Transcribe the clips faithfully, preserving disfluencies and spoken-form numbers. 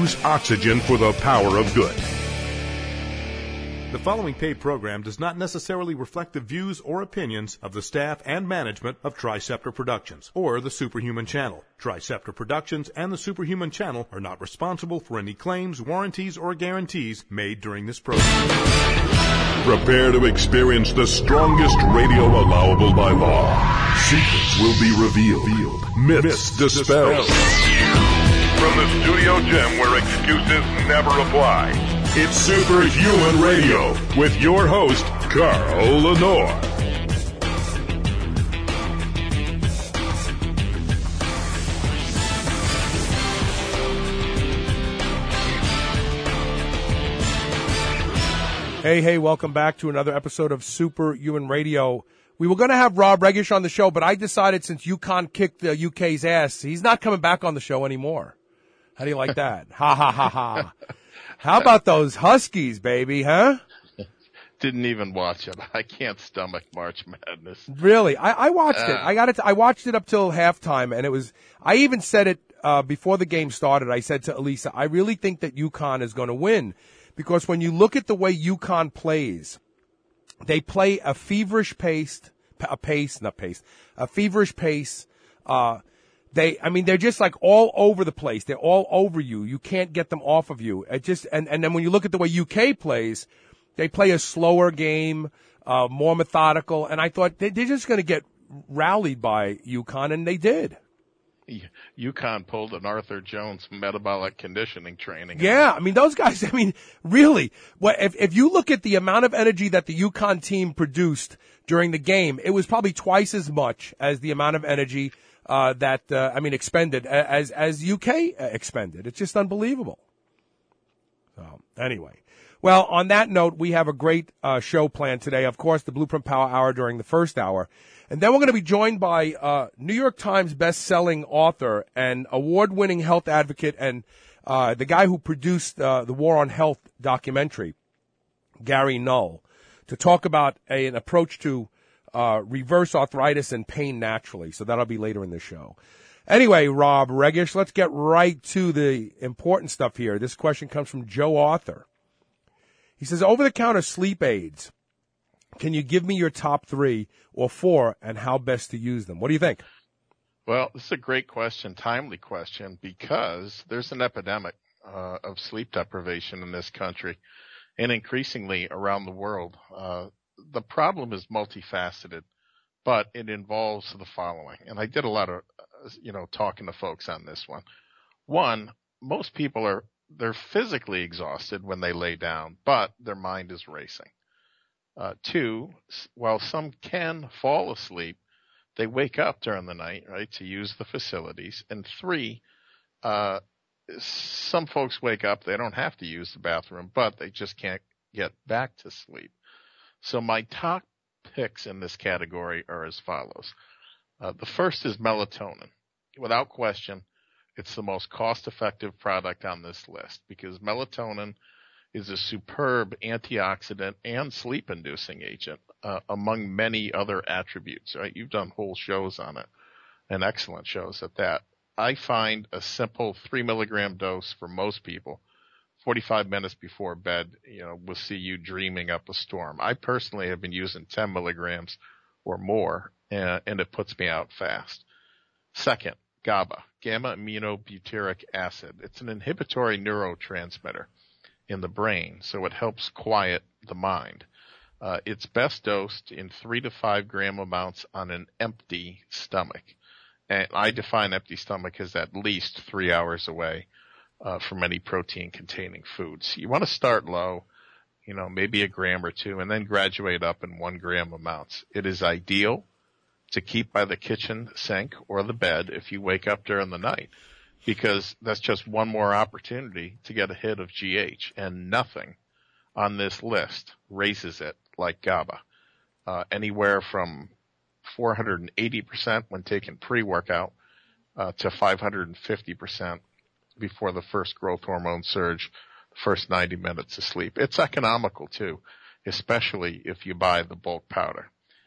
Use oxygen for the power of good. The following paid program does not necessarily reflect the views or opinions of the staff and management of Triceptor Productions or the Superhuman Channel. Triceptor Productions and the Superhuman Channel are not responsible for any claims, warranties, or guarantees made during this program. Prepare to experience the strongest radio allowable by law. Secrets will be revealed. Myths, Myths dispelled. From the studio gym where excuses never apply. It's Superhuman Radio with your host, Carl Lenore. Hey, hey, welcome back to another episode of Superhuman Radio. We were going to have Rob Regish on the show, but I decided since UConn kicked the U K's ass, he's not coming back on the show anymore. How do you like that? Ha, ha, ha, ha. How about those Huskies, baby, huh? Didn't even watch it. I can't stomach March Madness. Really? I, I watched uh, it. I got it. I watched it up till halftime, and it was, I even said it, uh, before the game started. I said to Elisa, I really think that UConn is going to win because when you look at the way UConn plays, they play a feverish pace, a pace, not pace, a feverish pace, uh, They, I mean, they're just like all over the place. They're all over you. You can't get them off of you. It just, and, and then when you look at the way U K plays, they play a slower game, uh, more methodical. And I thought they, they're just going to get rallied by UConn, and they did. UConn pulled an Arthur Jones metabolic conditioning training. Yeah, I mean, those guys, I mean, really, what, if, if you look at the amount of energy that the UConn team produced during the game, it was probably twice as much as the amount of energy Uh, that, uh, I mean, expended as, as U K expended. It's just unbelievable. So, anyway. Well, on that note, we have a great, uh, show planned today. Of course, the Blueprint Power Hour during the first hour. And then we're going to be joined by, uh, New York Times best-selling author and award-winning health advocate and, uh, the guy who produced, uh, the War on Health documentary, Gary Null, to talk about a, an approach to Uh, reverse arthritis and pain naturally. So that'll be later in the show. Anyway, Rob Regish, let's get right to the important stuff here. This question comes from Joe Arthur. He says, over-the-counter sleep aids. Can you give me your top three or four and how best to use them? What do you think? Well, this is a great question, timely question, because there's an epidemic uh, of sleep deprivation in this country and increasingly around the world. Uh, The problem is multifaceted, but it involves the following. And I did a lot of, you know, talking to folks on this one. One, most people are, they're physically exhausted when they lay down, but their mind is racing. Uh, two, while some can fall asleep, they wake up during the night, right, to use the facilities. And three, uh, some folks wake up, they don't have to use the bathroom, but they just can't get back to sleep. So my top picks in this category are as follows. Uh, the first is melatonin. Without question, it's the most cost-effective product on this list because melatonin is a superb antioxidant and sleep-inducing agent, uh, among many other attributes, right? You've done whole shows on it, and excellent shows at that. I find a simple three milligram dose for most people forty-five minutes before bed, you know, will see you dreaming up a storm. I personally have been using ten milligrams or more, and, and it puts me out fast. Second, GABA, gamma-aminobutyric acid. It's an inhibitory neurotransmitter in the brain, so it helps quiet the mind. Uh, it's best dosed in three to five gram amounts on an empty stomach. And I define empty stomach as at least three hours away Uh, from any protein-containing foods. You want to start low, you know, maybe a gram or two, and then graduate up in one gram amounts. It is ideal to keep by the kitchen sink or the bed if you wake up during the night, because that's just one more opportunity to get a hit of G H, and nothing on this list raises it like GABA. Uh, anywhere from four hundred eighty percent when taken pre-workout uh, to five hundred fifty percent before the first growth hormone surge, first ninety minutes of sleep. It's economical too, especially if you buy the bulk powder.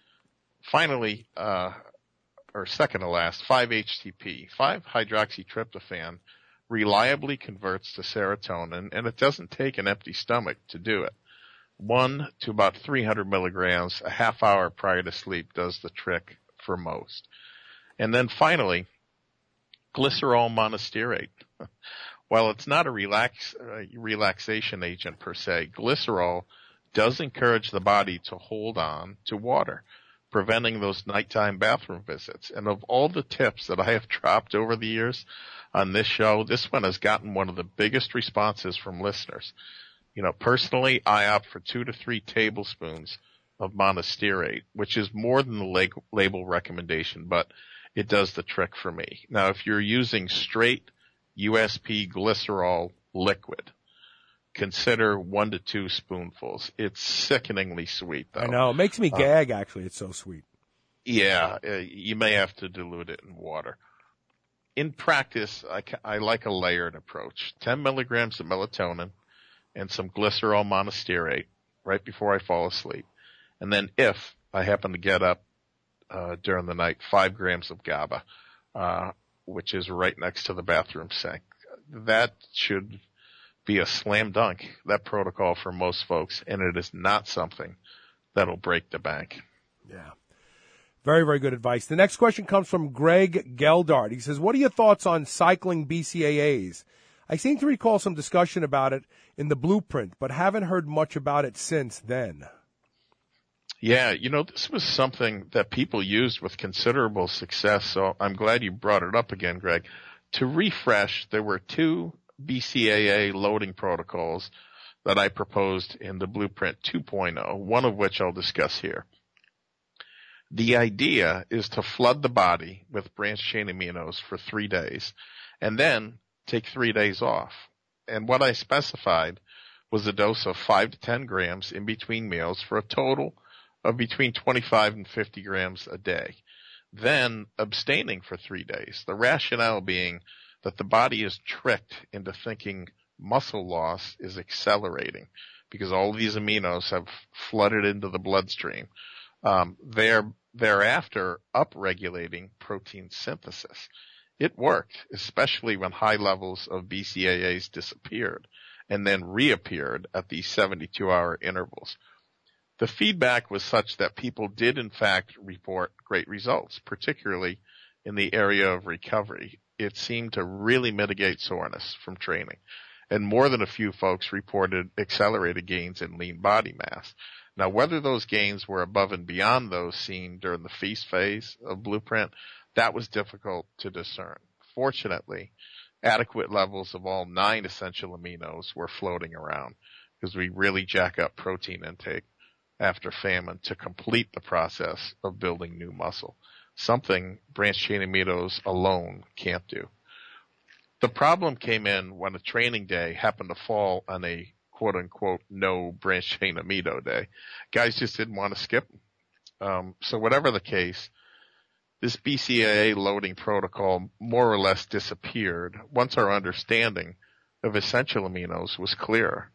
Finally, uh, or second to last, five H T P, five hydroxytryptophan reliably converts to serotonin, and it doesn't take an empty stomach to do it. One to about three hundred milligrams a half hour prior to sleep does the trick for most. And then finally, glycerol monostearate. While it's not a relax, uh, relaxation agent per se, glycerol does encourage the body to hold on to water, preventing those nighttime bathroom visits. And of all the tips that I have dropped over the years on this show, this one has gotten one of the biggest responses from listeners. You know, personally, I opt for two to three tablespoons of monostearate, which is more than the label recommendation, but it does the trick for me. Now, if you're using straight U S P glycerol liquid, consider one to two spoonfuls. It's sickeningly sweet, though. I know. It makes me gag, uh, actually. It's so sweet. Yeah, uh, you may have to dilute it in water. In practice, I, I like a layered approach. ten milligrams of melatonin and some glycerol monostearate right before I fall asleep. And then if I happen to get up uh, during the night, five grams of GABA, uh, which is right next to the bathroom sink. That should be a slam dunk, that protocol for most folks, and it is not something that'll break the bank. Yeah. Very, very good advice. The next question comes from Greg Geldart. He says, what are your thoughts on cycling B C A As? I seem to recall some discussion about it in the blueprint, but haven't heard much about it since then. Yeah, you know, this was something that people used with considerable success, so I'm glad you brought it up again, Greg. To refresh, there were two B C A A loading protocols that I proposed in the Blueprint two point oh, one of which I'll discuss here. The idea is to flood the body with branched-chain aminos for three days and then take three days off. And what I specified was a dose of five to ten grams in between meals for a total of between twenty-five and fifty grams a day. Then abstaining for three days. The rationale being that the body is tricked into thinking muscle loss is accelerating because all of these aminos have flooded into the bloodstream. Um, they're thereafter upregulating protein synthesis. It worked, especially when high levels of B C A As disappeared and then reappeared at these seventy-two hour intervals. The feedback was such that people did in fact report great results, particularly in the area of recovery. It seemed to really mitigate soreness from training. And more than a few folks reported accelerated gains in lean body mass. Now, whether those gains were above and beyond those seen during the feast phase of Blueprint, that was difficult to discern. Fortunately, adequate levels of all nine essential aminos were floating around because we really jack up protein intake after famine to complete the process of building new muscle, something branched-chain aminos alone can't do. The problem came in when a training day happened to fall on a quote-unquote no branched-chain amino day. Guys just didn't want to skip them. Um, so whatever the case, this B C A A loading protocol more or less disappeared once our understanding of essential aminos was clearer.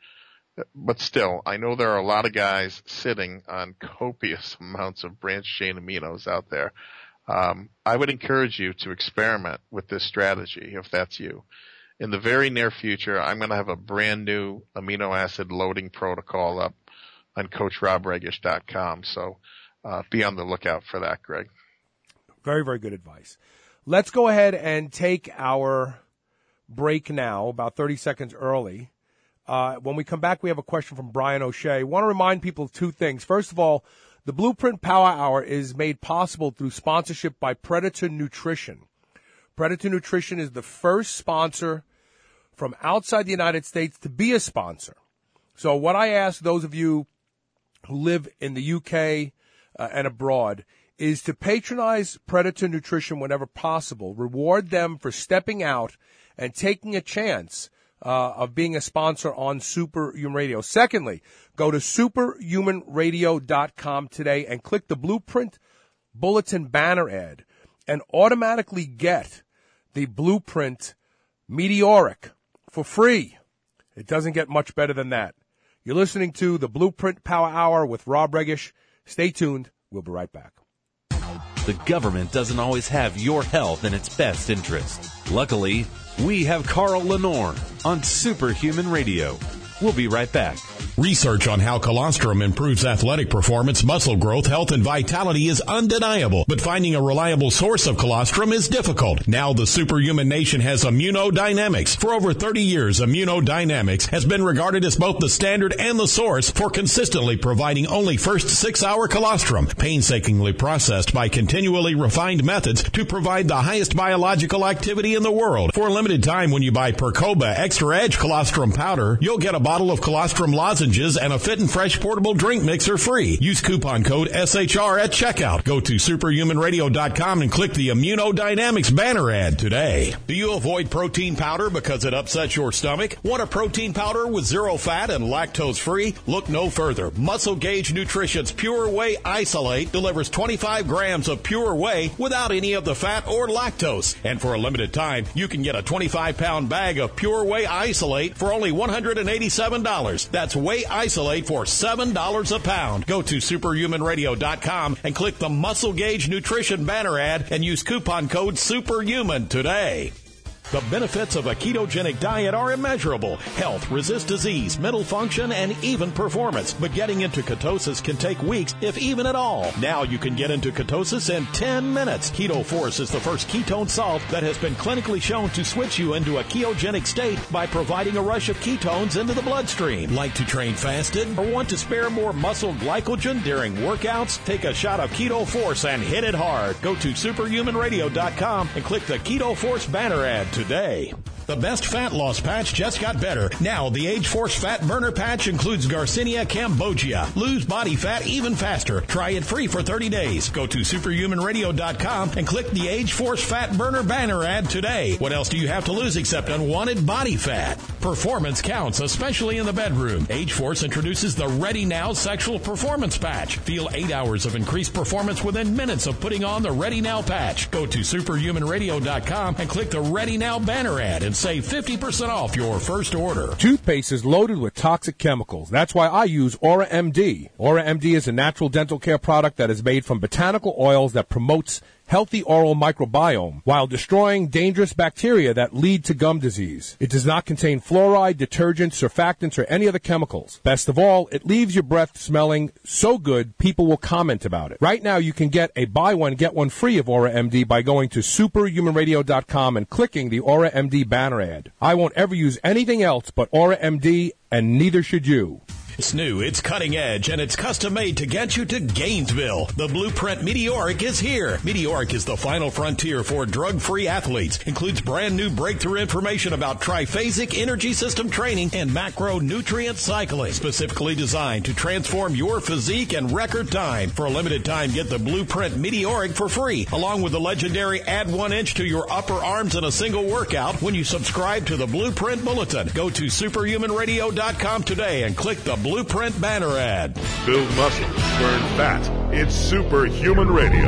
But still, I know there are a lot of guys sitting on copious amounts of branched-chain aminos out there. Um, I would encourage you to experiment with this strategy if that's you. In the very near future, I'm going to have a brand new amino acid loading protocol up on coach rob regish dot com. So uh, be on the lookout for that, Greg. Very, very good advice. Let's go ahead and take our break now, about thirty seconds early. Uh, when we come back, we have a question from Brian O'Shea. I want to remind people of two things. First of all, the Blueprint Power Hour is made possible through sponsorship by Predator Nutrition. Predator Nutrition is the first sponsor from outside the United States to be a sponsor. So what I ask those of you who live in the U K uh, and abroad is to patronize Predator Nutrition whenever possible. Reward them for stepping out and taking a chance uh, of being a sponsor on Superhuman Radio. Secondly, go to superhuman radio dot com today and click the Blueprint Bulletin banner ad and automatically get the Blueprint Meteoric for free. It doesn't get much better than that. You're listening to the Blueprint Power Hour with Rob Regish. Stay tuned. We'll be right back. the government doesn't always have your health in its best interest. Luckily, we have Carl Lenore on Superhuman Radio. We'll be right back. Research on how colostrum improves athletic performance, muscle growth, health, and vitality is undeniable, but finding a reliable source of colostrum is difficult. Now the Superhuman Nation has Immunodynamics. For over thirty years, Immunodynamics has been regarded as both the standard and the source for consistently providing only first six-hour colostrum, painstakingly processed by continually refined methods to provide the highest biological activity in the world. For a limited time, when you buy Percoba Extra Edge Colostrum Powder, you'll get a bottle of colostrum lozenges and a Fit and Fresh portable drink mixer free. Use coupon code S H R at checkout. Go to superhuman radio dot com and click the Immunodynamics banner ad today. Do you avoid protein powder because it upsets your stomach? Want a protein powder with zero fat and lactose free? Look no further. Muscle Gauge Nutrition's Pure Whey Isolate delivers twenty-five grams of pure whey without any of the fat or lactose. And for a limited time, you can get a twenty-five pound bag of Pure Whey Isolate for only one hundred eighty-seven dollars. That's Whey Isolate for seven dollars a pound. Go to superhuman radio dot com and click the Muscle Gauge Nutrition banner ad and use coupon code SUPERHUMAN today. The benefits of a ketogenic diet are immeasurable. Health, resist disease, mental function, and even performance. But getting into ketosis can take weeks, if even at all. Now you can get into ketosis in ten minutes. Keto Force is the first ketone salt that has been clinically shown to switch you into a ketogenic state by providing a rush of ketones into the bloodstream. Like to train fasted or want to spare more muscle glycogen during workouts? Take a shot of Keto Force and hit it hard. Go to superhuman radio dot com and click the Keto Force banner ad today. The best fat loss patch just got better. Now, the Age Force Fat Burner Patch includes Garcinia cambogia. Lose body fat even faster. Try it free for thirty days. Go to superhuman radio dot com and click the Age Force Fat Burner banner ad today. What else do you have to lose except unwanted body fat? Performance counts, especially in the bedroom. Age Force introduces the Ready Now Sexual Performance Patch. Feel eight hours of increased performance within minutes of putting on the Ready Now patch. Go to superhuman radio dot com and click the Ready Now banner ad and save fifty percent off your first order. Toothpaste is loaded with toxic chemicals. That's why I use Aura M D. Aura M D is a natural dental care product that is made from botanical oils that promotes healthy oral microbiome while destroying dangerous bacteria that lead to gum disease. It does not contain fluoride, detergents, surfactants, or any other chemicals. Best of all, it leaves your breath smelling so good people will comment about it. Right now, you can get a buy one, get one free of Aura M D by going to superhuman radio dot com and clicking the Aura M D banner ad. I won't ever use anything else but Aura M D, and neither should you. It's new, it's cutting edge, and it's custom made to get you to Gainesville. The Blueprint Meteoric is here. Meteoric is the final frontier for drug-free athletes. Includes brand new breakthrough information about triphasic energy system training and macronutrient cycling. Specifically designed to transform your physique in record time. For a limited time, get the Blueprint Meteoric for free, along with the legendary Add One Inch to Your Upper Arms in a Single Workout when you subscribe to the Blueprint Bulletin. Go to superhuman radio dot com today and click the Blueprint banner ad. Build muscle, burn fat. It's Superhuman Radio.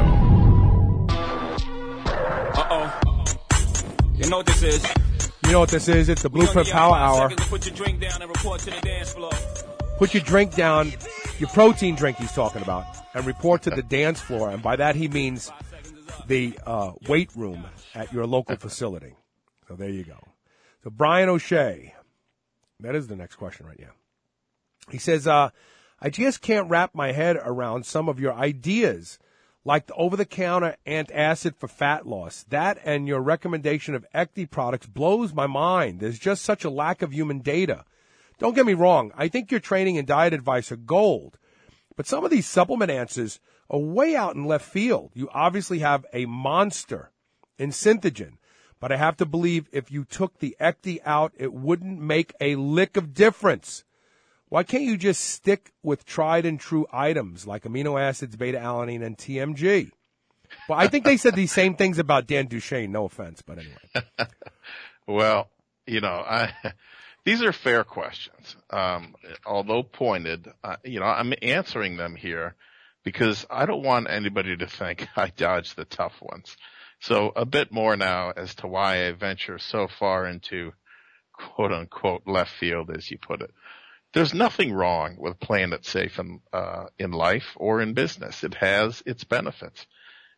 Uh-oh. You know what this is? You know what this is? It's the Blueprint Power Hour. Put your drink down and report to the dance floor. Put your drink down, your protein drink he's talking about, and report to the dance floor. And by that he means the uh, weight room at your local facility. So there you go. So Brian O'Shea, that is the next question right now. He says, uh, I just can't wrap my head around some of your ideas, like the over-the-counter antacid for fat loss. That and your recommendation of Ecti products blows my mind. There's just such a lack of human data. Don't get me wrong. I think your training and diet advice are gold. But some of these supplement answers are way out in left field. You obviously have a monster in Synthogen. But I have to believe if you took the Ecti out, it wouldn't make a lick of difference. Why can't you just stick with tried and true items like amino acids, beta-alanine, and T M G? Well, I think they said these same things about Dan Duchesne. No offense, but anyway. Well, you know, I, these are fair questions. Um, although pointed, uh, you know, I'm answering them here because I don't want anybody to think I dodged the tough ones. So a bit more now as to why I venture so far into quote unquote left field, as you put it. There's nothing wrong with playing it safe in, uh, in life or in business. It has its benefits.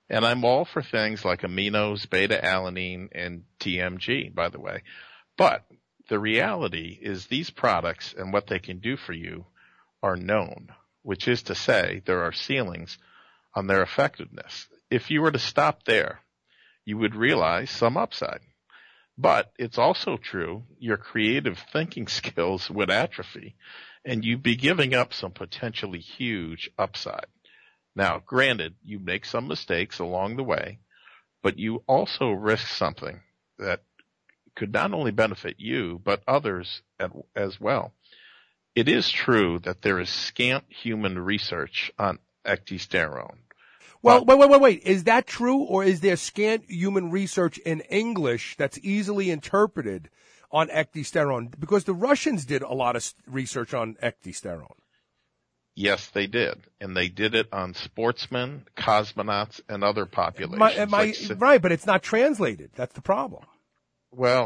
And I'm all for things like aminos, beta-alanine, and T M G, by the way. But the reality is these products and what they can do for you are known, which is to say there are ceilings on their effectiveness. If you were to stop there, you would realize some upside. But it's also true your creative thinking skills would atrophy, and you'd be giving up some potentially huge upside. Now, granted, you make some mistakes along the way, but you also risk something that could not only benefit you, but others as well. It is true that there is scant human research on ecdysterone. Well, wait, wait, wait, wait. Is that true, or is there scant human research in English that's easily interpreted on ecdysterone? Because the Russians did a lot of research on ecdysterone. Yes, they did. And they did it on sportsmen, cosmonauts, and other populations. My, my, like, right, but it's not translated. That's the problem. Well,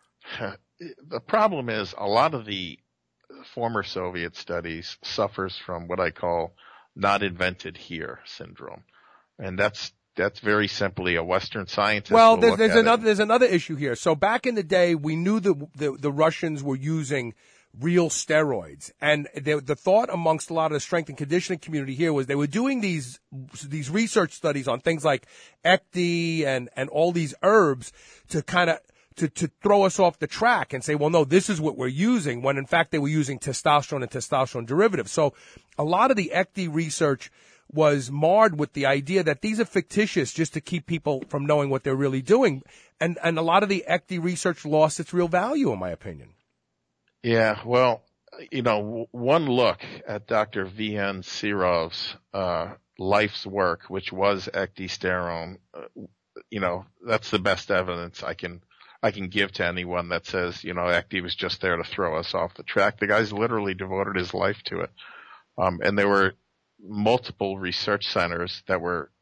the problem is a lot of the former Soviet studies suffers from what I call not invented here syndrome. And that's that's very simply a Western scientist. Well, will there's, look there's at another it. there's another issue here. So back in the day, we knew the the, the Russians were using real steroids, and the, the thought amongst a lot of the strength and conditioning community here was they were doing these these research studies on things like ecdy and and all these herbs to kind of to to throw us off the track and say, well, no, this is what we're using, when in fact they were using testosterone and testosterone derivatives. So a lot of the ecdy research was marred with the idea that these are fictitious just to keep people from knowing what they're really doing. And, and a lot of the ecdy research lost its real value, in my opinion. Yeah, well, you know, one look at Doctor V N Sirov's uh, life's work, which was ecdysterone, uh, you know, that's the best evidence I can I can give to anyone that says, you know, ecdy was just there to throw us off the track. The guy's literally devoted his life to it. Um, and there were multiple research centers that were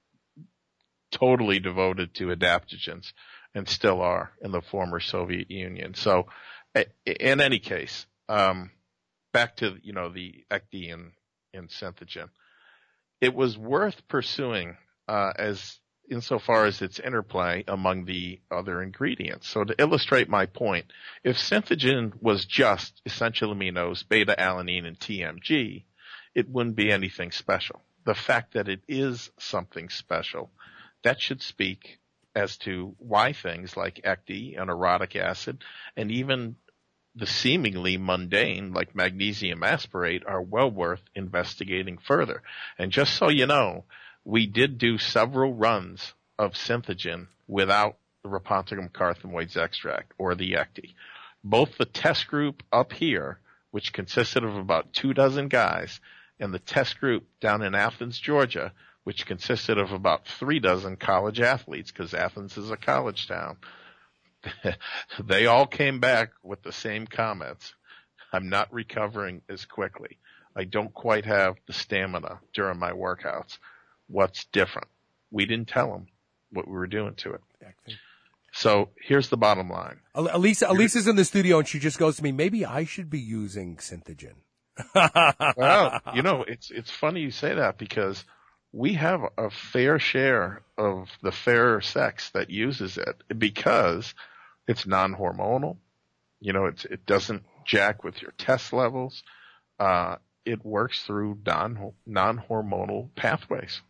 totally devoted to adaptogens and still are in the former Soviet Union. So in any case, um, back to, you know, the ecdy and, and Synthogen, it was worth pursuing, uh, as insofar as its interplay among the other ingredients. So to illustrate my point, if Synthogen was just essential aminos, beta-alanine, and T M G, it wouldn't be anything special. The fact that it is something special, that should speak as to why things like ecdy and orotic acid and even the seemingly mundane like magnesium asparate are well worth investigating further. And just so you know, we did do several runs of Synthogen without the Raponticum carthamoides extract or the ecdy. Both the test group up here, which consisted of about two dozen guys, and the test group down in Athens, Georgia, which consisted of about three dozen college athletes, because Athens is a college town, they all came back with the same comments. I'm not recovering as quickly. I don't quite have the stamina during my workouts. What's different? We didn't tell them what we were doing to it. Exactly. So here's the bottom line. Elisa, Elisa's in the studio and she just goes to me, maybe I should be using Synthogen. Well, you know, it's it's funny you say that because we have a fair share of the fairer sex that uses it because it's non-hormonal. You know, it's it doesn't jack with your test levels. Uh, it works through non non-hormonal pathways.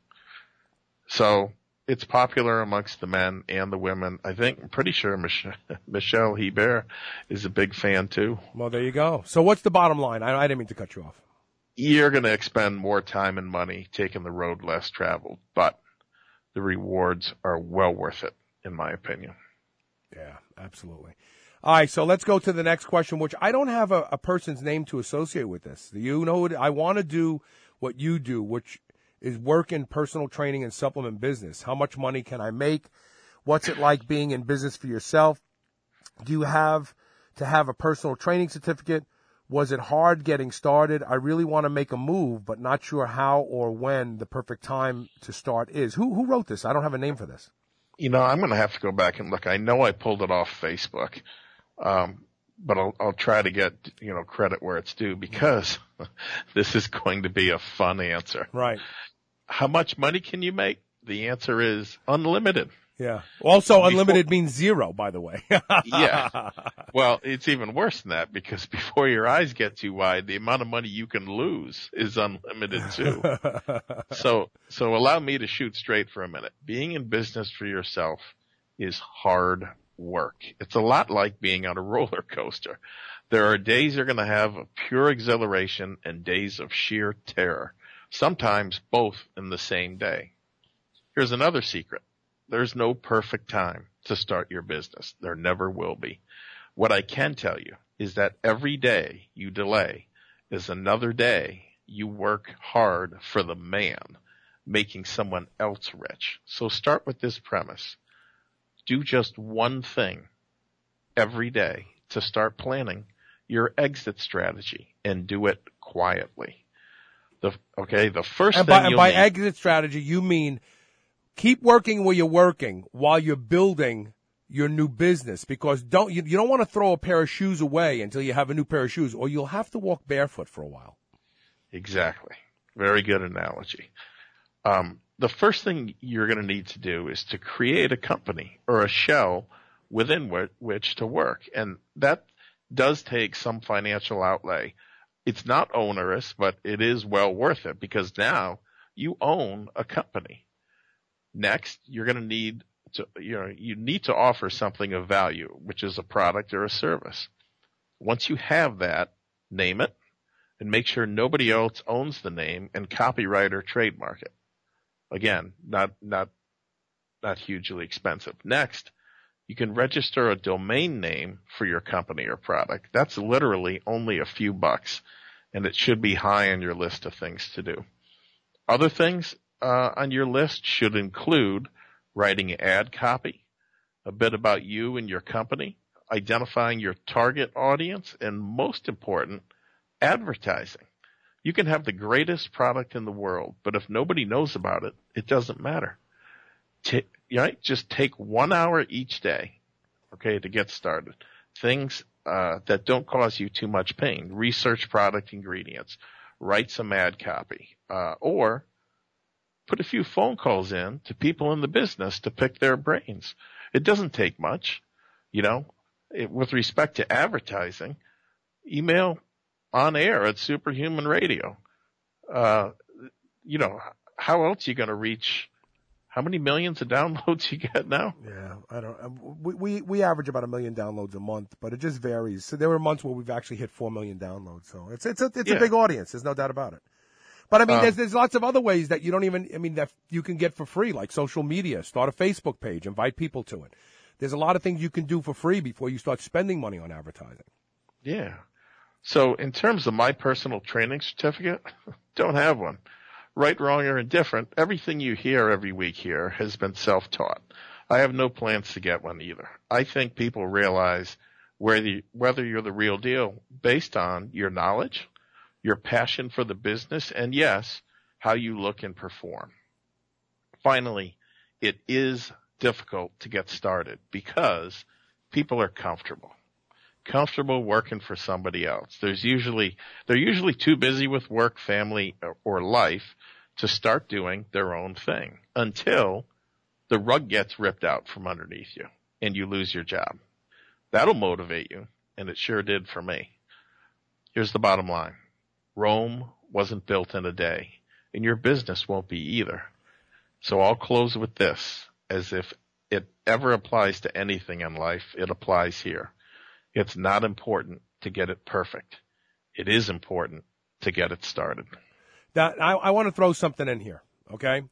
So it's popular amongst the men and the women. I think, I'm pretty sure Michelle, Michelle Hebert is a big fan too. Well, there you go. So what's the bottom line? I, I didn't mean to cut you off. You're going to expend more time and money taking the road less traveled, but the rewards are well worth it, in my opinion. Yeah, absolutely. All right, so let's go to the next question, which I don't have a, a person's name to associate with this. You know, I want to do what you do, which is work in personal training and supplement business. How much money can I make? What's it like being in business for yourself? Do you have to have a personal training certificate? Was it hard getting started? I really want to make a move, but not sure how or when the perfect time to start is. Who who wrote this? I don't have a name for this. You know, I'm going to have to go back and look. I know I pulled it off Facebook, um, but I'll, I'll try to get, you know, credit where it's due because this is going to be a fun answer. Right. How much money can you make? The answer is unlimited. Yeah. Also, Before, unlimited means zero, by the way. Yeah. Well, it's even worse than that because before your eyes get too wide, the amount of money you can lose is unlimited too. so, so allow me to shoot straight for a minute. Being in business for yourself is hard work. It's a lot like being on a roller coaster. There are days you're going to have pure exhilaration and days of sheer terror, sometimes both in the same day. Here's another secret. There's no perfect time to start your business. There never will be. What I can tell you is that every day you delay is another day you work hard for the man, making someone else rich. So start with this premise. Do just one thing every day to start planning your exit strategy and do it quietly. The, okay, the first and thing by, you'll and by need, exit strategy, you mean keep working where you're working while you're building your new business, because don't you, you don't want to throw a pair of shoes away until you have a new pair of shoes, or you'll have to walk barefoot for a while. Exactly. Very good analogy. Um, the first thing you're going to need to do is to create a company or a shell within which, which to work. And that does take some financial outlay. It's not onerous, but it is well worth it because now you own a company. Next, you're going to need to, you know, you need to offer something of value, which is a product or a service. Once you have that, name it and make sure nobody else owns the name and copyright or trademark it. Again, not, not, not hugely expensive. Next, you can register a domain name for your company or product. That's literally only a few bucks, and it should be high on your list of things to do. Other things Uh, on your list should include writing ad copy, a bit about you and your company, identifying your target audience, and most important, advertising. You can have the greatest product in the world, but if nobody knows about it, it doesn't matter. T- right? Just take one hour each day, okay, to get started. Things uh, that don't cause you too much pain. Research product ingredients. Write some ad copy. Uh, or put a few phone calls in to people in the business to pick their brains. It doesn't take much. You know, it, with respect to advertising, email on air at Superhuman Radio. Uh, you know, how else are you going to reach? How many millions of downloads you get now? Yeah, I don't. We, we we average about a million downloads a month, but it just varies. So there were months where we've actually hit four million downloads. So it's it's a it's Yeah. a big audience. There's no doubt about it. But I mean, Um, there's there's lots of other ways that you don't even. I mean, that you can get for free, like social media. Start a Facebook page, invite people to it. There's a lot of things you can do for free before you start spending money on advertising. Yeah. So in terms of my personal training certificate, don't have one. Right, wrong, or indifferent, everything you hear every week here has been self-taught. I have no plans to get one either. I think people realize whether, whether you're the real deal based on your knowledge, your passion for the business, and yes, how you look and perform. Finally, it is difficult to get started because people are comfortable. Comfortable working for somebody else. There's usually, they're usually too busy with work, family, or life to start doing their own thing until the rug gets ripped out from underneath you and you lose your job. That'll motivate you, and it sure did for me. Here's the bottom line. Rome wasn't built in a day, and your business won't be either. So I'll close with this. As if it ever applies to anything in life, it applies here. It's not important to get it perfect. It is important to get it started. Now, I, I want to throw something in here, okay?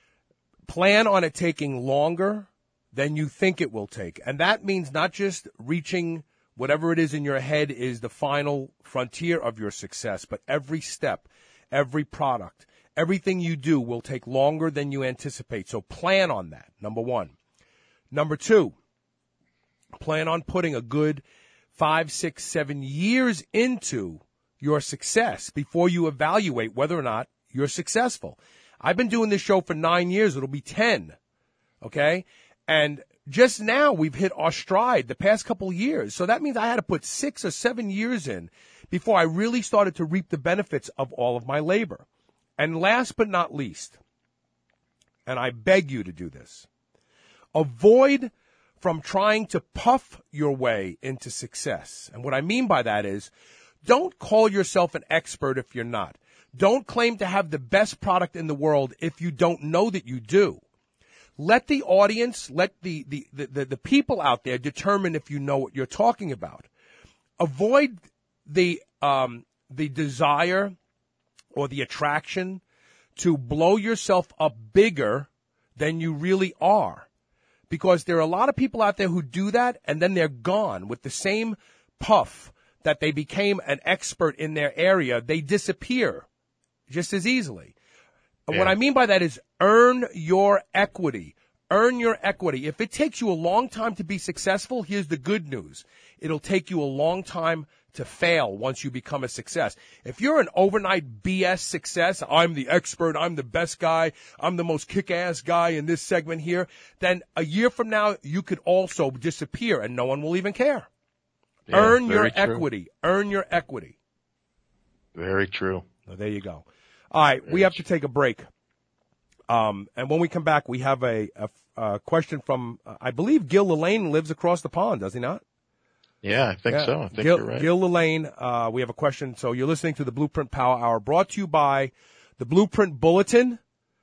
Plan on it taking longer than you think it will take. And that means not just reaching whatever it is in your head is the final frontier of your success, but every step, every product, everything you do will take longer than you anticipate. So plan on that, number one. Number two, plan on putting a good five, six, seven years into your success before you evaluate whether or not you're successful. I've been doing this show for nine years. It'll be ten. Okay? And just now we've hit our stride the past couple of years. So that means I had to put six or seven years in before I really started to reap the benefits of all of my labor. And last but not least, and I beg you to do this. Avoid from trying to puff your way into success. And what I mean by that is, don't call yourself an expert if you're not. Don't claim to have the best product in the world if you don't know that you do. Let the audience, let the, the, the, the, the people out there determine if you know what you're talking about. Avoid the um, the desire or the attraction to blow yourself up bigger than you really are. Because there are a lot of people out there who do that, and then they're gone with the same puff that they became an expert in their area. They disappear just as easily. And Yeah. what I mean by that is earn your equity. Earn your equity. If it takes you a long time to be successful, here's the good news. It'll take you a long time to fail once you become a success. If you're an overnight B S success, I'm the expert, I'm the best guy, I'm the most kick-ass guy in this segment here, then a year from now, you could also disappear and no one will even care. Yeah, Earn your very true. equity. Earn your equity. Very true. Well, there you go. All right, we have to take a break. Um, and when we come back, we have a, a, a question from, uh, I believe Gil Lillane lives across the pond, does he not? Yeah, I think Yeah. so. I think Gil, you're right. Gil Lillane, uh, we have a question. So you're listening to the Blueprint Power Hour, brought to you by the Blueprint Bulletin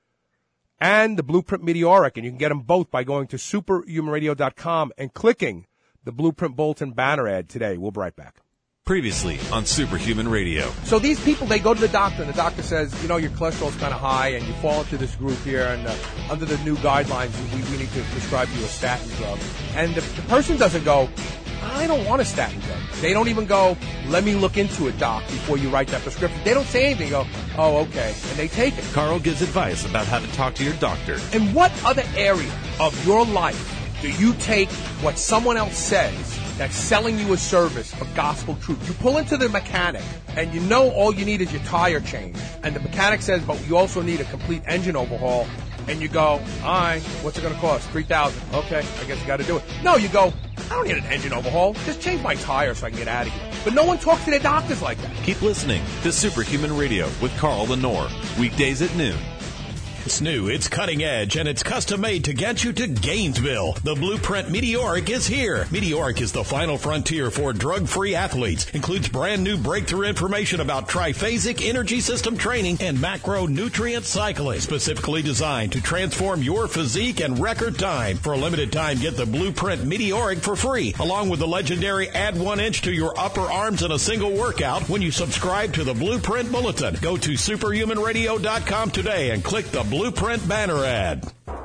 and the Blueprint Meteoric. And you can get them both by going to superhuman radio dot com and clicking the Blueprint Bulletin banner ad today. We'll be right back. Previously on Superhuman Radio. So these people, they go to the doctor, and the doctor says, you know, your cholesterol's kind of high, and you fall into this group here, and uh, under the new guidelines, we, we need to prescribe you a statin drug. And the, the person doesn't go, I don't want a statin drug. They don't even go, let me look into it, doc, before you write that prescription. They don't say anything. They go, oh, okay, and they take it. Carl gives advice about how to talk to your doctor. In what other area of your life do you take what someone else says that's selling you a service for gospel truth? You pull into the mechanic, and you know all you need is your tire changed. And the mechanic says, but you also need a complete engine overhaul. And you go, all right, what's it going to cost? three thousand dollars. Okay, I guess you got to do it. No, you go, I don't need an engine overhaul. Just change my tire so I can get out of here. But no one talks to their doctors like that. Keep listening to Superhuman Radio with Carl Lenore. Weekdays at noon. It's new, it's cutting edge, and it's custom made to get you to Gainesville. The Blueprint Meteoric is here. Meteoric is the final frontier for drug-free athletes. Includes brand new breakthrough information about triphasic energy system training and macronutrient cycling, specifically designed to transform your physique in record time. For a limited time, get the Blueprint Meteoric for free, along with the legendary Add One Inch to Your Upper Arms in a single workout when you subscribe to the Blueprint Bulletin. Go to superhuman radio dot com today and click the Blueprint banner ad.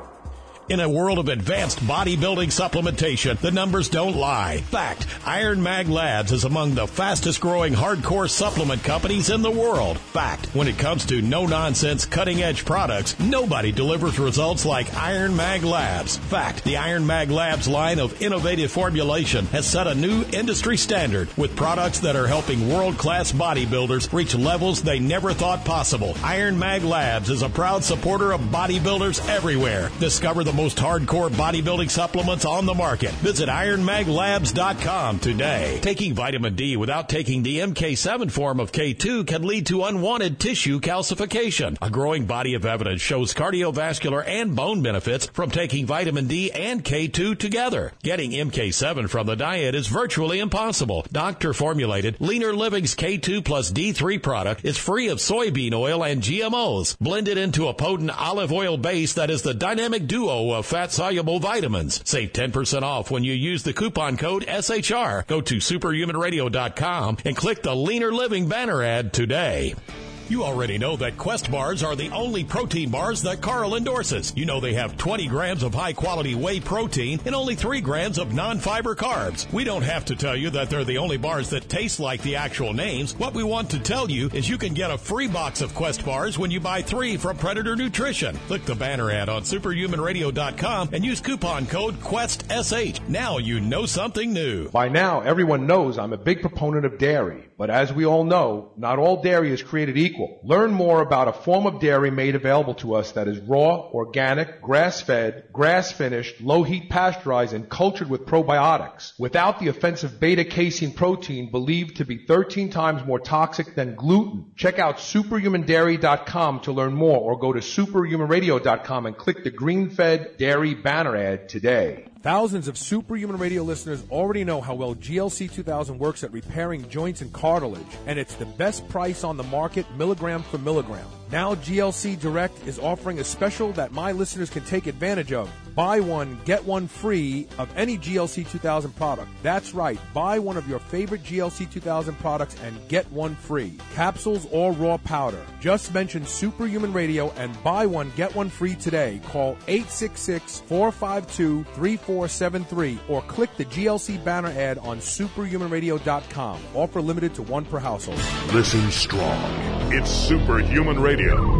In a world of advanced bodybuilding supplementation, the numbers don't lie. Fact, Iron Mag Labs is among the fastest growing hardcore supplement companies in the world. Fact, when it comes to no-nonsense, cutting-edge products, nobody delivers results like Iron Mag Labs. Fact, the Iron Mag Labs line of innovative formulation has set a new industry standard with products that are helping world-class bodybuilders reach levels they never thought possible. Iron Mag Labs is a proud supporter of bodybuilders everywhere. Discover the most hardcore bodybuilding supplements on the market. Visit iron mag labs dot com today. Taking vitamin D without taking the M K seven form of K two can lead to unwanted tissue calcification. A growing body of evidence shows cardiovascular and bone benefits from taking vitamin D and K two together. Getting M K seven from the diet is virtually impossible. Doctor-formulated Leaner Living's K two plus D three product is free of soybean oil and G M Os, blended into a potent olive oil base that is the dynamic duo of fat-soluble vitamins. Save ten percent off when you use the coupon code S H R. Go to superhuman radio dot com and click the Leaner Living banner ad today. You already know that Quest bars are the only protein bars that Carl endorses. You know they have twenty grams of high-quality whey protein and only three grams of non-fiber carbs. We don't have to tell you that they're the only bars that taste like the actual names. What we want to tell you is you can get a free box of Quest bars when you buy three from Predator Nutrition. Click the banner ad on superhuman radio dot com and use coupon code QUEST S H. Now you know something new. By now, everyone knows I'm a big proponent of dairy. But as we all know, not all dairy is created equal. Learn more about a form of dairy made available to us that is raw, organic, grass-fed, grass-finished, low-heat pasteurized, and cultured with probiotics, without the offensive beta-casein protein believed to be thirteen times more toxic than gluten. Check out superhuman dairy dot com to learn more, or go to superhuman radio dot com and click the green-fed dairy banner ad today. Thousands of Superhuman Radio listeners already know how well G L C two thousand works at repairing joints and cartilage, and it's the best price on the market, milligram for milligram. Now G L C Direct is offering a special that my listeners can take advantage of. Buy one, get one free of any G L C two thousand product. That's right, buy one of your favorite G L C two thousand products and get one free. Capsules or raw powder. Just mention Superhuman Radio and buy one, get one free today. Call eight six six, four five two, three four seven three or click the G L C banner ad on superhuman radio dot com. Offer limited to one per household. Listen strong. It's Superhuman Radio.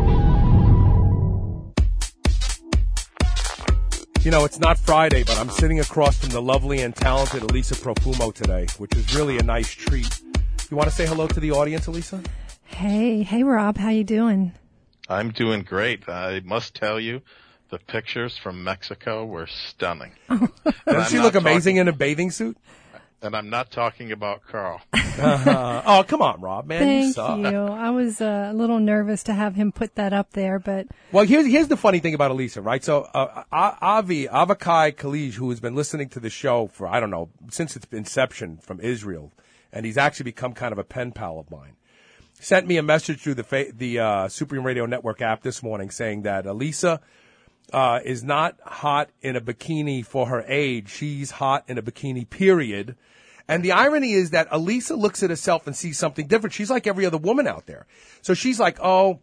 You know, it's not Friday, but I'm sitting across from the lovely and talented Elisa Profumo today, which is really a nice treat. You want to say hello to the audience, Elisa? Hey, hey, Rob. How you doing? I'm doing great. I must tell you, the pictures from Mexico were stunning. Doesn't she look amazing talking, in a bathing suit? And I'm not talking about Carl. uh-huh. Oh, come on, Rob, man. Thank you suck. you. I was uh, a little nervous to have him put that up there, but... Well, here's here's the funny thing about Elisa, right? So, uh, Avi, Avakai Khalij, who has been listening to the show for, I don't know, since its inception from Israel, and he's actually become kind of a pen pal of mine, sent me a message through the fa- the uh, Supreme Radio Network app this morning saying that Elisa uh, is not hot in a bikini for her age. She's hot in a bikini, period. And the irony is that Elisa looks at herself and sees something different. She's like every other woman out there. So she's like, oh,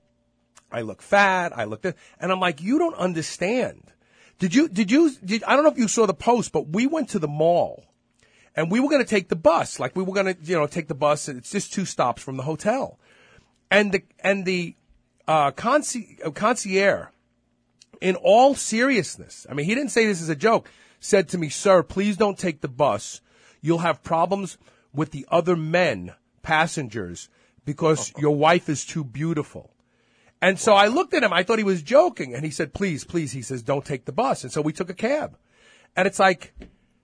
I look fat. I look this. And I'm like, you don't understand. Did you, did you, did, I don't know if you saw the post, but we went to the mall and we were going to take the bus. Like we were going to, you know, take the bus. And it's just two stops from the hotel. And the, and the, uh, conci- concierge, in all seriousness, I mean, he didn't say this as a joke, said to me, sir, please don't take the bus. You'll have problems with the other men, passengers, because your wife is too beautiful. And so I looked at him. I thought he was joking. And he said, please, please. He says, don't take the bus. And so we took a cab. And it's like...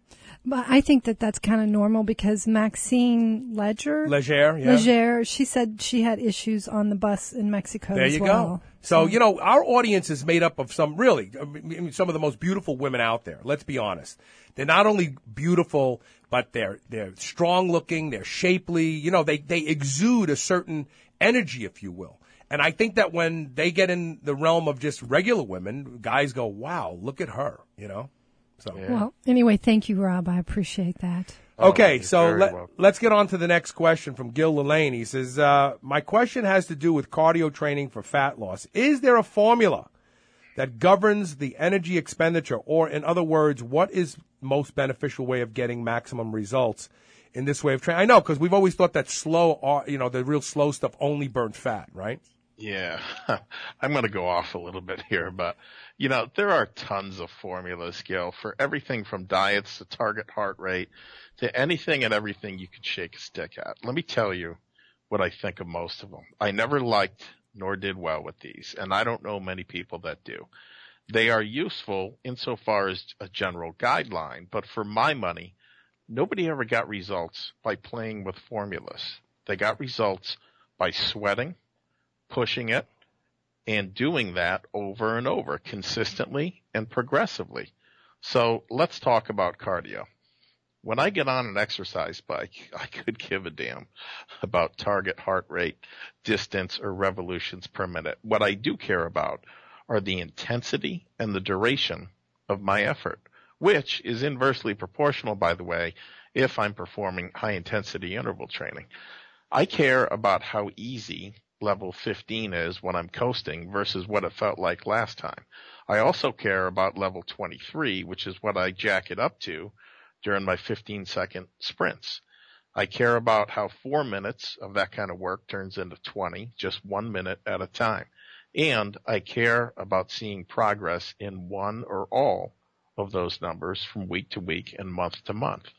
But I think that that's kind of normal because Maxine Leger, Leger, yeah. Leger, she said she had issues on the bus in Mexico there as you well. go. So, you know, our audience is made up of some really, I mean, some of the most beautiful women out there. Let's be honest. They're not only beautiful, but they're they're strong looking, they're shapely. You know, they, they exude a certain energy, if you will. And I think that when they get in the realm of just regular women, guys go, wow, look at her, you know? So. Yeah. Well, anyway, thank you, Rob. I appreciate that. Okay, oh, so let, let's get on to the next question from Gil Lelaine. He says, uh, my question has to do with cardio training for fat loss. Is there a formula that governs the energy expenditure? Or, in other words, what is most beneficial way of getting maximum results in this way of training? I know, because we've always thought that slow, you know, the real slow stuff only burnt fat, right? Yeah, I'm going to go off a little bit here, but, you know, there are tons of formulas, Gil, for everything from diets to target heart rate to anything and everything you can shake a stick at. Let me tell you what I think of most of them. I never liked nor did well with these, and I don't know many people that do. They are useful insofar as a general guideline, but for my money, nobody ever got results by playing with formulas. They got results by sweating, pushing it, and doing that over and over consistently and progressively. So let's talk about cardio. When I get on an exercise bike, I could give a damn about target heart rate, distance, or revolutions per minute. What I do care about are the intensity and the duration of my effort, which is inversely proportional, by the way, if I'm performing high-intensity interval training. I care about how easy level fifteen is when I'm coasting versus what it felt like last time. I also care about level twenty-three, which is what I jack it up to during my fifteen second sprints. I care about how four minutes of that kind of work turns into twenty, just one minute at a time. And I care about seeing progress in one or all of those numbers from week to week and month to month.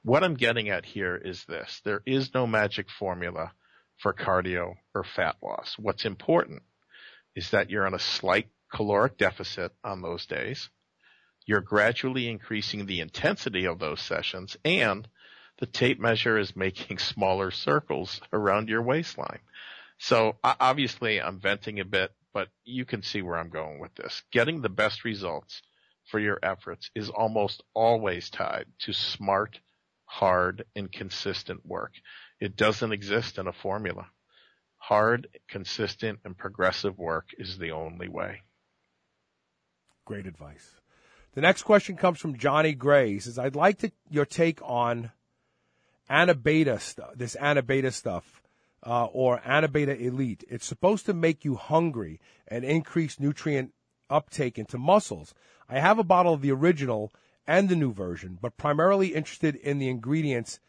What I'm getting at here is this. There is no magic formula for cardio or fat loss. What's important is that you're on a slight caloric deficit on those days. You're gradually increasing the intensity of those sessions, and the tape measure is making smaller circles around your waistline. So obviously I'm venting a bit, but you can see where I'm going with this. Getting the best results for your efforts is almost always tied to smart, hard, and consistent work. It doesn't exist in a formula. Hard, consistent, and progressive work is the only way. Great advice. The next question comes from Johnny Gray. He says, I'd like to, your take on Anabeta stuff, this Anabeta stuff, uh, or Anabeta Elite. It's supposed to make you hungry and increase nutrient uptake into muscles. I have a bottle of the original and the new version, but primarily interested in the ingredients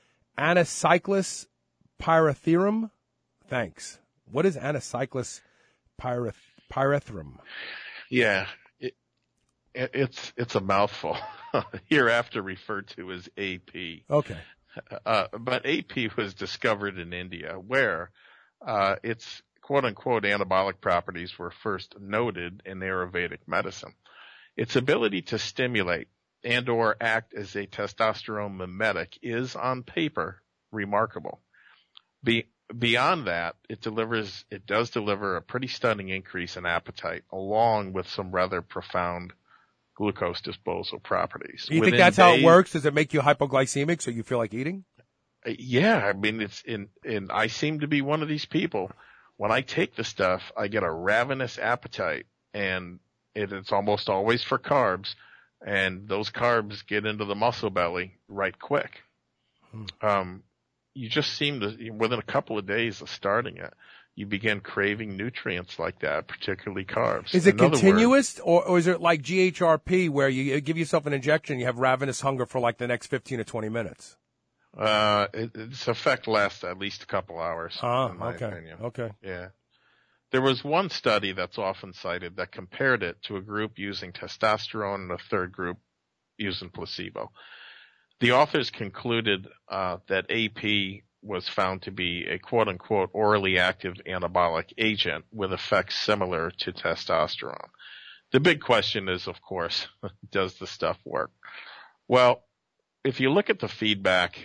Anacyclus pyrethrum. Thanks. What is Anacyclus pyreth- pyrethrum? Yeah, it, it, it's it's a mouthful. Hereafter referred to as A P. Okay. Uh, but A P was discovered in India, where uh, its quote-unquote anabolic properties were first noted in Ayurvedic medicine. Its ability to stimulate and or act as a testosterone mimetic is, on paper, remarkable. Be, beyond that, it delivers, it does deliver a pretty stunning increase in appetite, along with some rather profound glucose disposal properties. Do you Within think that's days, how it works? Does it make you hypoglycemic so you feel like eating? Yeah, I mean, it's in, in, I seem to be one of these people. When I take the stuff, I get a ravenous appetite, and it, it's almost always for carbs, and those carbs get into the muscle belly right quick. Hmm. Um, you just seem to, within a couple of days of starting it, you begin craving nutrients like that, particularly carbs. Is it In other continuous, words, or, or is it like G H R P where you give yourself an injection, you have ravenous hunger for like the next fifteen or twenty minutes? Uh, it, its effect lasts at least a couple hours, Ah, in my okay, opinion. okay. Yeah. There was one study that's often cited that compared it to a group using testosterone and a third group using placebo. The authors concluded uh, that A P was found to be a quote-unquote orally active anabolic agent with effects similar to testosterone. The big question is, of course, does the stuff work? Well, if you look at the feedback,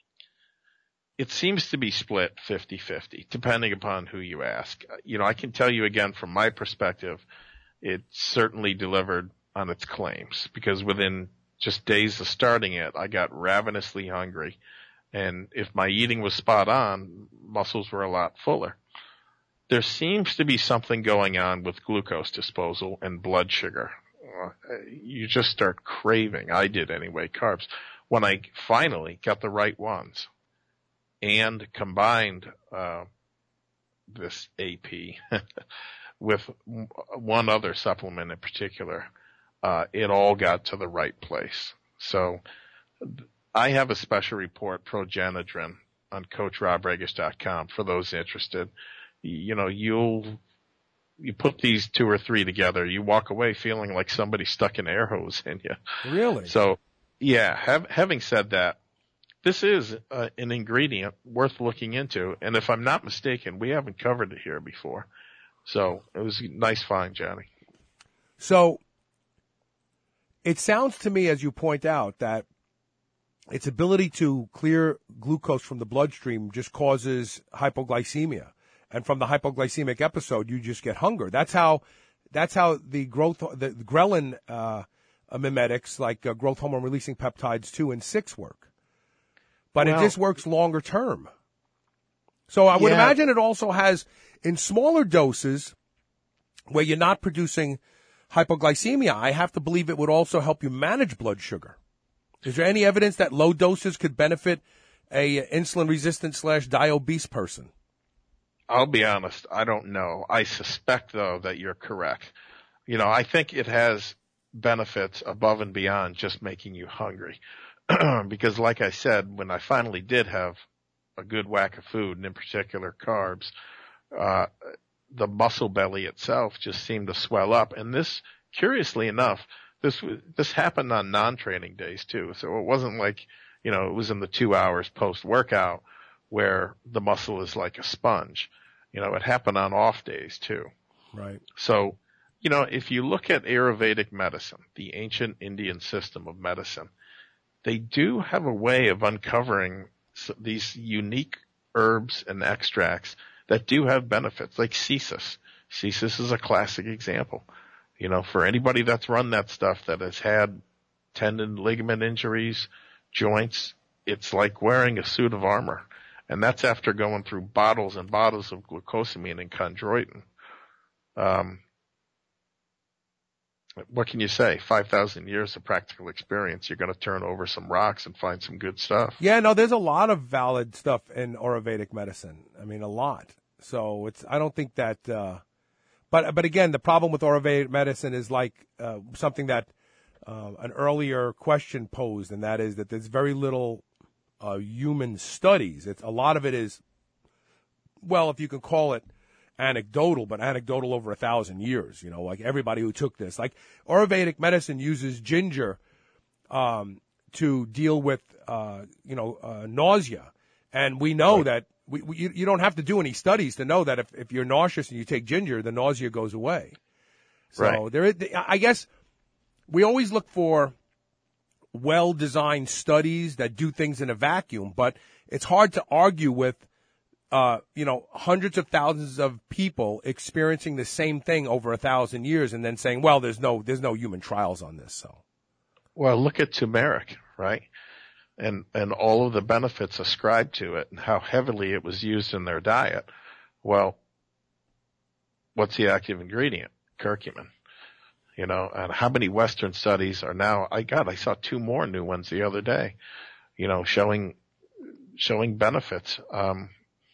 it seems to be split fifty-fifty, depending upon who you ask. You know, I can tell you again from my perspective, it certainly delivered on its claims, because within just days of starting it, I got ravenously hungry. And if my eating was spot on, muscles were a lot fuller. There seems to be something going on with glucose disposal and blood sugar. Uh, you just start craving, I did anyway, carbs. When I finally got the right ones and combined uh, this A P with one other supplement in particular, uh, it all got to the right place. So I have a special report, Progenadrin, on Coach Rob Regish dot com for those interested. You know, you'll, you put these two or three together, you walk away feeling like somebody stuck an air hose in you. Really? So, yeah, have, having said that, this is uh, an ingredient worth looking into. And if I'm not mistaken, we haven't covered it here before. So it was a nice find, Johnny. So it sounds to me, as you point out, that its ability to clear glucose from the bloodstream just causes hypoglycemia. And from the hypoglycemic episode, you just get hunger. That's how, that's how the growth, the ghrelin, uh, mimetics, like uh, growth hormone releasing peptides two and six work. But well, it just works longer term. So I would yeah. imagine it also has, in smaller doses, where you're not producing hypoglycemia, I have to believe it would also help you manage blood sugar. Is there any evidence that low doses could benefit a insulin-resistant slash diobese person? I'll be honest, I don't know. I suspect, though, that you're correct. You know, I think it has benefits above and beyond just making you hungry. Because, like I said, when I finally did have a good whack of food, and in particular carbs, uh, the muscle belly itself just seemed to swell up. And this, curiously enough, This this happened on non-training days too, so it wasn't like, you know, it was in the two hours post-workout where the muscle is like a sponge. You know, it happened on off days too. Right. So, you know, if you look at Ayurvedic medicine, the ancient Indian system of medicine, they do have a way of uncovering these unique herbs and extracts that do have benefits, like Cissus. Cissus is a classic example. You know, for anybody that's run that stuff that has had tendon, ligament injuries, joints, it's like wearing a suit of armor. And that's after going through bottles and bottles of glucosamine and chondroitin. Um, what can you say? five thousand years of practical experience. You're going to turn over some rocks and find some good stuff. Yeah, no, there's a lot of valid stuff in Ayurvedic medicine. I mean, a lot. So it's, I don't think that, uh, but, but again, the problem with Ayurvedic medicine is like, uh, something that, uh, an earlier question posed, and that is that there's very little, uh, human studies. It's, a lot of it is, well, if you can call it anecdotal, but anecdotal over a thousand years, you know, like everybody who took this, like Ayurvedic medicine uses ginger, um, to deal with, uh, you know, uh, nausea. And we know right. that we, we, you don't have to do any studies to know that if, if you're nauseous and you take ginger, the nausea goes away. So right. there is, I guess we always look for well-designed studies that do things in a vacuum, but it's hard to argue with, uh, you know, hundreds of thousands of people experiencing the same thing over a thousand years and then saying, well, there's no, there's no human trials on this. So, well, look at turmeric, right? And, and all of the benefits ascribed to it and how heavily it was used in their diet. Well, what's the active ingredient? Curcumin. You know, and how many Western studies are now, I God, I saw two more new ones the other day, you know, showing, showing benefits. Um,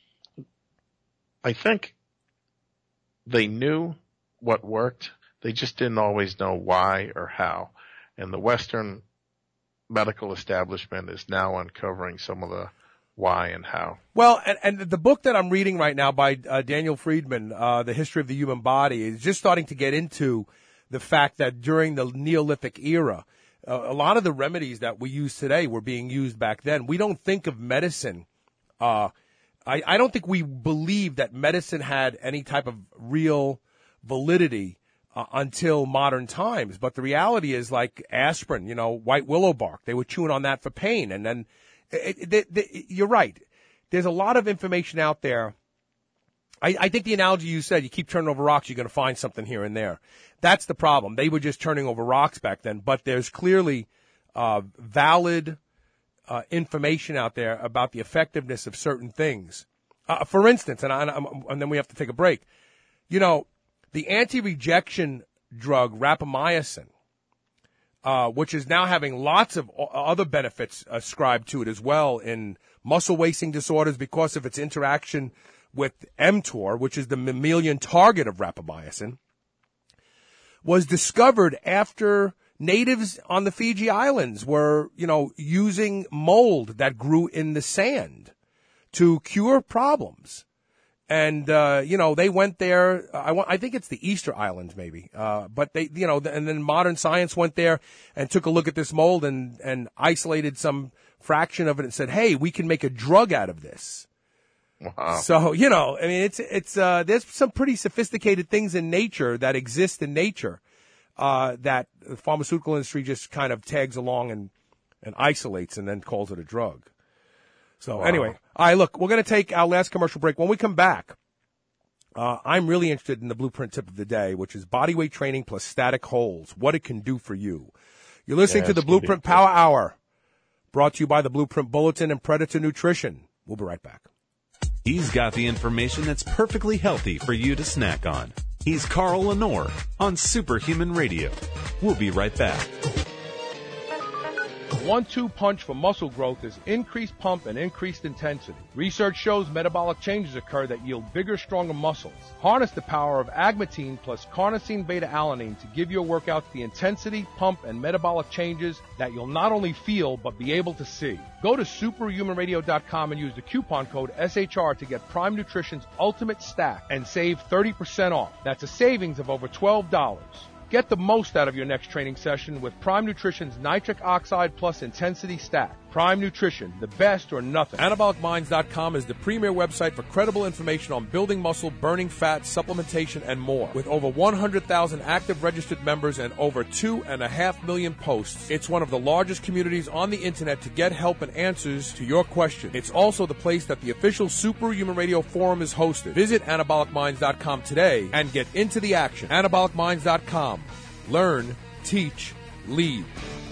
I think they knew what worked. They just didn't always know why or how. And the Western medical establishment is now uncovering some of the why and how. Well, and, and the book that I'm reading right now by uh, Daniel Friedman, uh, The History of the Human Body, is just starting to get into the fact that during the Neolithic era, uh, a lot of the remedies that we use today were being used back then. We don't think of medicine. Uh, I, I don't think we believe that medicine had any type of real validity Uh, until modern times. But the reality is, like aspirin, you know, white willow bark, they were chewing on that for pain. And then it, it, it, it, you're right. There's a lot of information out there. I, I think the analogy you said, you keep turning over rocks, you're going to find something here and there. That's the problem. They were just turning over rocks back then. But there's clearly uh, valid uh, information out there about the effectiveness of certain things. Uh, for instance, and, I, and then we have to take a break, you know, the anti-rejection drug rapamycin, uh, which is now having lots of other benefits ascribed to it as well in muscle wasting disorders because of its interaction with mTOR, which is the mammalian target of rapamycin, was discovered after natives on the Fiji Islands were, you know, using mold that grew in the sand to cure problems. And, uh, you know, they went there, I, want, I think it's the Easter Islands maybe, uh, but they, you know, and then modern science went there and took a look at this mold and, and isolated some fraction of it and said, hey, we can make a drug out of this. Wow. So, you know, I mean, it's, it's, uh, there's some pretty sophisticated things in nature that exist in nature, uh, that the pharmaceutical industry just kind of tags along and, and isolates and then calls it a drug. So wow. Anyway, all right, look, we're going to take our last commercial break. When we come back, uh, I'm really interested in the blueprint tip of the day, which is bodyweight training plus static holds, what it can do for you. You're listening yeah, to the Blueprint Power Hour, brought to you by the Blueprint Bulletin and Predator Nutrition. We'll be right back. He's got the information that's perfectly healthy for you to snack on. He's Carl Lenore on Superhuman Radio. We'll be right back. One-two punch for muscle growth is increased pump and increased intensity. Research shows metabolic changes occur that yield bigger, stronger muscles. Harness the power of agmatine plus carnosine beta-alanine to give your workouts the intensity, pump, and metabolic changes that you'll not only feel, but be able to see. Go to superhuman radio dot com and use the coupon code S H R to get Prime Nutrition's Ultimate Stack and save thirty percent off. That's a savings of over twelve dollars. Get the most out of your next training session with Prime Nutrition's Nitric Oxide Plus Intensity Stack. Prime Nutrition, the best or nothing. Anabolic Minds dot com is the premier website for credible information on building muscle, burning fat, supplementation, and more. With over one hundred thousand active registered members and over two and a half million posts, it's one of the largest communities on the internet to get help and answers to your questions. It's also the place that the official Superhuman Radio Forum is hosted. Visit Anabolic Minds dot com today and get into the action. Anabolic Minds dot com. Learn, teach, lead.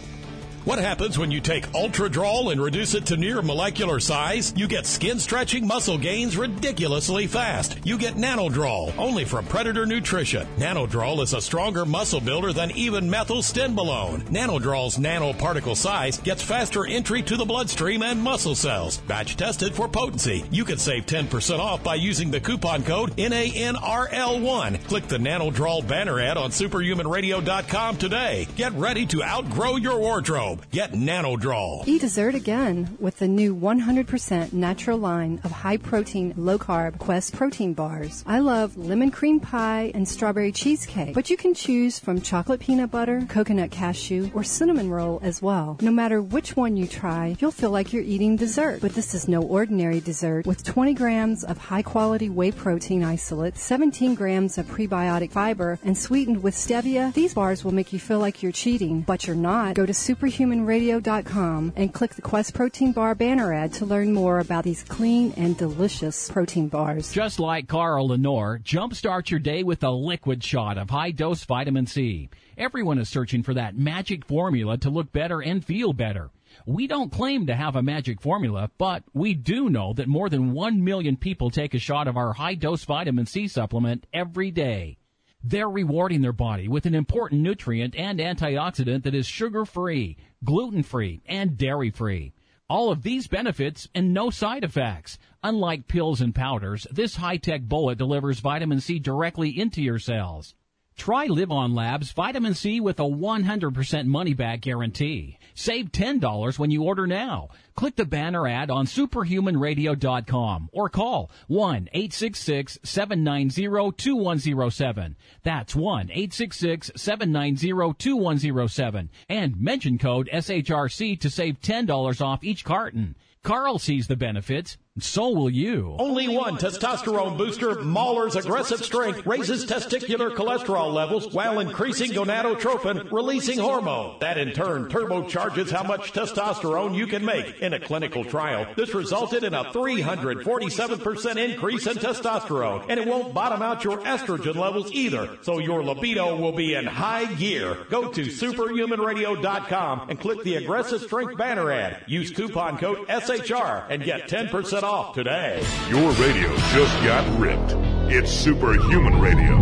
What happens when you take Ultradrol and reduce it to near molecular size? You get skin-stretching muscle gains ridiculously fast. You get Nanodrol, only from Predator Nutrition. Nanodrol is a stronger muscle builder than even methylstimolone. Nanodrol's nanoparticle size gets faster entry to the bloodstream and muscle cells. Batch tested for potency. You can save ten percent off by using the coupon code N A N R L one. Click the Nanodrol banner ad on superhuman radio dot com today. Get ready to outgrow your wardrobe. Get Nanodrol. Eat dessert again with the new one hundred percent natural line of high-protein, low-carb Quest protein bars. I love lemon cream pie and strawberry cheesecake, but you can choose from chocolate peanut butter, coconut cashew, or cinnamon roll as well. No matter which one you try, you'll feel like you're eating dessert. But this is no ordinary dessert. With twenty grams of high-quality whey protein isolate, seventeen grams of prebiotic fiber, and sweetened with stevia, these bars will make you feel like you're cheating, but you're not. Go to superhuman radio dot com and click the Quest Protein Bar banner ad to learn more about these clean and delicious protein bars. Just like Carl Lenore, jumpstart your day with a liquid shot of high-dose vitamin C. Everyone is searching for that magic formula to look better and feel better. We don't claim to have a magic formula, but we do know that more than one million people take a shot of our high-dose vitamin C supplement every day. They're rewarding their body with an important nutrient and antioxidant that is sugar-free, gluten-free, and dairy-free. All of these benefits and no side effects. Unlike pills and powders, this high-tech bullet delivers vitamin C directly into your cells. Try Live On Labs Vitamin C with a one hundred percent money-back guarantee. Save ten dollars when you order now. Click the banner ad on superhuman radio dot com or call one eight six six, seven nine zero, two one zero seven. That's one eight six six, seven nine zero, two one zero seven. And mention code S H R C to save ten dollars off each carton. Carl sees the benefits. So will you. Only one testosterone booster, Mahler's Aggressive Strength, raises testicular cholesterol levels while increasing gonadotropin, releasing hormone. That in turn turbocharges how much testosterone you can make. In a clinical trial, this resulted in a three hundred forty-seven percent increase in testosterone, and it won't bottom out your estrogen levels either, so your libido will be in high gear. Go to superhuman radio dot com and click the Aggressive Strength banner ad. Use coupon code S H R and get ten percent off today. Your radio just got ripped. It's Superhuman Radio.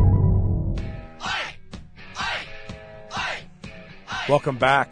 Welcome back.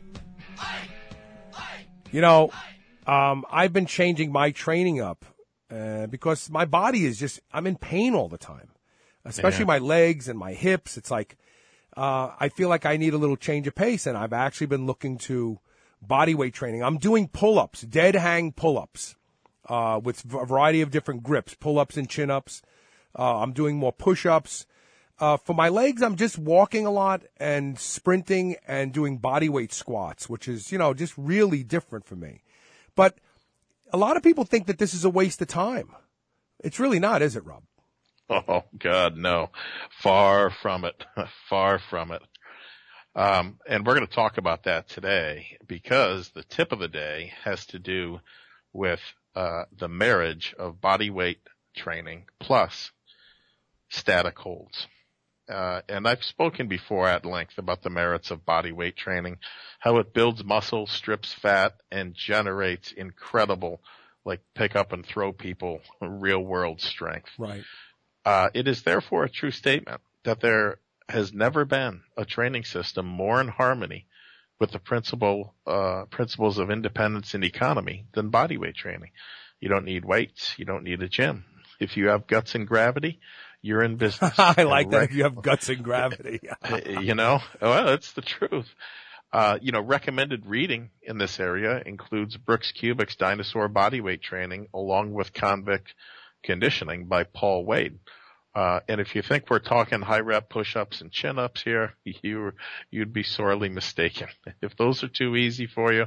You know, um, I've been changing my training up uh, because my body is just, I'm in pain all the time, especially yeah. my legs and my hips. It's like uh, I feel like I need a little change of pace, and I've actually been looking to body weight training. I'm doing pull-ups, dead hang pull-ups. Uh, with a variety of different grips, pull-ups and chin-ups. Uh, I'm doing more push-ups. Uh, for my legs, I'm just walking a lot and sprinting and doing body weight squats, which is, you know, just really different for me. But a lot of people think that this is a waste of time. It's really not, is it, Rob? Oh, God, no. Far from it. Far from it. Um, and we're going to talk about that today because the tip of the day has to do with Uh, the marriage of body weight training plus static holds. Uh, and I've spoken before at length about the merits of body weight training, how it builds muscle, strips fat, and generates incredible, like pick up and throw people, real world strength. Right. Uh, it is therefore a true statement that there has never been a training system more in harmony with the principle, uh, principles of independence and economy than body weight training. You don't need weights. You don't need a gym. If you have guts and gravity, you're in business. I like that. If you have guts and gravity. You know, well, it's the truth. Uh, you know, recommended reading in this area includes Brooks Kubik's Dinosaur Bodyweight Training along with Convict Conditioning by Paul Wade. Uh, and if you think we're talking high rep push-ups and chin-ups here, you, you'd be sorely mistaken. If those are too easy for you,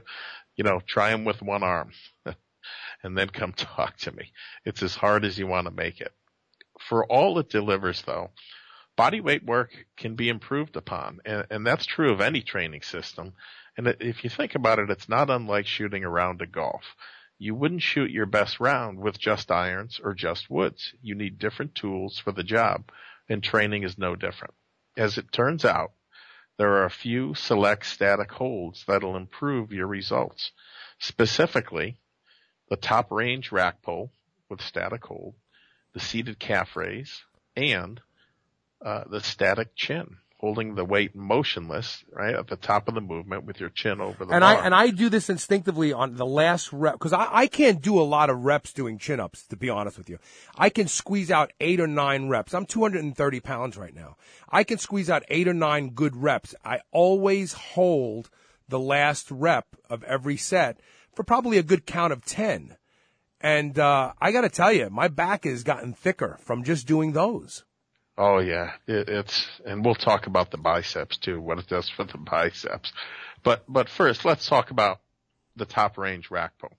You know, try them with one arm and then come talk to me. It's as hard as you want to make it. For all it delivers, though, body weight work can be improved upon, and, and that's true of any training system. And if you think about it, it's not unlike shooting a round of golf. You wouldn't shoot your best round with just irons or just woods. You need different tools for the job, and training is no different. As it turns out, there are a few select static holds that'll improve your results. Specifically, the top range rack pull with static hold, the seated calf raise, and uh, the static chin, holding the weight motionless, right, at the top of the movement with your chin over the and bar. I and I do this instinctively on the last rep, because I, I can't do a lot of reps doing chin-ups, to be honest with you. I can squeeze out eight or nine reps. I'm two hundred thirty pounds right now. I can squeeze out eight or nine good reps. I always hold the last rep of every set for probably a good count of ten. And uh, I got to tell you, my back has gotten thicker from just doing those. Oh yeah, it, it's, and we'll talk about the biceps too, what it does for the biceps. But, but first, let's talk about the top range rack pull.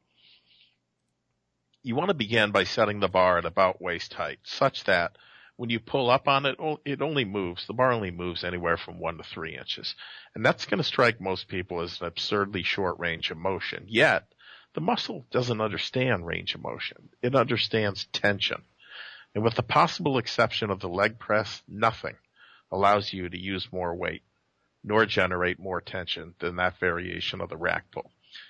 You want to begin by setting the bar at about waist height, such that when you pull up on it, it only moves, the bar only moves anywhere from one to three inches. And that's going to strike most people as an absurdly short range of motion. Yet, the muscle doesn't understand range of motion. It understands tension. And with the possible exception of the leg press, nothing allows you to use more weight, nor generate more tension than that variation of the rack pull.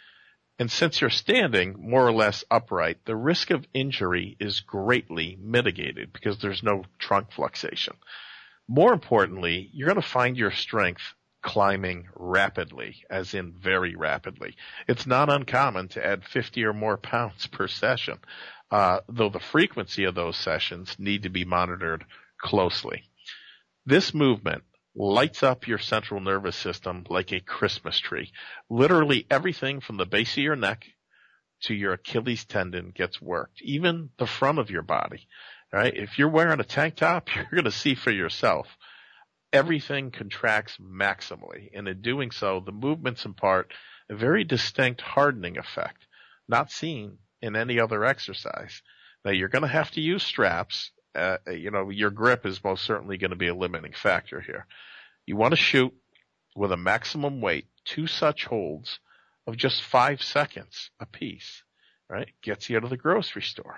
And since you're standing more or less upright, the risk of injury is greatly mitigated because there's no trunk fluxation. More importantly, you're going to find your strength climbing rapidly, as in very rapidly. It's not uncommon to add fifty or more pounds per session. Uh, though the frequency of those sessions need to be monitored closely. This movement lights up your central nervous system like a Christmas tree. Literally everything from the base of your neck to your Achilles tendon gets worked, even the front of your body. Right? If you're wearing a tank top, you're going to see for yourself. Everything contracts maximally, and in doing so, the movements impart a very distinct hardening effect, not seen in any other exercise. Now, you're going to have to use straps. Uh, you know, your grip is most certainly going to be a limiting factor here. You want to shoot with a maximum weight, two such holds of just five seconds apiece, right? Gets you to the grocery store.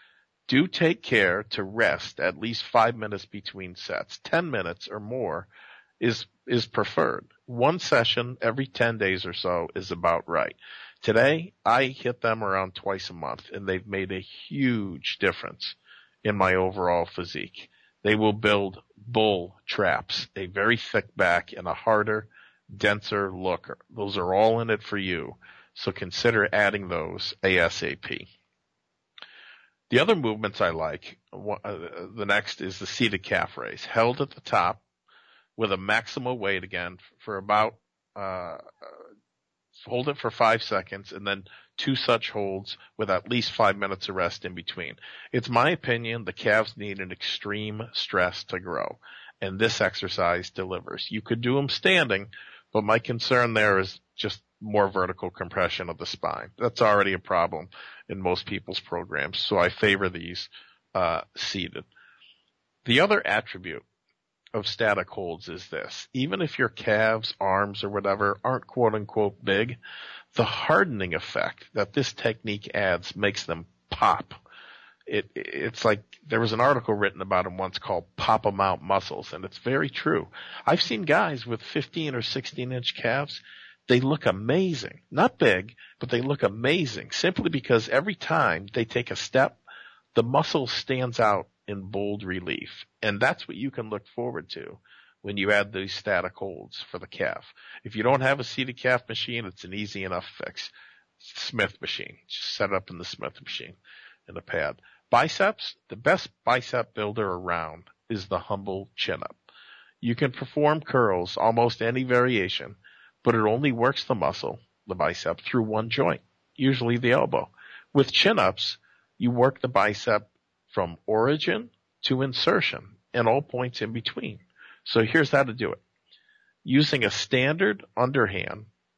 Do take care to rest at least five minutes between sets. Ten minutes or more is is preferred. One session every ten days or so is about right. Today, I hit them around twice a month, and they've made a huge difference in my overall physique. They will build bull traps, a very thick back, and a harder, denser look. Those are all in it for you, so consider adding those ASAP. The other movements I like, uh, the next is the seated calf raise, held at the top with a maximal weight again for about uh hold it for five seconds, and then two such holds with at least five minutes of rest in between. It's my opinion the calves need an extreme stress to grow, and this exercise delivers. You could do them standing, but my concern there is just more vertical compression of the spine. That's already a problem in most people's programs, so I favor these uh seated. The other attribute of static holds is this. Even if your calves, arms, or whatever aren't quote-unquote big, the hardening effect that this technique adds makes them pop. It, it's like there was an article written about them once called Pop 'em Out Muscles, and it's very true. I've seen guys with fifteen or sixteen inch calves. They look amazing. Not big, but they look amazing simply because every time they take a step, the muscle stands out in bold relief. And that's what you can look forward to when you add these static holds for the calf. If you don't have a seated calf machine, it's an easy enough fix. Smith machine. Just set it up in the Smith machine in a pad. Biceps, the best bicep builder around is the humble chin-up. You can perform curls, almost any variation, but it only works the muscle, the bicep, through one joint, usually the elbow. With chin-ups, you work the bicep from origin to insertion and all points in between. So here's how to do it. Using a standard underhand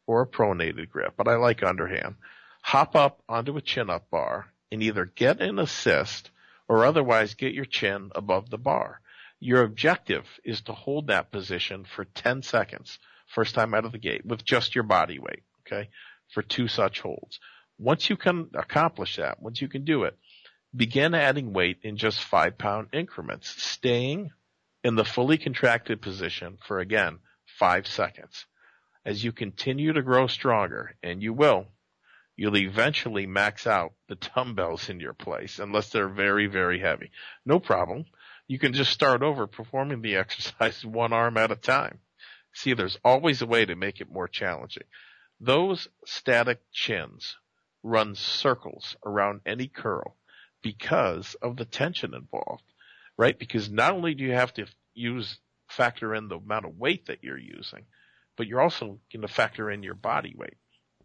or a pronated grip, but I like underhand. Hop up onto a chin-up bar and either get an assist or otherwise get your chin above the bar. Your objective is to hold that position for ten seconds, first time out of the gate, with just your body weight, okay, for two such holds. Once you can accomplish that, once you can do it, begin adding weight in just five-pound increments, staying in the fully contracted position for, again, five seconds. As you continue to grow stronger, and you will, you'll eventually max out the dumbbells in your place, unless they're very, very heavy. No problem. You can just start over performing the exercise one arm at a time. See, there's always a way to make it more challenging. Those static chins run circles around any curl because of the tension involved, right? Because not only do you have to use, factor in the amount of weight that you're using, but you're also going to factor in your body weight.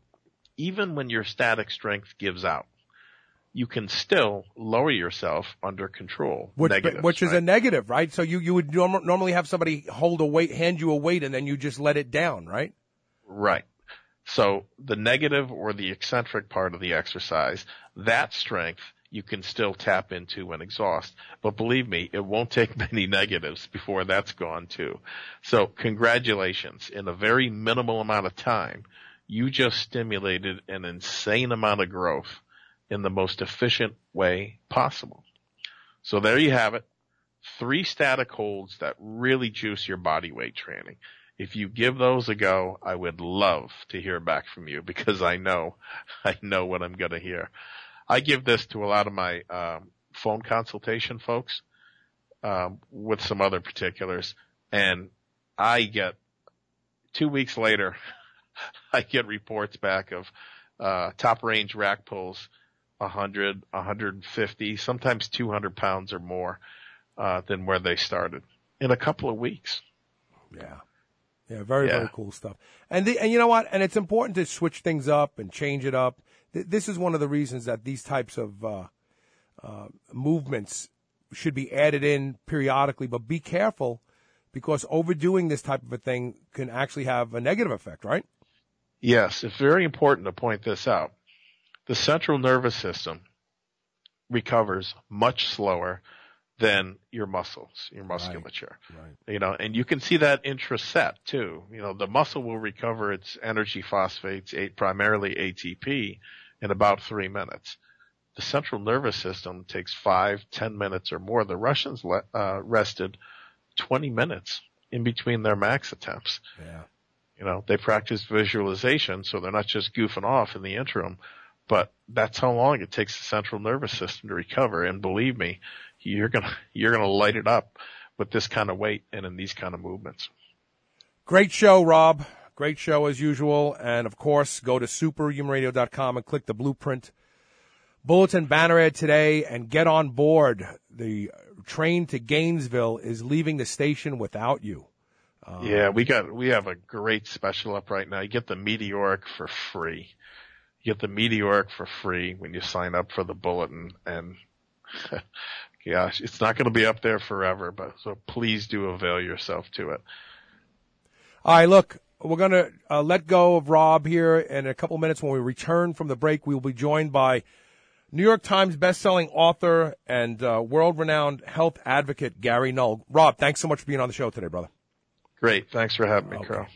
Even when your static strength gives out, you can still lower yourself under control. Which, negatives, which is right? a negative, right? So you, you would norm- normally have somebody hold a weight, hand you a weight, and then you just let it down, right? Right. So the negative or the eccentric part of the exercise, that strength you can still tap into and exhaust. But believe me, it won't take many negatives before that's gone too. So congratulations. In a very minimal amount of time, you just stimulated an insane amount of growth in the most efficient way possible. So there you have it. Three static holds that really juice your body weight training. If you give those a go, I would love to hear back from you because I know, I know what I'm going to hear. I give this to a lot of my um, phone consultation folks um, with some other particulars, and I get two weeks later, I get reports back of uh, top range rack pulls, one hundred, one hundred fifty, sometimes two hundred pounds or more uh, than where they started in a couple of weeks. Yeah. Yeah, very, yeah. very cool stuff. And the, and you know what? And it's important to switch things up and change it up. Th- this is one of the reasons that these types of uh, uh, movements should be added in periodically, but be careful because overdoing this type of a thing can actually have a negative effect, right? Yes, it's very important to point this out. The central nervous system recovers much slower than your muscles, your musculature. Right, right. You know, and you can see that intraset too. You know, the muscle will recover its energy phosphates, primarily A T P, in about three minutes. The central nervous system takes five, ten minutes or more. The Russians le- uh, rested twenty minutes in between their max attempts. Yeah. You know, they practiced visualization, so they're not just goofing off in the interim, but that's how long it takes the central nervous system to recover. And believe me, you're gonna you're gonna light it up with this kind of weight and in these kind of movements. Great show, Rob. Great show as usual. And of course, go to superhuman radio dot com and click the Blueprint Bulletin banner ad today and get on board. The train to Gainesville is leaving the station without you. Um, yeah, we got we have a great special up right now. You get the Meteoric for free. You get the Meteoric for free when you sign up for the bulletin, and gosh, it's not going to be up there forever, but so please do avail yourself to it. All right, look, we're going to uh, let go of Rob here in a couple minutes. When we return from the break, we will be joined by New York Times bestselling author and uh, world-renowned health advocate Gary Null. Rob, thanks so much for being on the show today, brother. Great. Thanks for having me, okay. Carl.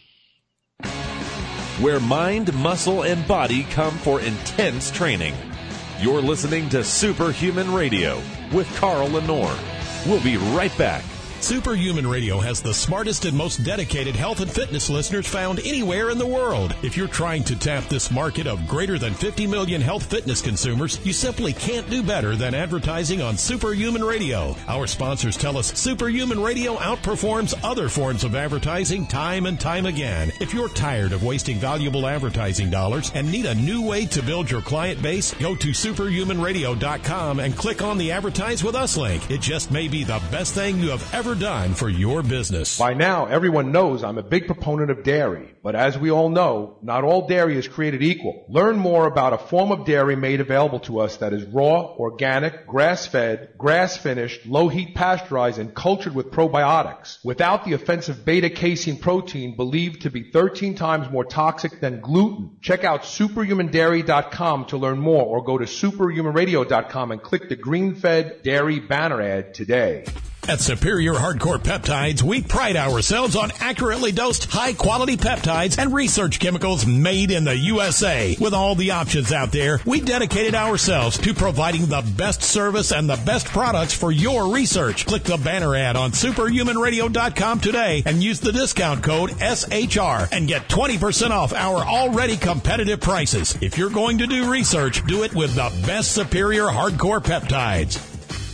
Where mind, muscle, and body come for intense training. You're listening to Superhuman Radio with Carl Lenore. We'll be right back. Superhuman Radio has the smartest and most dedicated health and fitness listeners found anywhere in the world. If you're trying to tap this market of greater than fifty million health fitness consumers, you simply can't do better than advertising on Superhuman Radio. Our sponsors tell us Superhuman Radio outperforms other forms of advertising time and time again. If you're tired of wasting valuable advertising dollars and need a new way to build your client base, go to superhuman radio dot com and click on the Advertise with Us link. It just may be the best thing you have ever ever done for your business. By now, everyone knows I'm a big proponent of dairy, but as we all know, not all dairy is created equal. Learn more about a form of dairy made available to us that is raw, organic, grass-fed, grass-finished, low-heat pasteurized, and cultured with probiotics, without the offensive beta-casein protein believed to be thirteen times more toxic than gluten. Check out superhuman dairy dot com to learn more, or go to superhuman radio dot com and click the green-fed dairy banner ad today. At Superior Hardcore Peptides, we pride ourselves on accurately dosed, high-quality peptides and research chemicals made in the U S A. With all the options out there, we dedicated ourselves to providing the best service and the best products for your research. Click the banner ad on superhuman radio dot com today and use the discount code S H R and get twenty percent off our already competitive prices. If you're going to do research, do it with the best Superior Hardcore Peptides.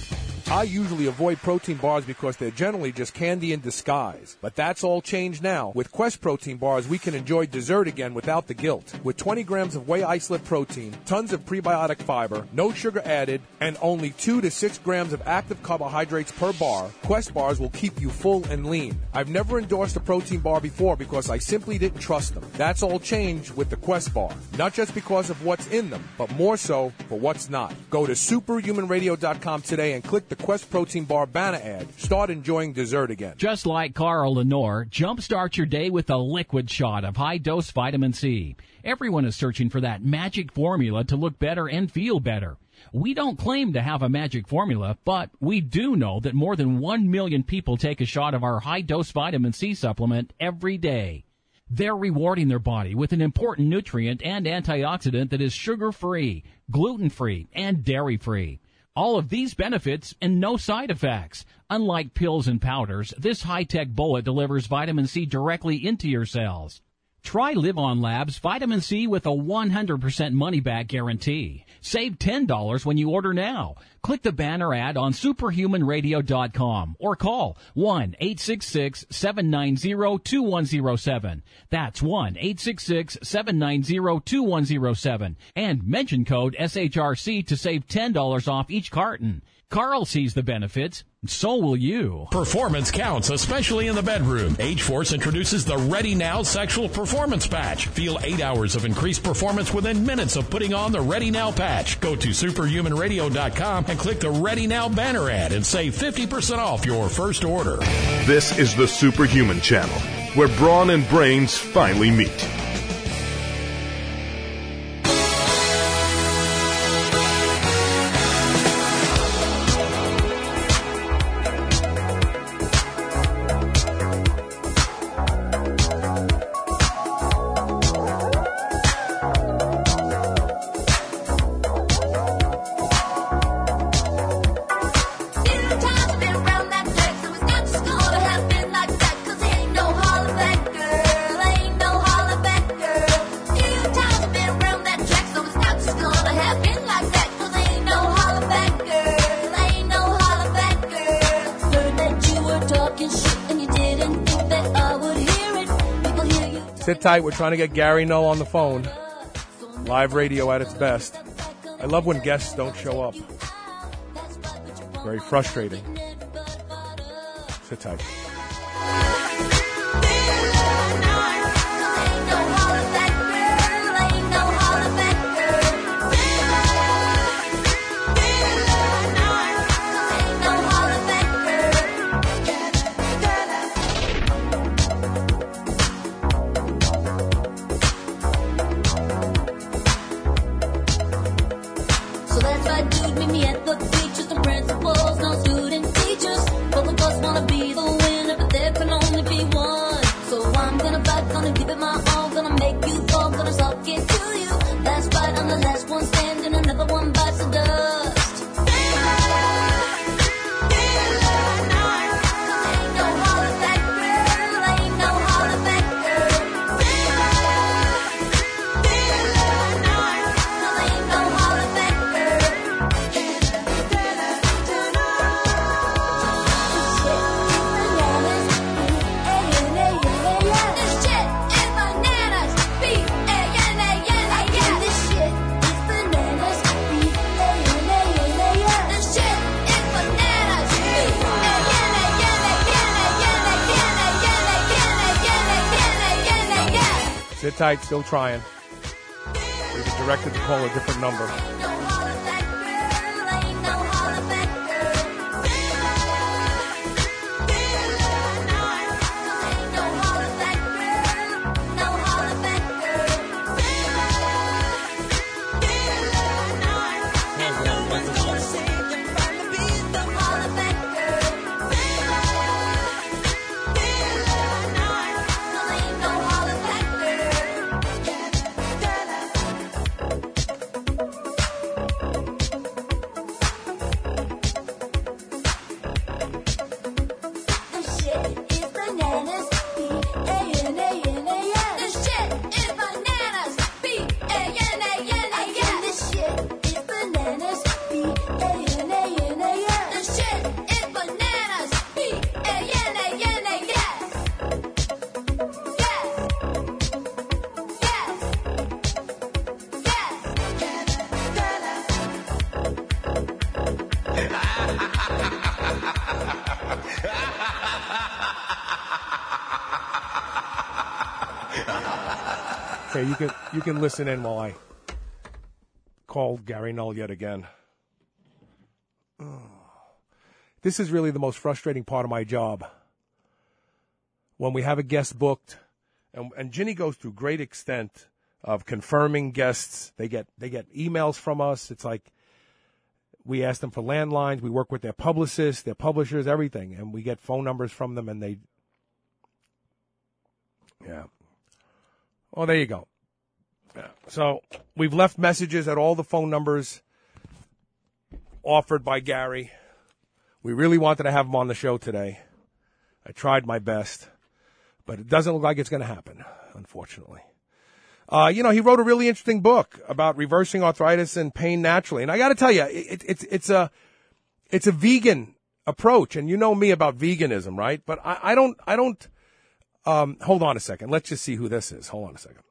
I usually avoid protein bars because they're generally just candy in disguise. But that's all changed now. With Quest protein bars, we can enjoy dessert again without the guilt. With twenty grams of whey isolate protein, tons of prebiotic fiber, no sugar added, and only two to six grams of active carbohydrates per bar, Quest bars will keep you full and lean. I've never endorsed a protein bar before because I simply didn't trust them. That's all changed with the Quest bar. Not just because of what's in them, but more so for what's not. Go to superhuman radio dot com today and click the Quest protein bar banner ad. Start enjoying dessert again. Just like Carl Lenore, jumpstart your day with a liquid shot of high-dose vitamin C. Everyone is searching for that magic formula to look better and feel better. We don't claim to have a magic formula, but we do know that more than one million people take a shot of our high-dose vitamin C supplement every day. They're rewarding their body with an important nutrient and antioxidant that is sugar-free, gluten-free, and dairy-free. All of these benefits and no side effects. Unlike pills and powders, this high-tech bullet delivers vitamin C directly into your cells. Try Live On Labs Vitamin C with a one hundred percent money-back guarantee. Save ten dollars when you order now. Click the banner ad on superhuman radio dot com or call one eight six six, seven nine zero, two one zero seven. That's one eight six six, seven nine zero, two one zero seven. And mention code S H R C to save ten dollars off each carton. Carl sees the benefits. So will you. Performance counts, especially in the bedroom. H-Force introduces the Ready Now Sexual Performance Patch. Feel eight hours of increased performance within minutes of putting on the Ready Now patch. Go to superhuman radio dot com and click the Ready Now banner ad and save fifty percent off your first order. This is the Superhuman Channel, where brawn and brains finally meet. Sit tight. We're trying to get Gary Null on the phone. Live radio at its best. I love when guests don't show up. Very frustrating. Sit tight. So Sit tight, still trying. We were directed to call a different number. Okay, you can you can listen in while I call Gary Null yet again. Oh. This is really the most frustrating part of my job. When we have a guest booked, and, and Ginny goes through great extent of confirming guests. They get they get emails from us. It's like we ask them for landlines. We work with their publicists, their publishers, everything, and we get phone numbers from them, and they, yeah. Well, there you go. Yeah. So we've left messages at all the phone numbers offered by Gary. We really wanted to have him on the show today. I tried my best, but it doesn't look like it's going to happen, unfortunately. Uh, you know, he wrote a really interesting book about reversing arthritis and pain naturally. And I got to tell you, it, it's it's a it's a vegan approach, and you know me about veganism, right? But I, I don't I don't. Um, hold on a second. Let's just see who this is. Hold on a second.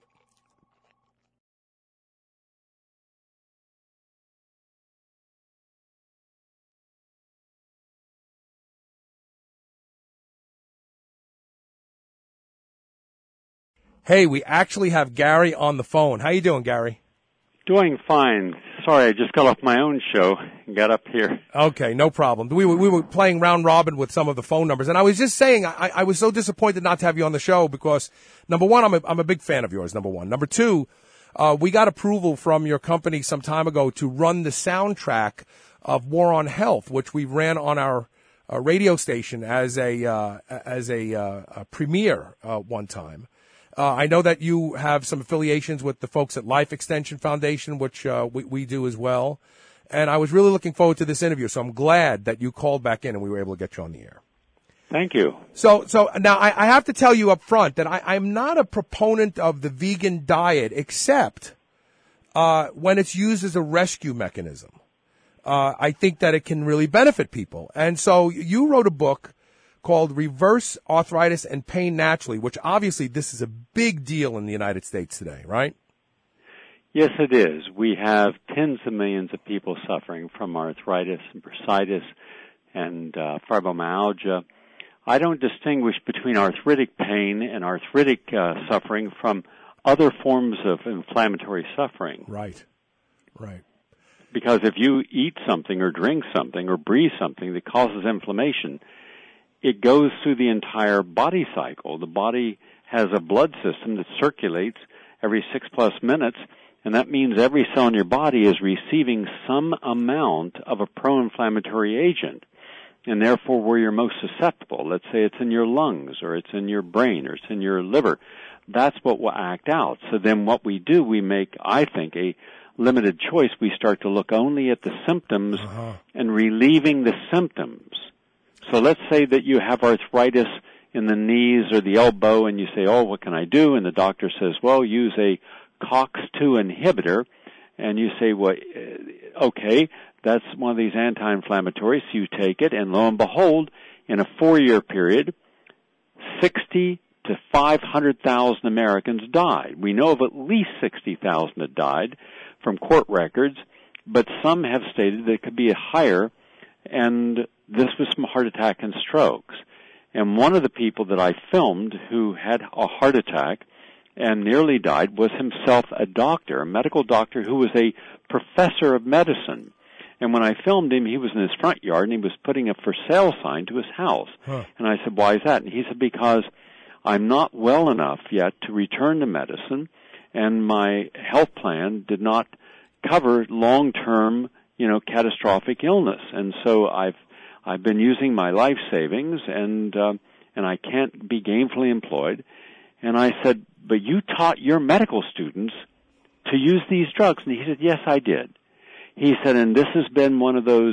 Hey, we actually have Gary on the phone. How you doing, Gary? Doing fine. Sorry, I just got off my own show and got up here. Okay, no problem. We were, we were playing round robin with some of the phone numbers, and I was just saying I, I was so disappointed not to have you on the show because, number one, I'm a, I'm a big fan of yours, number one. Number two, uh, we got approval from your company some time ago to run the soundtrack of War on Health, which we ran on our uh, radio station as a, uh, as a, uh, a premiere uh, one time. Uh, I know that you have some affiliations with the folks at Life Extension Foundation, which uh, we, we do as well. And I was really looking forward to this interview, so I'm glad that you called back in and we were able to get you on the air. Thank you. So so now I, I have to tell you up front that I, I'm not a proponent of the vegan diet, except uh, when it's used as a rescue mechanism. Uh, I think that it can really benefit people. And so you wrote a book called Reverse Arthritis and Pain Naturally, which obviously this is a big deal in the United States today, right? Yes, it is. We have tens of millions of people suffering from arthritis and bursitis and uh, fibromyalgia. I don't distinguish between arthritic pain and arthritic uh, suffering from other forms of inflammatory suffering. Right, right. Because if you eat something or drink something or breathe something that causes inflammation, it goes through the entire body cycle. The body has a blood system that circulates every six plus minutes, and that means every cell in your body is receiving some amount of a pro-inflammatory agent. And therefore, where you're most susceptible, let's say it's in your lungs or it's in your brain or it's in your liver, that's what will act out. So then what we do, we make, I think, a limited choice. We start to look only at the symptoms uh-huh. and relieving the symptoms. So let's say that you have arthritis in the knees or the elbow and you say, oh, what can I do? And the doctor says, well, use a COX two inhibitor. And you say, well, okay, that's one of these anti-inflammatories. So you take it, and lo and behold, in a four-year period, sixty to five hundred thousand Americans died. We know of at least sixty thousand that died from court records, but some have stated that it could be higher, and this was from heart attack and strokes. And one of the people that I filmed who had a heart attack and nearly died was himself a doctor, a medical doctor who was a professor of medicine. And when I filmed him, he was in his front yard, and he was putting a for sale sign to his house. Huh. And I said, why is that? And he said, because I'm not well enough yet to return to medicine, and my health plan did not cover long-term, you know, catastrophic illness. And so I've I've been using my life savings, and uh, and I can't be gainfully employed. And I said, but you taught your medical students to use these drugs. And he said, yes, I did. He said, and this has been one of those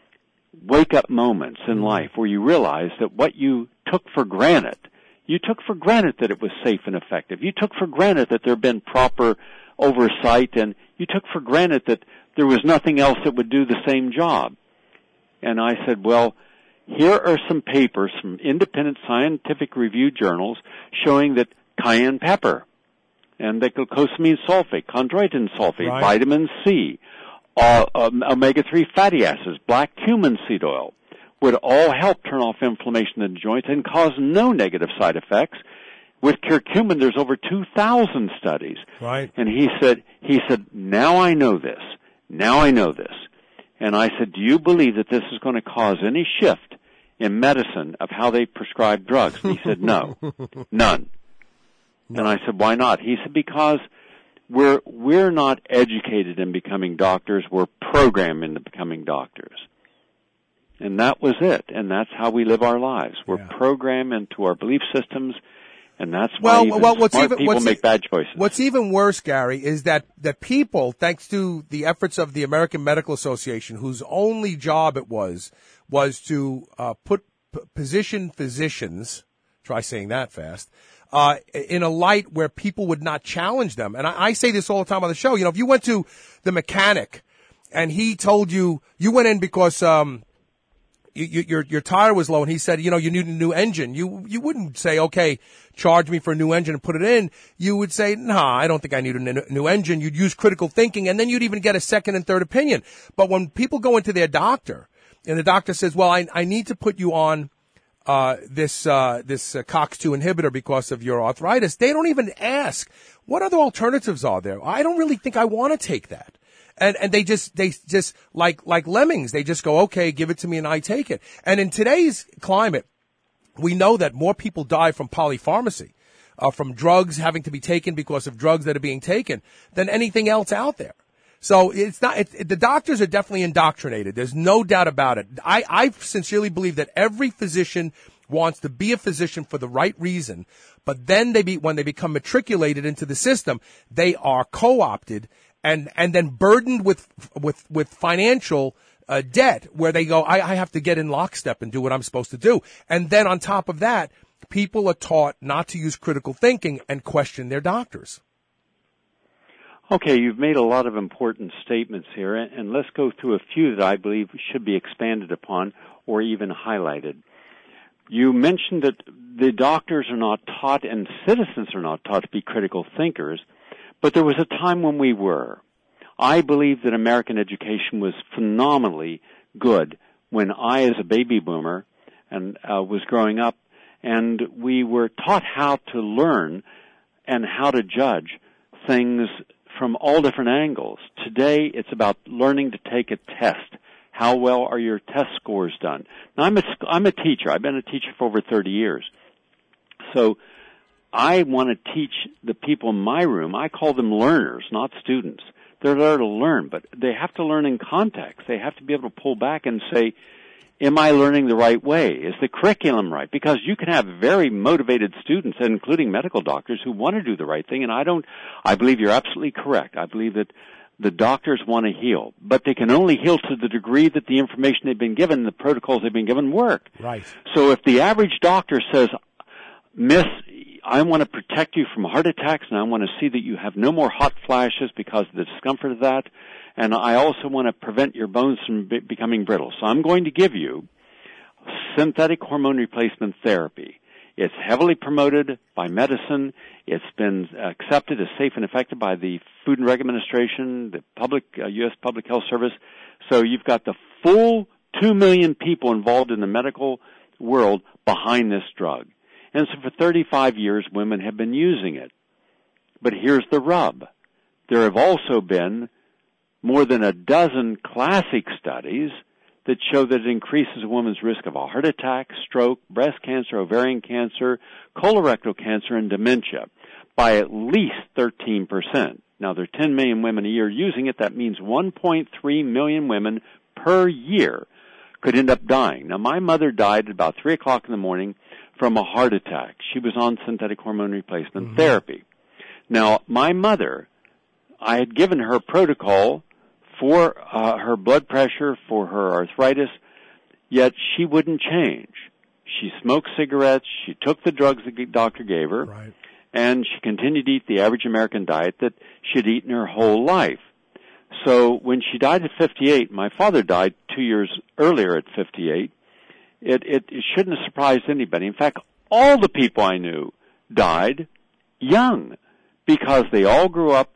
wake-up moments in life where you realize that what you took for granted, you took for granted that it was safe and effective. You took for granted that there had been proper oversight, and you took for granted that there was nothing else that would do the same job. And I said, well, here are some papers from independent scientific review journals showing that cayenne pepper and the glucosamine sulfate, chondroitin sulfate, right. vitamin C, uh, um, omega three fatty acids, black cumin seed oil would all help turn off inflammation in the joints and cause no negative side effects. With curcumin, there's over two thousand studies. Right. And he said, he said, now I know this. Now I know this. And I said, do you believe that this is going to cause any shift in medicine of how they prescribe drugs? And he said, no, none. No. And I said, why not? He said, because we're, we're not educated in becoming doctors. We're programmed into becoming doctors. And that was it. And that's how we live our lives. We're yeah. programmed into our belief systems. And that's why well, even well, what's smart even, people what's make e- bad choices. What's even worse, Gary, is that the people, thanks to the efforts of the American Medical Association, whose only job it was, was to uh, put p- position physicians, try saying that fast, uh, in a light where people would not challenge them. And I, I say this all the time on the show. You know, if you went to the mechanic and he told you, you went in because, um, You, you, your your tire was low, and he said, you know, you need a new engine. You you wouldn't say, okay, charge me for a new engine and put it in. You would say, nah, I don't think I need a new, new engine. You'd use critical thinking, and then you'd even get a second and third opinion. But when people go into their doctor, and the doctor says, well, I I need to put you on uh this uh this uh, COX two inhibitor because of your arthritis, they don't even ask, what other alternatives are there? I don't really think I want to take that. And, and they just, they just, like, like lemmings, they just go, okay, give it to me and I take it. And in today's climate, we know that more people die from polypharmacy, uh, from drugs having to be taken because of drugs that are being taken than anything else out there. So it's not, it, it, the doctors are definitely indoctrinated. There's no doubt about it. I, I sincerely believe that every physician wants to be a physician for the right reason, but then they be, when they become matriculated into the system, they are co-opted and and then burdened with with with financial uh, debt, where they go, I, I have to get in lockstep and do what I'm supposed to do. And then on top of that, people are taught not to use critical thinking and question their doctors. Okay, you've made a lot of important statements here, and let's go through a few that I believe should be expanded upon or even highlighted. You mentioned that the doctors are not taught and citizens are not taught to be critical thinkers. But there was a time when we were. I believe that American education was phenomenally good when I, as a baby boomer, and uh, was growing up, and we were taught how to learn and how to judge things from all different angles. Today, it's about learning to take a test. How well are your test scores done? Now, I'm a, I'm a teacher. I've been a teacher for over thirty years. So I want to teach the people in my room, I call them learners, not students. They're there to learn, but they have to learn in context. They have to be able to pull back and say, am I learning the right way? Is the curriculum right? Because you can have very motivated students, including medical doctors, who want to do the right thing, and I don't, I believe you're absolutely correct. I believe that the doctors want to heal, but they can only heal to the degree that the information they've been given, the protocols they've been given work. Right. So if the average doctor says, Miss, I want to protect you from heart attacks, and I want to see that you have no more hot flashes because of the discomfort of that, and I also want to prevent your bones from be- becoming brittle. So I'm going to give you synthetic hormone replacement therapy. It's heavily promoted by medicine. It's been accepted as safe and effective by the Food and Drug Administration, the public uh, U S Public Health Service. So you've got the full two million people involved in the medical world behind this drug. And so for thirty-five years, women have been using it. But here's the rub. There have also been more than a dozen classic studies that show that it increases a woman's risk of a heart attack, stroke, breast cancer, ovarian cancer, colorectal cancer, and dementia by at least thirteen percent. Now, there are ten million women a year using it. That means one point three million women per year could end up dying. Now, my mother died at about three o'clock in the morning from a heart attack. She was on synthetic hormone replacement mm-hmm. therapy. Now, my mother, I had given her protocol for uh, her blood pressure, for her arthritis, yet she wouldn't change. She smoked cigarettes, she took the drugs the doctor gave her, right. and she continued to eat the average American diet that she'd eaten her whole life. So when she died at fifty-eight, my father died two years earlier at fifty-eight, it, it, it shouldn't have surprised anybody. In fact, all the people I knew died young because they all grew up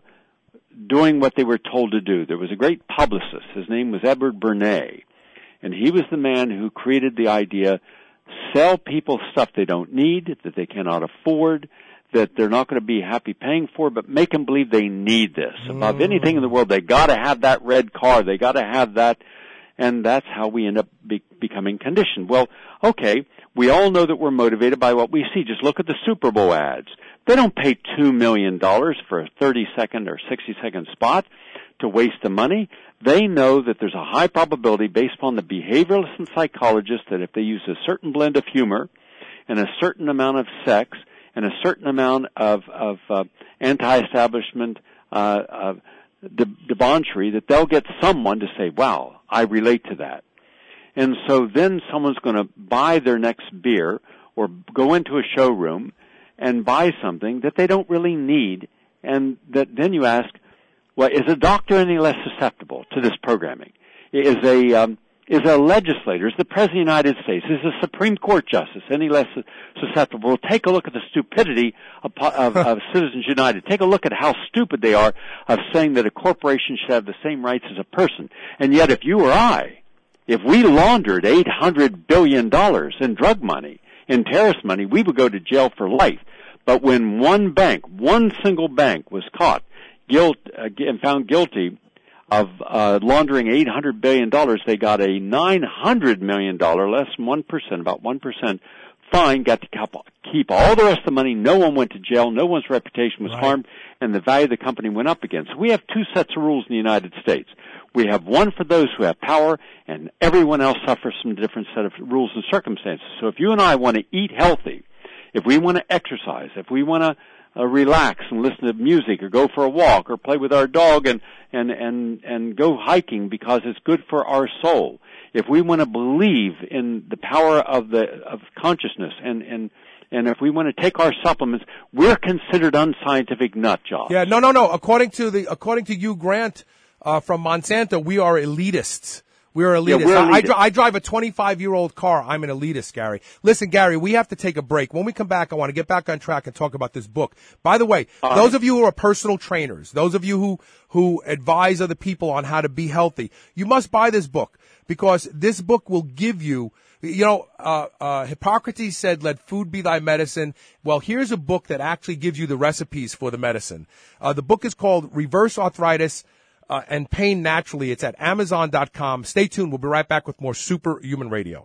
doing what they were told to do. There was a great publicist. His name was Edward Bernays, and he was the man who created the idea, sell people stuff they don't need, that they cannot afford, that they're not going to be happy paying for, but make them believe they need this. Mm. Above anything in the world, they got to have that red car. They got to have that, and that's how we end up be- becoming conditioned. Well, okay, we all know that we're motivated by what we see. Just look at the Super Bowl ads. They don't pay two million dollars for a thirty-second or sixty-second spot to waste the money. They know that there's a high probability based upon the behavioralists and psychologists that if they use a certain blend of humor and a certain amount of sex and a certain amount of, of uh, anti-establishment uh, uh, de- debauchery, that they'll get someone to say, wow, I relate to that. And so then someone's going to buy their next beer or go into a showroom and buy something that they don't really need, and that then you ask, well, is a doctor any less susceptible to this programming? Is a um, is a legislator, is the President of the United States, is a Supreme Court justice any less susceptible? Well, take a look at the stupidity of, of, of Citizens United. Take a look at how stupid they are of saying that a corporation should have the same rights as a person. And yet if you or I, if we laundered eight hundred billion dollars in drug money, in terrorist money, we would go to jail for life. But when one bank, one single bank was caught guilt, uh, and found guilty of uh, laundering eight hundred billion dollars, they got a nine hundred million dollars, less than one percent, about one percent fine, got to keep all the rest of the money. No one went to jail. No one's reputation was right. harmed, and the value of the company went up again. So we have two sets of rules in the United States. We have one for those who have power, and everyone else suffers from a different set of rules and circumstances. So if you and I want to eat healthy, if we want to exercise, if we want to uh, relax and listen to music or go for a walk or play with our dog and, and, and, and go hiking because it's good for our soul, if we want to believe in the power of the, of consciousness and, and, and if we want to take our supplements, we're considered unscientific nut jobs. Yeah, no, no, no. According to the, according to Hugh Grant, uh, from Monsanto, we are elitists. We're elitists. Yeah, we're elitist. I, I, dri- I drive a twenty-five-year-old car. I'm an elitist, Gary. Listen, Gary, we have to take a break. When we come back, I want to get back on track and talk about this book. By the way, All those right. of you who are personal trainers, those of you who, who advise other people on how to be healthy, you must buy this book because this book will give you, you know, uh, uh, Hippocrates said, let food be thy medicine. Well, here's a book that actually gives you the recipes for the medicine. Uh, the book is called Reverse Arthritis Uh, and Pain Naturally. It's at amazon dot com. Stay tuned. We'll be right back with more Superhuman Radio.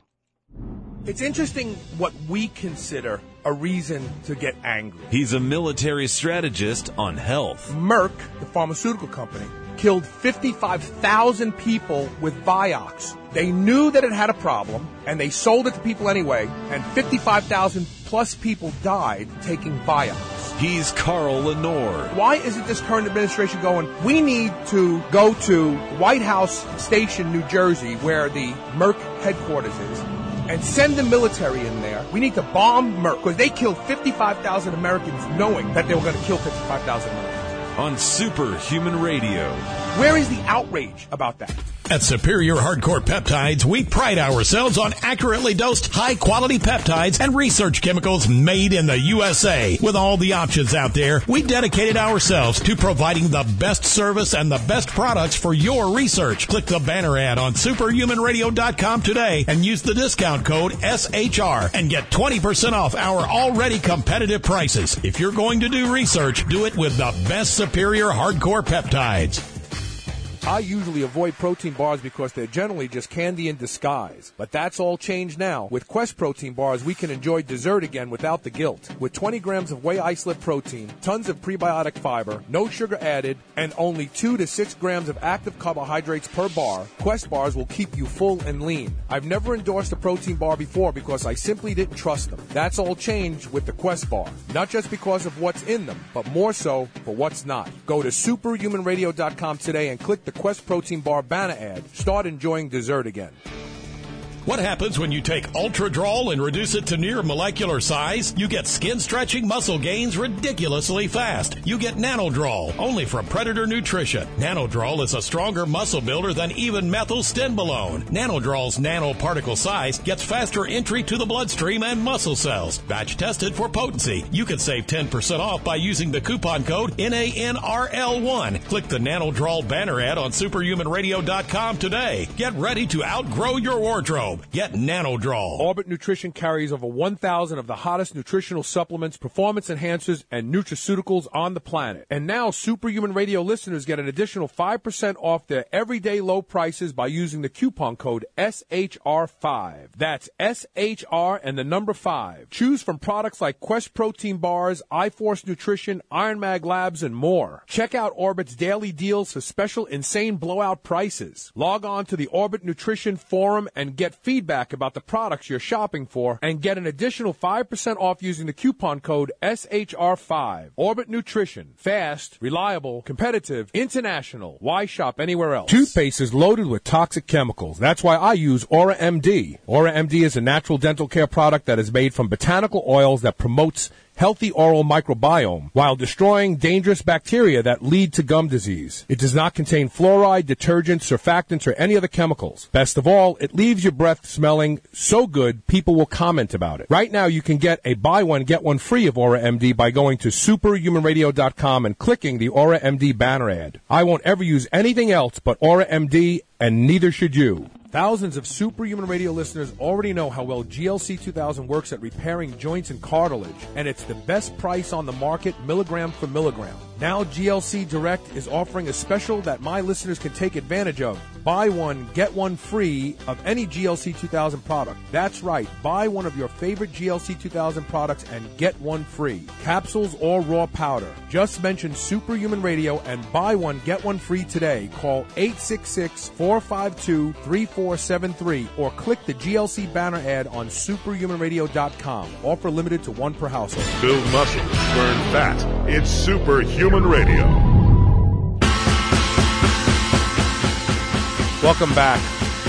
It's interesting what we consider a reason to get angry. He's a military strategist on health. Merck, the pharmaceutical company, killed fifty-five thousand people with Vioxx. They knew that it had a problem, and they sold it to people anyway, and fifty-five thousand plus people died taking Vioxx. He's Carl Lenore. Why isn't this current administration going, we need to go to White House Station, New Jersey, where the Merck headquarters is, and send the military in there. We need to bomb Merck, because they killed fifty-five thousand Americans knowing that they were going to kill fifty-five thousand Americans. On Superhuman Radio. Where is the outrage about that? At Superior Hardcore Peptides, we pride ourselves on accurately dosed, high-quality peptides and research chemicals made in the U S A. With all the options out there, we dedicated ourselves to providing the best service and the best products for your research. Click the banner ad on superhuman radio dot com today and use the discount code S H R and get twenty percent off our already competitive prices. If you're going to do research, do it with the best Superior Hardcore Peptides. I usually avoid protein bars because they're generally just candy in disguise. But that's all changed now. With Quest protein bars, we can enjoy dessert again without the guilt. With twenty grams of whey isolate protein, tons of prebiotic fiber, no sugar added, and only two to six grams of active carbohydrates per bar, Quest bars will keep you full and lean. I've never endorsed a protein bar before because I simply didn't trust them. That's all changed with the Quest bar. Not just because of what's in them, but more so for what's not. Go to superhuman radio dot com today and click the Quest protein bar banner ad. Start enjoying dessert again. What happens when you take Ultradrol and reduce it to near molecular size? You get skin-stretching muscle gains ridiculously fast. You get Nanodrol, only from Predator Nutrition. Nanodrol is a stronger muscle builder than even methylstimolone. Nanodrol's nanoparticle size gets faster entry to the bloodstream and muscle cells. Batch tested for potency. You can save ten percent off by using the coupon code N A N R L one. Click the Nanodrol banner ad on superhuman radio dot com today. Get ready to outgrow your wardrobe. Get Nanodrol. Orbit Nutrition carries over one thousand of the hottest nutritional supplements, performance enhancers, and nutraceuticals on the planet. And now Superhuman Radio listeners get an additional five percent off their everyday low prices by using the coupon code S H R five. That's S H R and the number five. Choose from products like Quest Protein Bars, iForce Nutrition, Iron Mag Labs, and more. Check out Orbit's daily deals for special insane blowout prices. Log on to the Orbit Nutrition forum and get feedback about the products you're shopping for and get an additional five percent off using the coupon code S H R five. Orbit Nutrition. Fast, reliable, competitive, international. Why shop anywhere else? Toothpaste is loaded with toxic chemicals. That's why I use Aura M D. Aura M D is a natural dental care product that is made from botanical oils that promotes healthy oral microbiome while destroying dangerous bacteria that lead to gum disease. It does not contain fluoride, detergents, surfactants, or any other chemicals. Best of all, it leaves your breath smelling so good people will comment about it. Right now, you can get a buy one, get one free of Aura M D by going to superhuman radio dot com and clicking the Aura M D banner ad. I won't ever use anything else but Aura M D, and neither should you. Thousands of Superhuman Radio listeners already know how well G L C two thousand works at repairing joints and cartilage, and it's the best price on the market, milligram for milligram. Now G L C Direct is offering a special that my listeners can take advantage of. Buy one, get one free of any G L C two thousand product. That's right, buy one of your favorite G L C two thousand products and get one free. Capsules or raw powder. Just mention Superhuman Radio and buy one, get one free today. Call eight six six, four five two, three four seven three or click the G L C banner ad on superhuman radio dot com. Offer limited to one per household. Build muscle, burn fat. It's Superhuman Radio. Welcome back.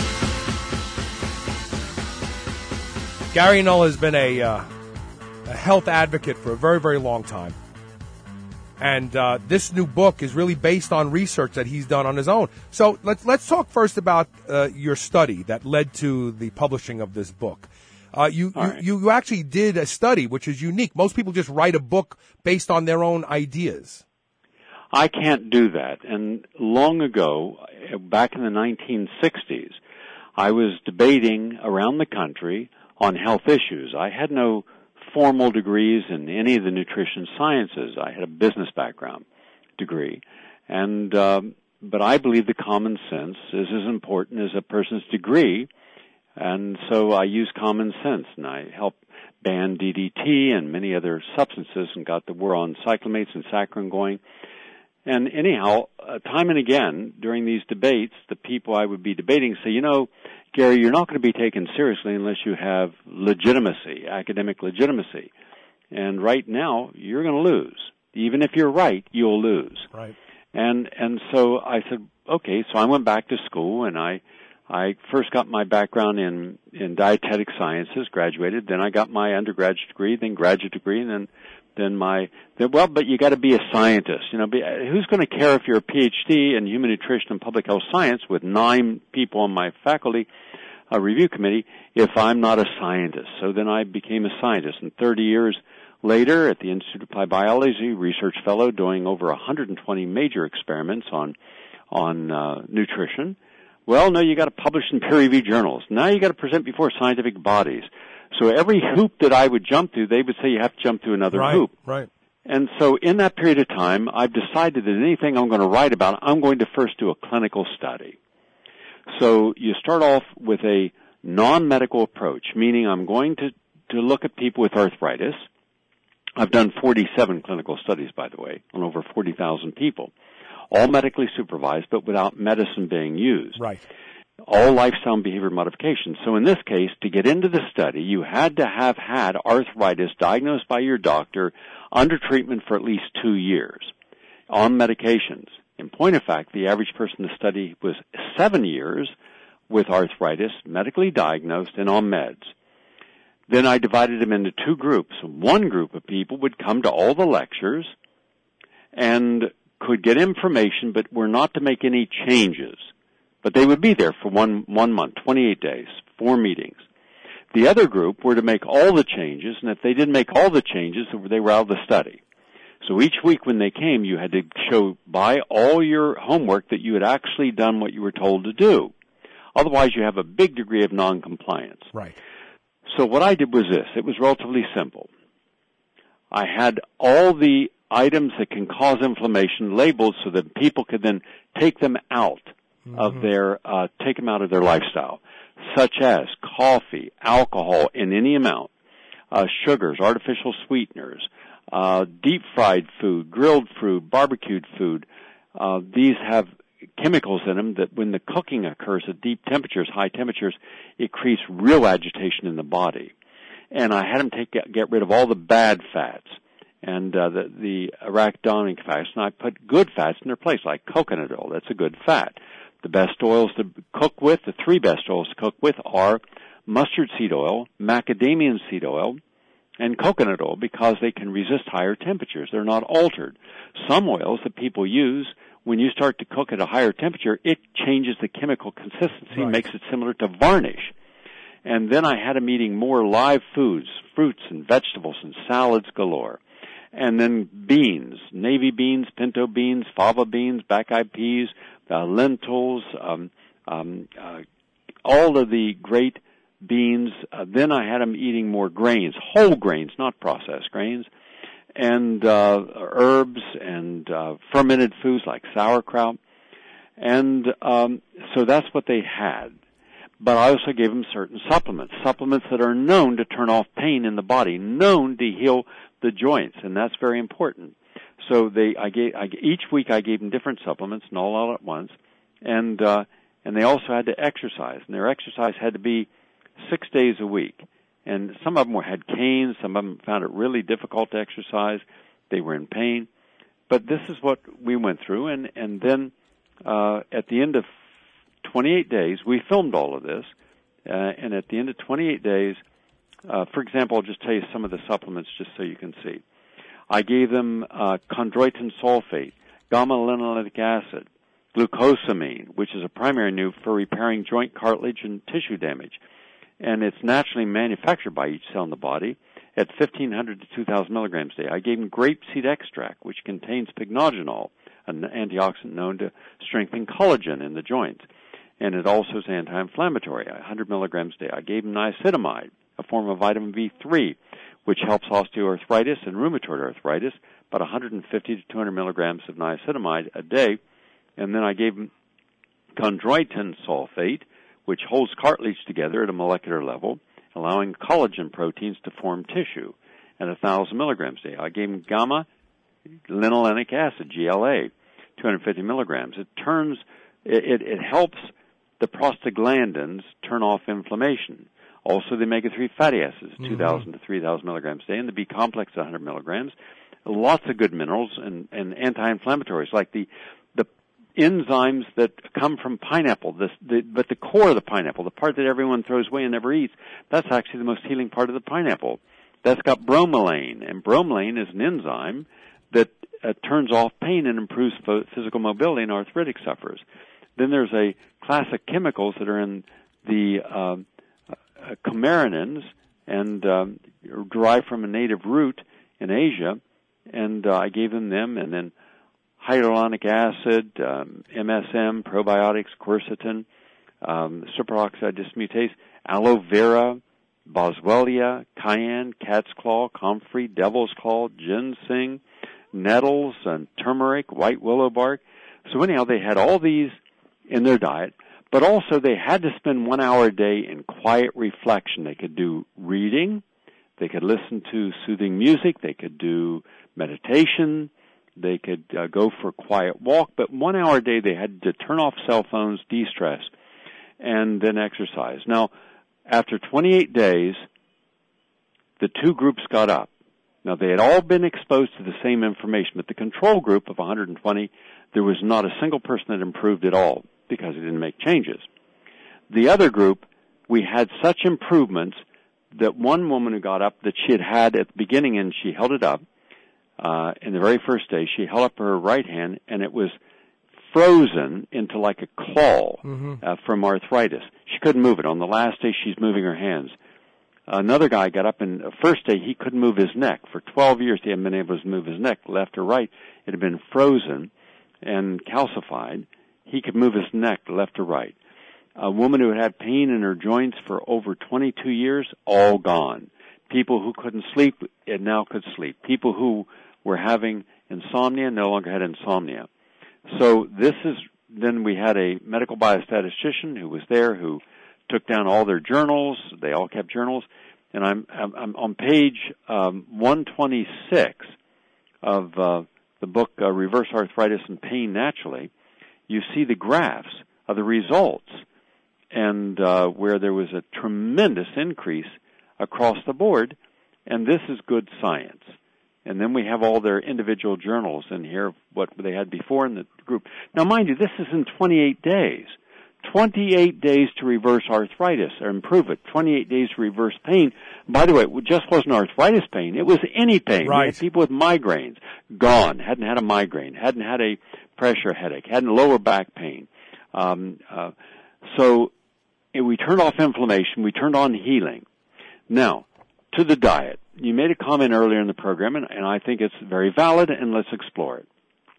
Gary Null has been a, uh, a health advocate for a very, very long time. And uh, this new book is really based on research that he's done on his own. So let's let's talk first about uh, your study that led to the publishing of this book. Uh, you, you, right. you you actually did a study which is unique. Most people just write a book based on their own ideas. I can't do that. And long ago, back in the nineteen sixties, I was debating around the country on health issues. I had no formal degrees in any of the nutrition sciences. I had a business background degree. And, um, but I believe the common sense is as important as a person's degree. And so I used common sense, and I helped ban D D T and many other substances and got the war on cyclamates and saccharin going. And anyhow, uh, time and again, during these debates, the people I would be debating say, you know, Gary, you're not going to be taken seriously unless you have legitimacy, academic legitimacy. And right now, you're going to lose. Even if you're right, you'll lose. Right. And and so I said, okay, so I went back to school, and I I first got my background in, in dietetic sciences, graduated. Then I got my undergraduate degree, then graduate degree, and then then my, then, well, but you got to be a scientist. You know, be, who's going to care if you're a P H D in human nutrition and public health science with nine people on my faculty uh, review committee if I'm not a scientist? So then I became a scientist, and thirty years later at the Institute of Applied Biology, research fellow doing over one hundred twenty major experiments on on uh, nutrition. Well, no, you got to publish in peer-reviewed journals. Now you got to present before scientific bodies. So every hoop that I would jump through, they would say you have to jump through another right, hoop. Right. And so in that period of time, I've decided that anything I'm going to write about, I'm going to first do a clinical study. So you start off with a non-medical approach, meaning I'm going to, to look at people with arthritis. I've done forty-seven clinical studies, by the way, on over forty thousand people, all medically supervised, but without medicine being used. Right. All lifestyle and behavior modifications. So in this case, to get into the study, you had to have had arthritis diagnosed by your doctor under treatment for at least two years on medications. In point of fact, the average person in the study was seven years with arthritis, medically diagnosed, and on meds. Then I divided them into two groups. One group of people would come to all the lectures and could get information, but were not to make any changes. But they would be there for one, one month, twenty-eight days, four meetings. The other group were to make all the changes, and if they didn't make all the changes, they were out of the study. So each week when they came, you had to show by all your homework that you had actually done what you were told to do. Otherwise, you have a big degree of noncompliance. Right. So what I did was this. It was relatively simple. I had all the items that can cause inflammation labeled so that people could then take them out mm-hmm. of their, uh, take them out of their lifestyle, such as coffee, alcohol in any amount, uh, sugars, artificial sweeteners, uh, deep-fried food, grilled food, barbecued food. Uh, these have chemicals in them that when the cooking occurs at deep temperatures, high temperatures, it creates real agitation in the body. And I had them take, get rid of all the bad fats and uh, the, the arachidonic fats, and I put good fats in their place, like coconut oil. That's a good fat. The best oils to cook with, the three best oils to cook with are mustard seed oil, macadamia seed oil, and coconut oil because they can resist higher temperatures. They're not altered. Some oils that people use, when you start to cook at a higher temperature, it changes the chemical consistency, right. makes it similar to varnish. And then I had them eating more live foods, fruits and vegetables and salads galore. And then beans, navy beans, pinto beans, fava beans, black-eyed peas, uh, lentils, um, um, uh, all of the great beans. Uh, then I had them eating more grains, whole grains, not processed grains, and uh, herbs and uh, fermented foods like sauerkraut. And um, so that's what they had. But I also gave them certain supplements, supplements that are known to turn off pain in the body, known to heal the joints, and that's very important. So they, I gave, I, each week I gave them different supplements, and all out at once, and uh, and they also had to exercise, and their exercise had to be six days a week. And some of them were, had canes, some of them found it really difficult to exercise, they were in pain. But this is what we went through, and and then uh, at the end of twenty-eight days, we filmed all of this, uh, and at the end of twenty-eight days, uh, for example, I'll just tell you some of the supplements just so you can see. I gave them uh, chondroitin sulfate, gamma-linolenic acid, glucosamine, which is a primary nuke for repairing joint cartilage and tissue damage, and it's naturally manufactured by each cell in the body at fifteen hundred to two thousand milligrams a day. I gave them grapeseed extract, which contains pycnogenol, an antioxidant known to strengthen collagen in the joints. And it also is anti-inflammatory, one hundred milligrams a day. I gave them niacinamide, a form of vitamin B three, which helps osteoarthritis and rheumatoid arthritis, about one hundred fifty to two hundred milligrams of niacinamide a day. And then I gave them chondroitin sulfate, which holds cartilage together at a molecular level, allowing collagen proteins to form tissue, at one thousand milligrams a day. I gave them gamma-linolenic acid, G L A, two hundred fifty milligrams. It turns, it, it helps the prostaglandins turn off inflammation. Also, the omega three fatty acids, mm-hmm. two thousand to three thousand milligrams a day, and the B complex, one hundred milligrams. Lots of good minerals and, and anti-inflammatories, like the the enzymes that come from pineapple. This, the, but the core of the pineapple, the part that everyone throws away and never eats, that's actually the most healing part of the pineapple. that's got bromelain, and bromelain is an enzyme that uh, turns off pain and improves physical mobility in arthritic sufferers. Then there's a class of chemicals that are in the uh, uh, coumarinins and um, derived from a native root in Asia, and uh, I gave them them, and then hyaluronic acid, um, M S M, probiotics, quercetin, um, superoxide dismutase, aloe vera, boswellia, cayenne, cat's claw, comfrey, devil's claw, ginseng, nettles, and turmeric, white willow bark. So anyhow, they had all these in their diet, but also they had to spend one hour a day in quiet reflection. They could do reading, they could listen to soothing music, they could do meditation, they could uh, go for a quiet walk, but one hour a day they had to turn off cell phones, de-stress, and then exercise. Now, after twenty-eight days, the two groups got up. Now, they had all been exposed to the same information, but the control group of one hundred twenty, there was not a single person that improved at all because it didn't make changes. The other group, we had such improvements that one woman who got up that she had had at the beginning, and she held it up, uh, in the very first day, she held up her right hand, and it was frozen into like a claw mm-hmm. uh, from arthritis. She couldn't move it. On the last day, she's moving her hands. Another guy got up, and the first day, he couldn't move his neck. For twelve years, he hadn't been able to move his neck, left or right. It had been frozen and calcified. He could move his neck left or right. A woman who had had pain in her joints for over twenty-two years, all gone. People who couldn't sleep, it now could sleep. People who were having insomnia no longer had insomnia. So this is, then we had a medical biostatistician who was there who took down all their journals. They all kept journals. And I'm, I'm, I'm on page um, one twenty-six of uh, the book uh, Reverse Arthritis and Pain Naturally. You see the graphs of the results, and uh, where there was a tremendous increase across the board, and this is good science. And then we have all their individual journals in here, what they had before in the group. Now, mind you, this is in twenty-eight days. twenty-eight days to reverse arthritis or improve it. twenty-eight days to reverse pain. By the way, it just wasn't arthritis pain. It was any pain. Right. We had people with migraines, gone, hadn't had a migraine, hadn't had a pressure headache, hadn't lower back pain. Um, uh, so it, we turned off inflammation. We turned on healing. Now, to the diet. You made a comment earlier in the program, and, and I think it's very valid, and let's explore it.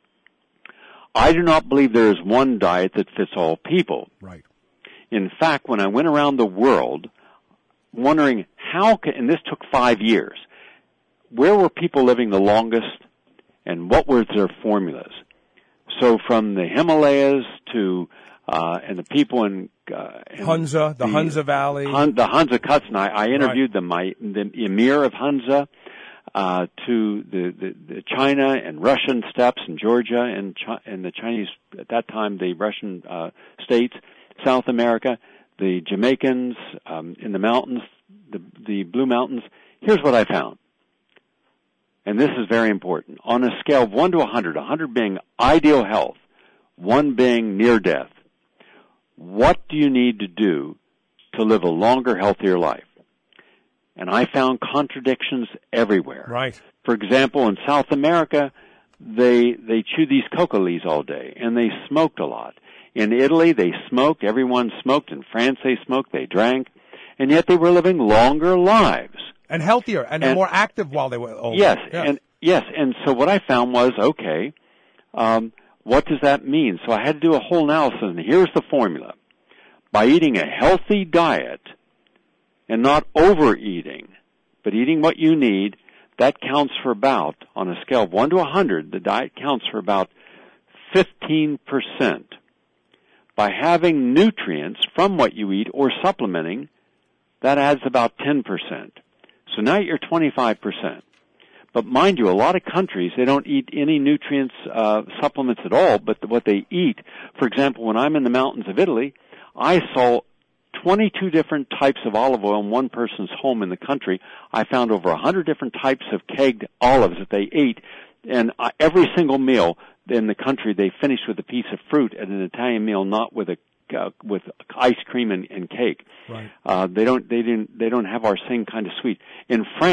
I do not believe there is one diet that fits all people. Right. In fact, when I went around the world wondering how can, and this took five years, where were people living the longest and what were their formulas? So from the Himalayas to, uh, and the people in, uh, in Hunza, the, the Hunza Valley. Hun, the Hunza Cuts, and I, I interviewed right. them, my, the emir of Hunza, Uh, to the, the, the China and Russian steppes in Georgia and, Chi- and the Chinese, at that time, the Russian uh, states, South America, the Jamaicans um, in the mountains, the, the Blue Mountains. Here's what I found. And this is very important. On a scale of one to one hundred, one hundred being ideal health, one being near death, what do you need to do to live a longer, healthier life? And I found contradictions everywhere. Right. For example, in South America, they they chew these coca leaves all day, and they smoked a lot. In Italy, they smoked. Everyone smoked. In France, they smoked. They drank. And yet they were living longer lives. And healthier, and, and more active while they were older. Yes, yes, and yes. And so what I found was, okay, um, what does that mean? So I had to do a whole analysis, and here's the formula. By eating a healthy diet, and not overeating, but eating what you need, that counts for about, on a scale of one to one hundred, the diet counts for about fifteen percent. By having nutrients from what you eat or supplementing, that adds about ten percent. So now you're twenty-five percent. But mind you, a lot of countries, they don't eat any nutrients, uh, supplements at all, but what they eat, for example, when I'm in the mountains of Italy, I saw twenty-two different types of olive oil in one person's home in the country. I found over one hundred different types of kegged olives that they ate, and uh, every single meal in the country they finished with a piece of fruit at an Italian meal, not with a uh, with ice cream and, and cake. Right. Uh, they don't they didn't they don't have our same kind of sweet. In France,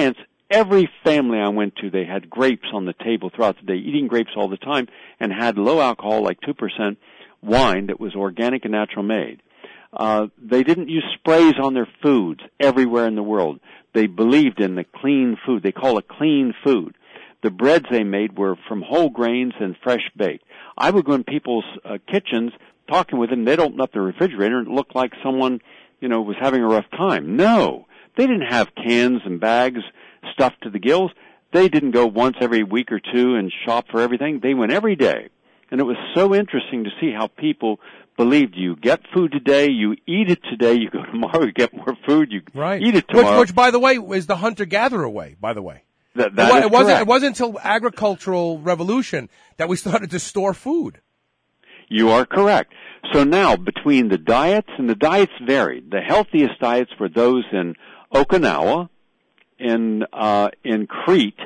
every family I went to, they had grapes on the table throughout the day, eating grapes all the time, and had low alcohol, like two percent wine that was organic and natural made. Uh, they didn't use sprays on their foods everywhere in the world. They believed in the clean food. They call it clean food. The breads they made were from whole grains and fresh baked. I would go in people's uh, kitchens talking with them. They'd open up the refrigerator and it looked like someone, you know, was having a rough time. No, they didn't have cans and bags stuffed to the gills. They didn't go once every week or two and shop for everything. They went every day. And it was so interesting to see how people believed you get food today, you eat it today, you go tomorrow, you get more food, you right. eat it tomorrow. Which, which, by the way, is the hunter-gatherer way, by the way. That, that it, is it wasn't. correct. It wasn't until agricultural revolution that we started to store food. You are correct. So now, between the diets, and the diets varied. The healthiest diets were those in Okinawa, in uh, in Crete,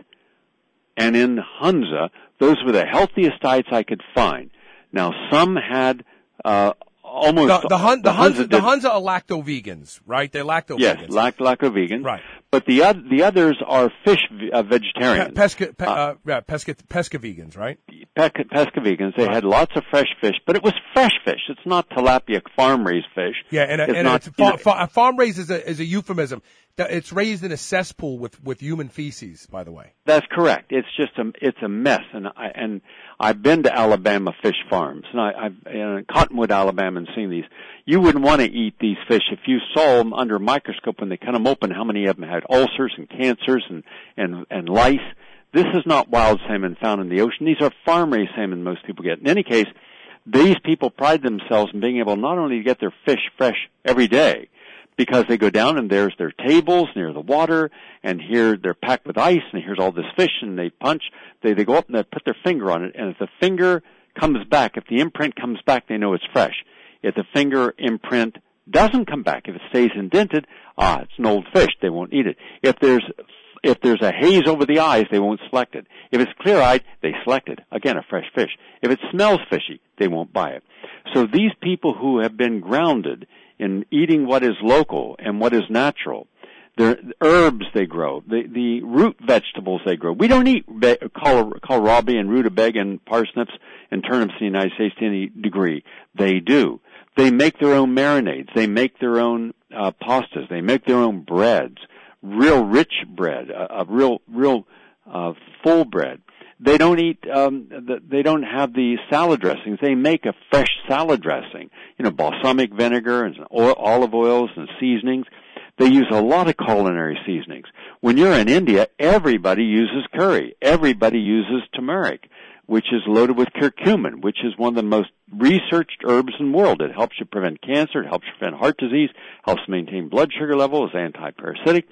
and in Hunza. Those were the healthiest diets I could find. Now, some had uh, almost the the, hun, the, the Hunza, Hunza the Hunza are lacto-vegans, right? They're lacto-vegans. Yes, lact- lacto-vegan. Right. But the other, the others are fish uh, vegetarians. Pe- pesca, pe- uh, yeah, pesca, pesca vegans, right? Pe- pesca vegans. They right. had lots of fresh fish, but it was fresh fish. It's not tilapia farm-raised fish. Yeah, and, it's and not, it's fa- fa- farm-raised is a, is a euphemism. It's raised in a cesspool with, with human feces, by the way. That's correct. It's just a, it's a mess. And I, and I've been to Alabama fish farms, and I, I've, in Cottonwood, Alabama, and seen these. You wouldn't want to eat these fish if you saw them under a microscope when they cut them open, how many of them had ulcers and cancers and, and, and lice. This is not wild salmon found in the ocean. These are farm-raised salmon most people get. In any case, these people pride themselves in being able not only to get their fish fresh every day, because they go down and there's their tables near the water, and here they're packed with ice, and here's all this fish, and they punch, they, they go up and they put their finger on it, and if the finger comes back, if the imprint comes back, they know it's fresh. If the finger imprint doesn't come back, if it stays indented, ah, it's an old fish, they won't eat it. If there's, if there's a haze over the eyes, they won't select it. If it's clear-eyed, they select it. Again, a fresh fish. If it smells fishy, they won't buy it. So these people who have been grounded in eating what is local and what is natural, the herbs they grow, the, the root vegetables they grow. We don't eat be- kohlrabi and rutabaga and parsnips and turnips in the United States to any degree. They do. They make their own marinades. They make their own uh, pastas. They make their own breads, real rich bread, a, a real, real uh, full bread. They don't eat, um, the, they don't have the salad dressings. They make a fresh salad dressing, you know, balsamic vinegar and oil, olive oils and seasonings. They use a lot of culinary seasonings. When you're in India, everybody uses curry. Everybody uses turmeric, which is loaded with curcumin, which is one of the most researched herbs in the world. It helps you prevent cancer. It helps you prevent heart disease, helps maintain blood sugar levels, is anti-parasitic.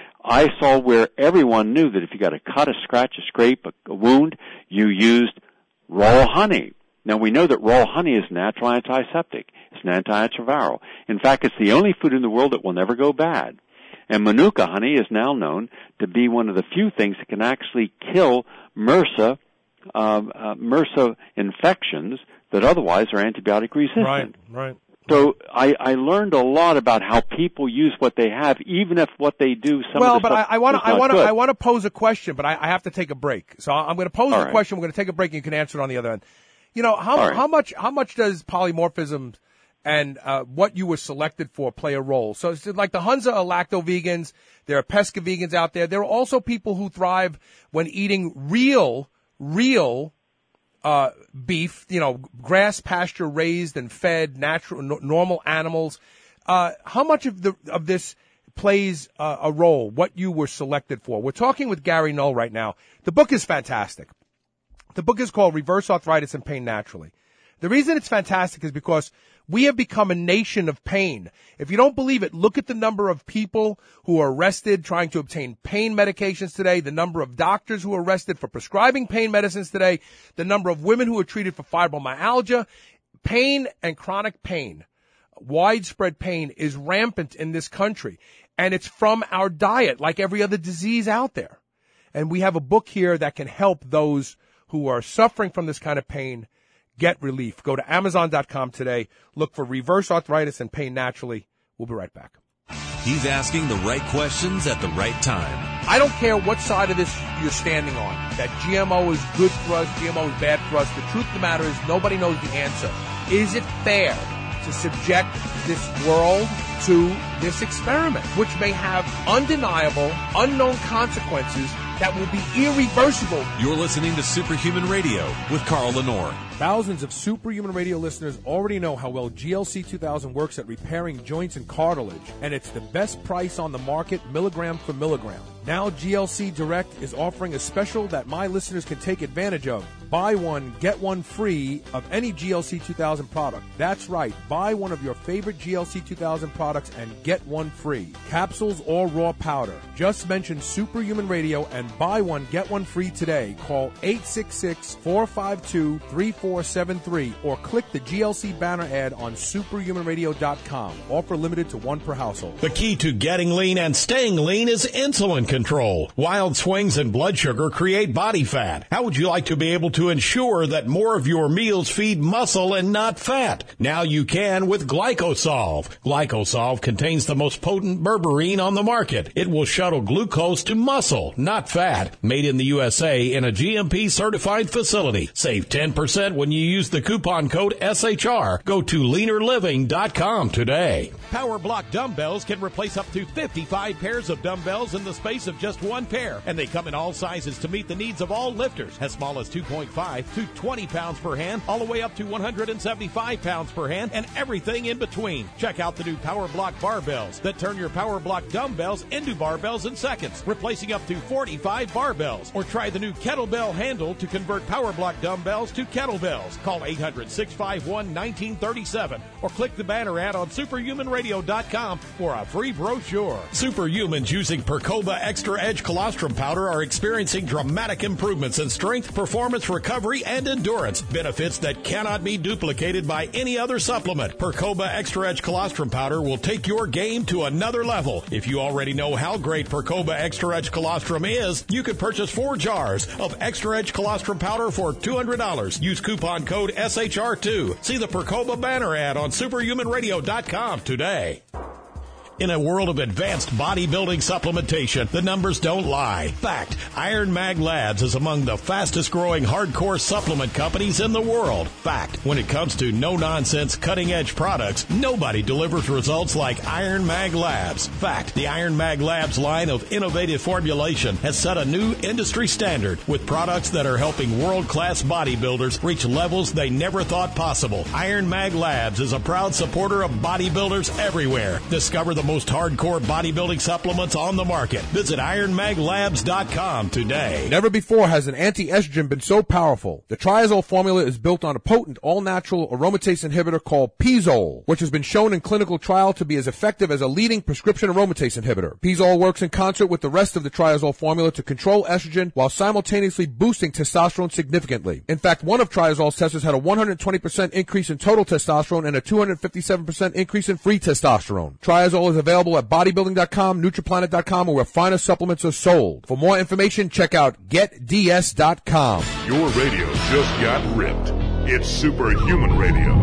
I saw where everyone knew that if you got a cut, a scratch, a scrape, a, a wound, you used raw honey. Now, we know that raw honey is natural antiseptic. It's an antiretroviral. In fact, it's the only food in the world that will never go bad. And Manuka honey is now known to be one of the few things that can actually kill MRSA, uh, uh, MRSA infections that otherwise are antibiotic resistant. Right, right. So I, I learned a lot about how people use what they have, even if what they do some well, of the but stuff I want to I want to good. I want to pose a question, but I, I have to take a break. So I'm going to pose All the right. question. We're going to take a break, and you can answer it on the other end. You know how All right. how much how much does polymorphism and uh, what you were selected for play a role? So it's like the Hunza are lacto-vegans. There are pesca vegans out there. There are also people who thrive when eating real real. Uh, beef, you know, grass pasture raised and fed natural, n- normal animals. Uh, how much of the, of this plays uh, a role, what you were selected for? We're talking with Gary Null right now. The book is fantastic. The book is called Reverse Arthritis and Pain Naturally. The reason it's fantastic is because we have become a nation of pain. If you don't believe it, look at the number of people who are arrested trying to obtain pain medications today, the number of doctors who are arrested for prescribing pain medicines today, the number of women who are treated for fibromyalgia. Pain and chronic pain, widespread pain, is rampant in this country. And it's from our diet, like every other disease out there. And we have a book here that can help those who are suffering from this kind of pain get relief. Go to Amazon dot com today. Look for Reverse Arthritis and Pain Naturally. We'll be right back. He's asking the right questions at the right time. I don't care what side of this you're standing on, that G M O is good for us, G M O is bad for us. The truth of the matter is nobody knows the answer. Is it fair to subject this world to this experiment, which may have undeniable, unknown consequences that will be irreversible? You're listening to Superhuman Radio with Carl Lenore. Thousands of Superhuman Radio listeners already know how well G L C two thousand works at repairing joints and cartilage, and it's the best price on the market, milligram for milligram. Now G L C Direct is offering a special that my listeners can take advantage of. Buy one, get one free of any G L C two thousand product. That's right. Buy one of your favorite G L C two thousand products and get one free. Capsules or raw powder. Just mention Superhuman Radio and buy one, get one free today. Call eight six six, four five two, three four seven three or click the G L C banner ad on superhuman radio dot com. Offer limited to one per household. The key to getting lean and staying lean is insulin control. Wild swings in blood sugar create body fat. How would you like to be able to ensure that more of your meals feed muscle and not fat? Now you can with Glycosolve. Glycosolve contains the most potent berberine on the market. It will shuttle glucose to muscle, not fat. Made in the U S A in a G M P certified facility. Save ten percent when you use the coupon code S H R. Go to leaner living dot com today. Power Block dumbbells can replace up to fifty-five pairs of dumbbells in the space of just one pair, and they come in all sizes to meet the needs of all lifters, as small as two point five to twenty pounds per hand, all the way up to one hundred seventy-five pounds per hand, and everything in between. Check out the new Power Block barbells that turn your Power Block dumbbells into barbells in seconds, replacing up to forty-five barbells. Or try the new kettlebell handle to convert Power Block dumbbells to kettlebells. Call eight hundred, six five one, one nine three seven or click the banner ad on superhuman radio dot com for a free brochure. Superhumans using Percoba Extra Edge Colostrum Powder are experiencing dramatic improvements in strength, performance, recovery, and endurance. Benefits that cannot be duplicated by any other supplement. Percoba Extra Edge Colostrum Powder will take your game to another level. If you already know how great Percoba Extra Edge Colostrum is, you could purchase four jars of Extra Edge Colostrum Powder for two hundred dollars. Use coupon code S H R two. See the Percoba banner ad on superhuman radio dot com today. In a world of advanced bodybuilding supplementation, the numbers don't lie. Fact, Iron Mag Labs is among the fastest growing hardcore supplement companies in the world. Fact, when it comes to no-nonsense, cutting-edge products, nobody delivers results like Iron Mag Labs. Fact, the Iron Mag Labs line of innovative formulation has set a new industry standard with products that are helping world-class bodybuilders reach levels they never thought possible. Iron Mag Labs is a proud supporter of bodybuilders everywhere. Discover the most hardcore bodybuilding supplements on the market. Visit iron mag labs dot com today. Never before has an anti-estrogen been so powerful. The Triazole formula is built on a potent all-natural aromatase inhibitor called Pizole, which has been shown in clinical trial to be as effective as a leading prescription aromatase inhibitor. Pizole works in concert with the rest of the Triazole formula to control estrogen while simultaneously boosting testosterone significantly. In fact, one of Triazole's testers had a one hundred twenty percent increase in total testosterone and a two hundred fifty-seven percent increase in free testosterone. Triazole is available at bodybuilding dot com, nutriplanet dot com, or where finer supplements are sold. For more information, check out get d s dot com. Your radio just got ripped. It's Superhuman Radio.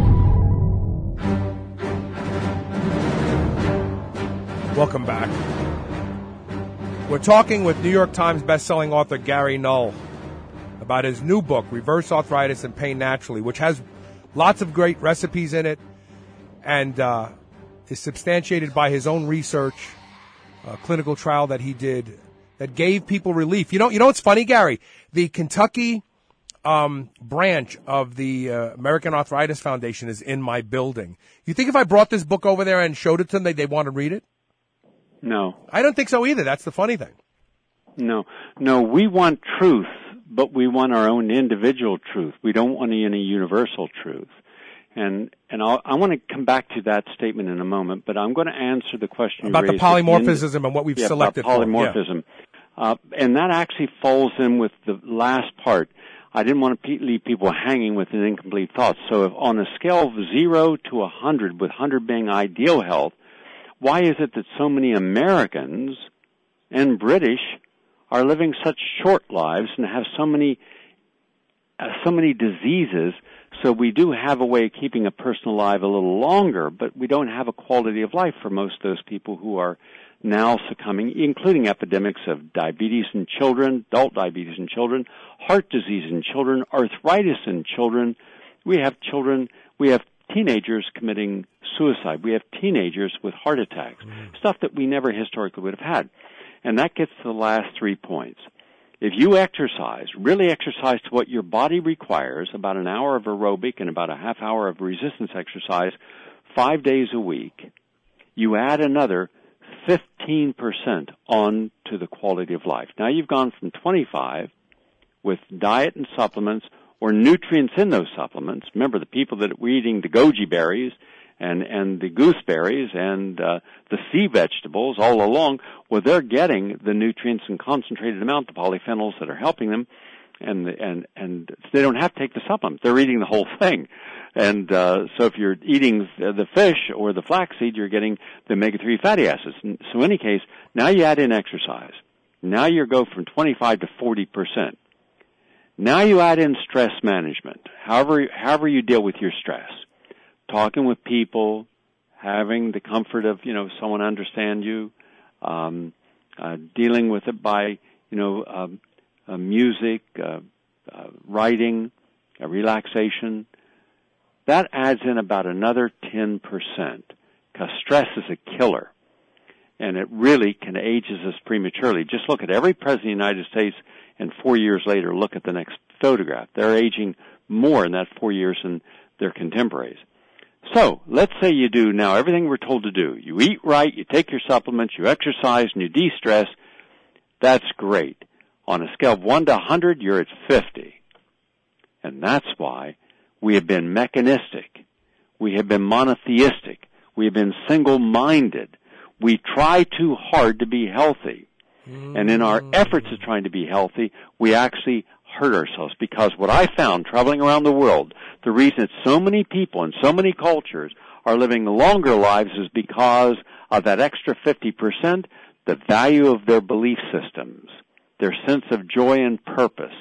Welcome back. We're talking with New York Times bestselling author Gary Null about his new book, Reverse Arthritis and Pain Naturally, which has lots of great recipes in it and uh, is substantiated by his own research, a clinical trial that he did that gave people relief. You know, you know what's funny, Gary? The Kentucky um, branch of the uh, American Arthritis Foundation is in my building. You think if I brought this book over there and showed it to them, they they want to read it? No. I don't think so either. That's the funny thing. No. No, we want truth, but we want our own individual truth. We don't want any universal truth. And and I'll, I want to come back to that statement in a moment, but I'm going to answer the question about you the raised polymorphism in, and what we've yeah, selected about polymorphism. for. Yeah. Uh, and that actually falls in with the last part. I didn't want to pe- leave people hanging with an incomplete thought. So if on a scale of zero to one hundred, with one hundred being ideal health, why is it that so many Americans and British are living such short lives and have so many uh, so many diseases? So we do have a way of keeping a person alive a little longer, but we don't have a quality of life for most of those people who are now succumbing, including epidemics of diabetes in children, adult diabetes in children, heart disease in children, arthritis in children. We have children, we have teenagers committing suicide. We have teenagers with heart attacks, mm. stuff that we never historically would have had. And that gets to the last three points. If you exercise, really exercise to what your body requires, about an hour of aerobic and about a half hour of resistance exercise, five days a week, you add another fifteen percent on to the quality of life. Now you've gone from twenty-five with diet and supplements or nutrients in those supplements. Remember, the people that were eating the goji berries and, and the gooseberries and uh, the sea vegetables all along, well, they're getting the nutrients in concentrated amount, the polyphenols that are helping them, and and and they don't have to take the supplement. They're eating the whole thing. And uh, so if you're eating the fish or the flaxseed, you're getting the omega three fatty acids. So in any case, now you add in exercise. Now you go from twenty-five to forty percent. Now you add in stress management, however, however you deal with your stress. Talking with people, having the comfort of, you know, someone understand you, um, uh, dealing with it by, you know, um, uh, music, uh, uh, writing, uh, relaxation. That adds in about another ten percent, because stress is a killer, and it really can ages us prematurely. Just look at every president of the United States, and four years later, look at the next photograph. They're aging more in that four years than their contemporaries. So, let's say you do now everything we're told to do. You eat right, you take your supplements, you exercise, and you de-stress. That's great. On a scale of one to one hundred, you're at fifty. And that's why we have been mechanistic. We have been monotheistic. We have been single-minded. We try too hard to be healthy. Mm. And in our efforts of trying to be healthy, we actually hurt ourselves. Because what I found traveling around the world, the reason that so many people in so many cultures are living longer lives is because of that extra fifty percent, the value of their belief systems, their sense of joy and purpose,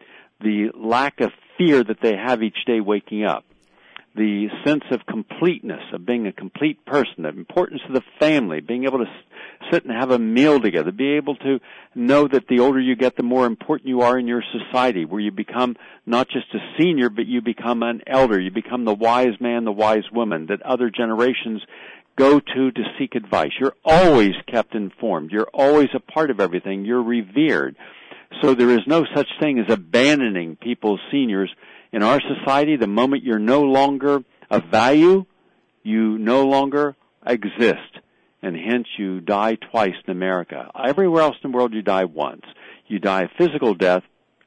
the lack of fear that they have each day waking up, the sense of completeness, of being a complete person, the importance of the family, being able to sit and have a meal together, be able to know that the older you get, the more important you are in your society, where you become not just a senior, but you become an elder, you become the wise man, the wise woman that other generations go to to seek advice. You're always kept informed. You're always a part of everything. You're revered. So there is no such thing as abandoning people's seniors. In our society, the moment you're no longer of value, you no longer exist. And hence you die twice in America. Everywhere else in the world you die once. You die a physical death.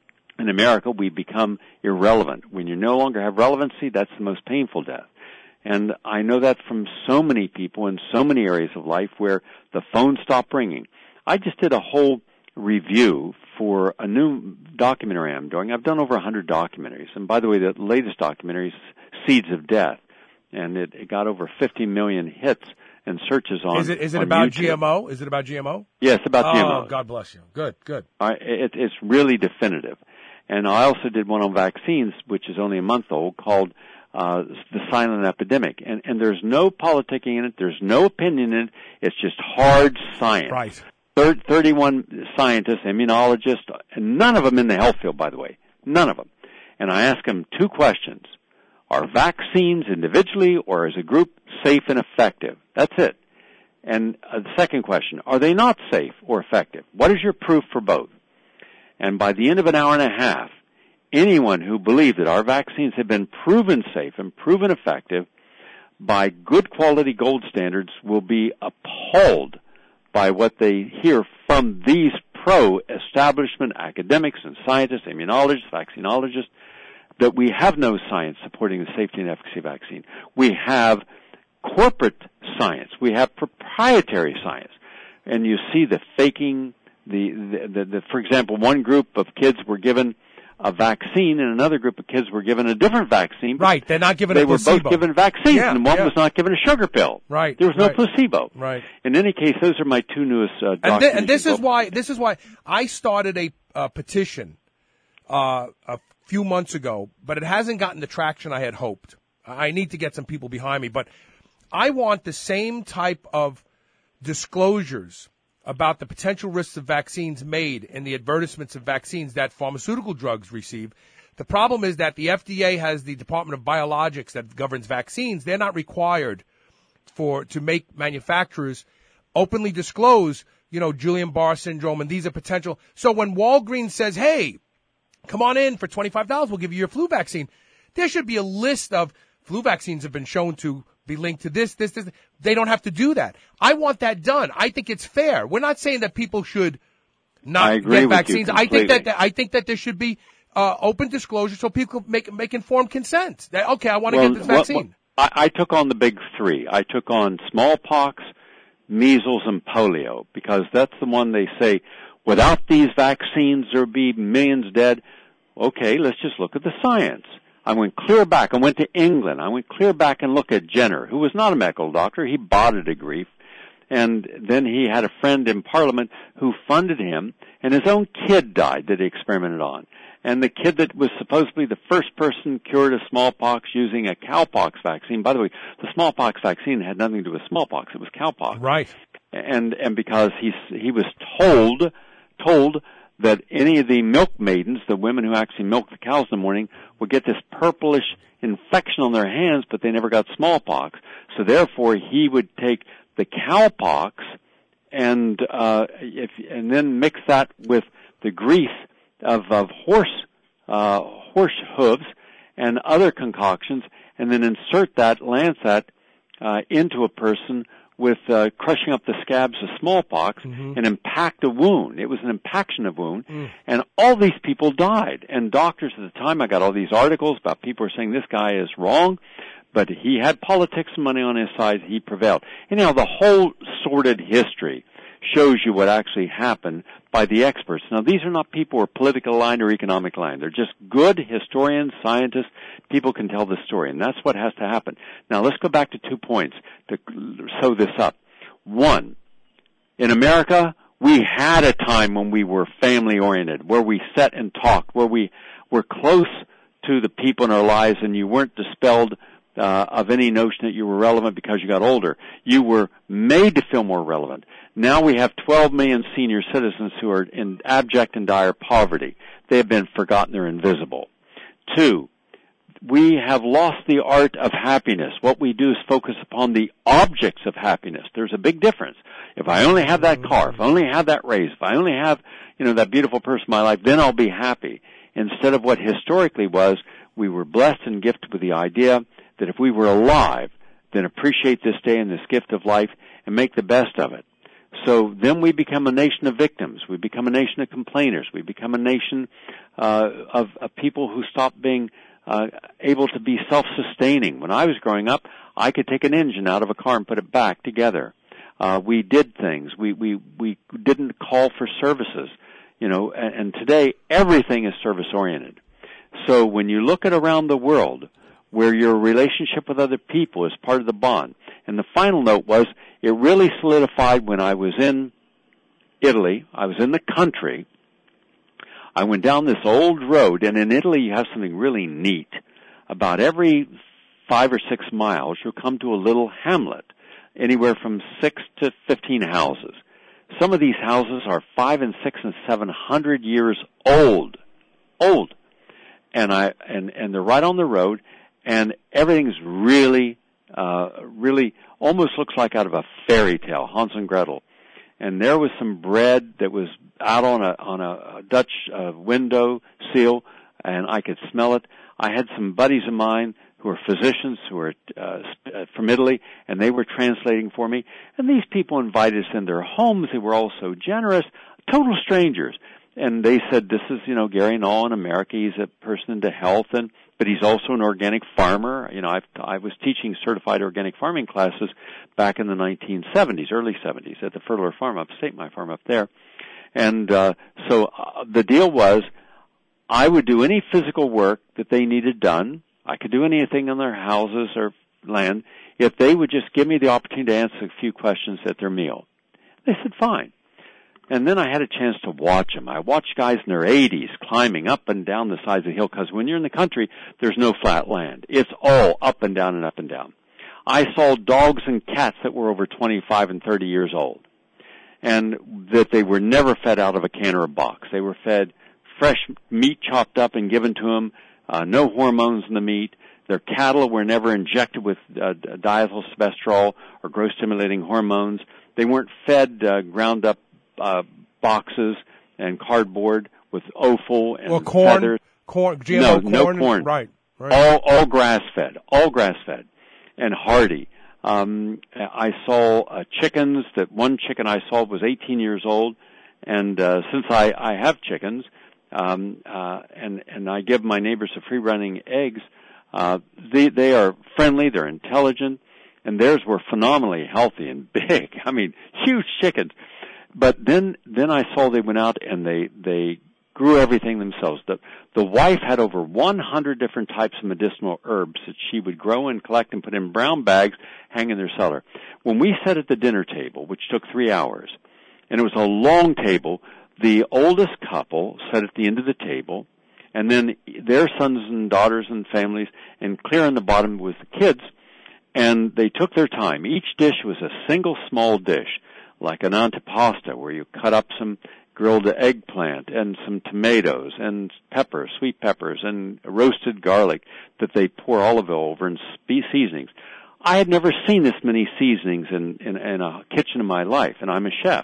In America, we become irrelevant. When you no longer have relevancy, that's the most painful death. And I know that from so many people in so many areas of life where the phone stopped ringing. I just did a whole review for a new documentary I'm doing. I've done over one hundred documentaries. And by the way, the latest documentary is Seeds of Death. And it, it got over fifty million hits and searches on Is it, is it on about YouTube. G M O? Is it about G M O? Yes, about oh, G M O. Oh, God bless you. Good, good. I, it, it's really definitive. And I also did one on vaccines, which is only a month old, called uh, The Silent Epidemic. And, and there's no politicking in it. There's no opinion in it. It's just hard science. Right. thirty-one scientists, immunologists, and none of them in the health field, by the way. None of them. And I ask them two questions. Are vaccines individually or as a group safe and effective? That's it. And uh, the second question, are they not safe or effective? What is your proof for both? And by the end of an hour and a half, anyone who believed that our vaccines have been proven safe and proven effective by good quality gold standards will be appalled by what they hear from these pro-establishment academics and scientists, immunologists, vaccinologists, that we have no science supporting the safety and efficacy of vaccine. We have corporate science. We have proprietary science. And you see the faking, the, the, the, the for example, one group of kids were given a vaccine and another group of kids were given a different vaccine. Right, they're not given they a placebo. They were both given vaccines, yeah, and one yeah. was not given a sugar pill. Right. There was no right. placebo. Right. In any case, those are my two newest uh, documents. And, th- and this is why this is why I started a uh, petition uh, a few months ago, but it hasn't gotten the traction I had hoped. I need to get some people behind me, but I want the same type of disclosures about the potential risks of vaccines made in the advertisements of vaccines that pharmaceutical drugs receive. The problem is that the F D A has the Department of Biologics that governs vaccines. They're not required for to make manufacturers openly disclose, you know, Guillain-Barré syndrome, and these are potential. So when Walgreens says, hey, come on in for twenty-five dollars, we'll give you your flu vaccine, there should be a list of flu vaccines have been shown to be linked to this, this, this. They don't have to do that. I want that done. I think it's fair. We're not saying that people should not get vaccines. I think that, that I think that there should be uh, open disclosure so people make make informed consent. That, okay, I want to well, get this vaccine. Well, I, I took on the big three. I took on smallpox, measles, and polio, because that's the one they say, without these vaccines there would be millions dead. Okay, let's just look at the science. I went clear back. I went to England. I went clear back and looked at Jenner, who was not a medical doctor. He bought a degree. And then he had a friend in Parliament who funded him, and his own kid died that he experimented on. And the kid that was supposedly the first person cured of smallpox using a cowpox vaccine. By the way, the smallpox vaccine had nothing to do with smallpox. It was cowpox. Right. And, and because he, he was told, told that any of the milk maidens, the women who actually milk the cows in the morning, would get this purplish infection on their hands, but they never got smallpox. So therefore, he would take the cowpox and uh, if, and then mix that with the grease of, of horse uh, horse hooves and other concoctions, and then insert that lancet uh, into a person with uh, crushing up the scabs of smallpox mm-hmm. and impact a wound. It was an impaction of wound, mm. and all these people died. And doctors at the time, I got all these articles about people who are saying this guy is wrong, but he had politics and money on his side. He prevailed. Anyhow, the whole sordid history shows you what actually happened by the experts. Now, these are not people who are political aligned or economic aligned. They're just good historians, scientists. People can tell the story, and that's what has to happen. Now, let's go back to two points to sew this up. One, in America, we had a time when we were family-oriented, where we sat and talked, where we were close to the people in our lives, and you weren't dispelled Uh, of any notion that you were relevant because you got older. You were made to feel more relevant. Now we have twelve million senior citizens who are in abject and dire poverty. They have been forgotten. They're invisible. Two, we have lost the art of happiness. What we do is focus upon the objects of happiness. There's a big difference. If I only have that car, if I only have that raise, if I only have, you know, that beautiful person in my life, then I'll be happy. Instead of what historically was, we were blessed and gifted with the idea that if we were alive, then appreciate this day and this gift of life and make the best of it. So then we become a nation of victims. We become a nation of complainers. We become a nation uh, of, of people who stop being uh, able to be self-sustaining. When I was growing up, I could take an engine out of a car and put it back together. Uh, we did things. We, we, we didn't call for services, you know, and, and today everything is service-oriented. So when you look at around the world, where your relationship with other people is part of the bond. And the final note was, it really solidified when I was in Italy. I was in the country. I went down this old road, and in Italy you have something really neat. About every five or six miles, you'll come to a little hamlet, anywhere from six to fifteen houses. Some of these houses are five and six and seven hundred years old. Old. And I, and, and they're right on the road. And everything's really, uh, really almost looks like out of a fairy tale, Hans and Gretel. And there was some bread that was out on a, on a Dutch uh, window sill, and I could smell it. I had some buddies of mine who are physicians who are uh, from Italy, and they were translating for me. And these people invited us in their homes. They were all so generous, total strangers. And they said, this is, you know, Gary Null in America. He's a person into health, and but he's also an organic farmer. You know, I've, I was teaching certified organic farming classes back in the nineteen seventies, early seventies, at the Fertler Farm upstate, my farm up there. And uh, so uh, the deal was, I would do any physical work that they needed done. I could do anything on their houses or land if they would just give me the opportunity to answer a few questions at their meal. They said, fine. And then I had a chance to watch them. I watched guys in their eighties climbing up and down the sides of the hill, because when you're in the country, there's no flat land. It's all up and down and up and down. I saw dogs and cats that were over twenty-five and thirty years old, and that they were never fed out of a can or a box. They were fed fresh meat chopped up and given to them, uh, no hormones in the meat. Their cattle were never injected with uh, diethylstilbestrol or growth-stimulating hormones. They weren't fed uh, ground-up uh, boxes and cardboard with offal and well, corn, feathers. Corn, G M no, O corn, no corn. Right, right. All, all grass-fed, all grass-fed, and hardy. Um, I saw uh, chickens. That one chicken I saw was eighteen years old, and uh, since I, I have chickens, um, uh, and and I give my neighbors a free-running eggs. Uh, they, they are friendly, they're intelligent, and theirs were phenomenally healthy and big. I mean, huge chickens. But then, then I saw they went out and they, they grew everything themselves. The, the wife had over one hundred different types of medicinal herbs that she would grow and collect and put in brown bags, hang in their cellar. When we sat at the dinner table, which took three hours, and it was a long table, the oldest couple sat at the end of the table, and then their sons and daughters and families, and clear on the bottom was the kids, and they took their time. Each dish was a single small dish, like an antipasta, where you cut up some grilled eggplant and some tomatoes and peppers, sweet peppers, and roasted garlic that they pour olive oil over and seasonings. I had never seen this many seasonings in, in, in a kitchen in my life, and I'm a chef.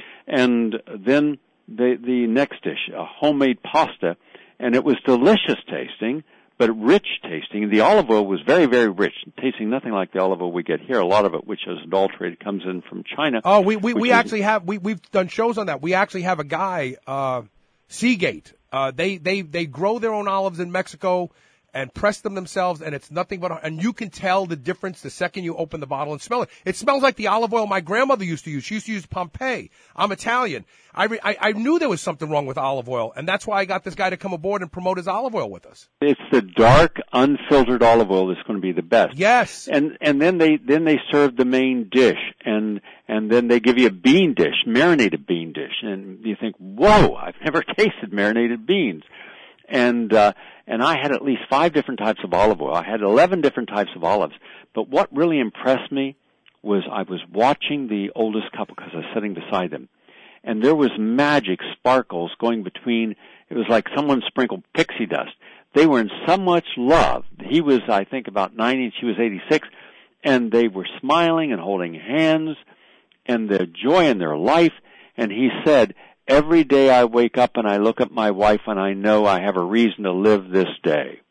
And then the, the next dish, a homemade pasta, and it was delicious tasting, but rich tasting. The olive oil was very, very rich, tasting nothing like the olive oil we get here. A lot of it, which is adulterated, comes in from China. Oh, we we, we is, actually have we we've done shows on that. We actually have a guy, uh, Seagate. Uh, they they they grow their own olives in Mexico and press them themselves, and it's nothing but, and you can tell the difference the second you open the bottle and smell it. It smells like the olive oil my grandmother used to use. She used to use Pompeii. I'm Italian. I, re, I, I knew there was something wrong with olive oil, and that's why I got this guy to come aboard and promote his olive oil with us. It's the dark, unfiltered olive oil that's going to be the best. Yes. And, and then they, then they serve the main dish, and, and then they give you a bean dish, marinated bean dish, and you think, whoa, I've never tasted marinated beans. And, uh, and I had at least five different types of olive oil. I had eleven different types of olives. But what really impressed me was I was watching the oldest couple because I was sitting beside them. And there was magic sparkles going between, it was like someone sprinkled pixie dust. They were in so much love. He was, I think, about ninety and she was eighty-six. And they were smiling and holding hands and the joy in their life. And he said, every day I wake up and I look at my wife and I know I have a reason to live this day.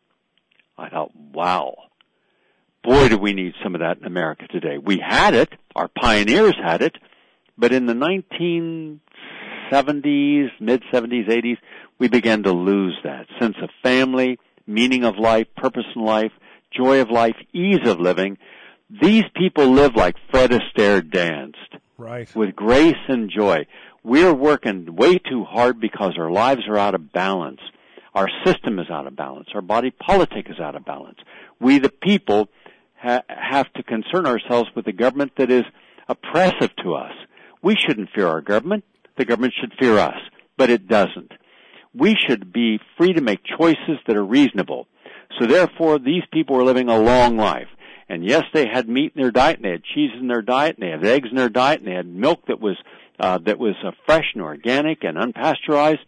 I thought, wow. Boy, do we need some of that in America today. We had it. Our pioneers had it. But in the nineteen seventies, mid-seventies, eighties, we began to lose that sense of family, meaning of life, purpose in life, joy of life, ease of living. These people live like Fred Astaire danced. Right. With grace and joy. We're working way too hard because our lives are out of balance. Our system is out of balance. Our body politic is out of balance. We, the people, ha- have to concern ourselves with a government that is oppressive to us. We shouldn't fear our government. The government should fear us, but it doesn't. We should be free to make choices that are reasonable. So therefore, these people are living a long life. And yes, they had meat in their diet, and they had cheese in their diet, and they had eggs in their diet, and they had milk that was uh, that was uh, fresh and organic and unpasteurized,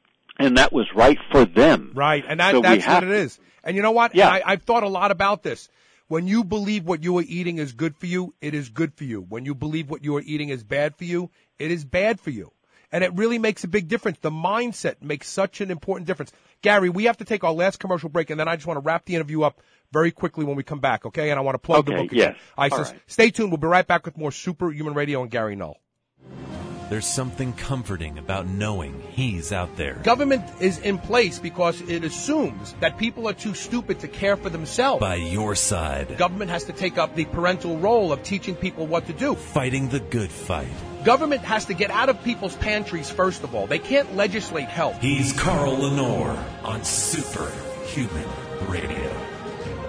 and that was right for them. Right, and that, so that's have, what it is. And you know what? Yeah. I, I've thought a lot about this. When you believe what you are eating is good for you, it is good for you. When you believe what you are eating is bad for you, it is bad for you. And it really makes a big difference. The mindset makes such an important difference. Gary, we have to take our last commercial break, and then I just want to wrap the interview up very quickly when we come back, okay? And I want to plug okay, the book yes. again. All right, All so right. Stay tuned. We'll be right back with more Superhuman Radio and Gary Null. There's something comforting about knowing he's out there. Government is in place because it assumes that people are too stupid to care for themselves. By your side. Government has to take up the parental role of teaching people what to do. Fighting the good fight. Government has to get out of people's pantries, first of all. They can't legislate health. He's Carl Lenore on Superhuman Radio.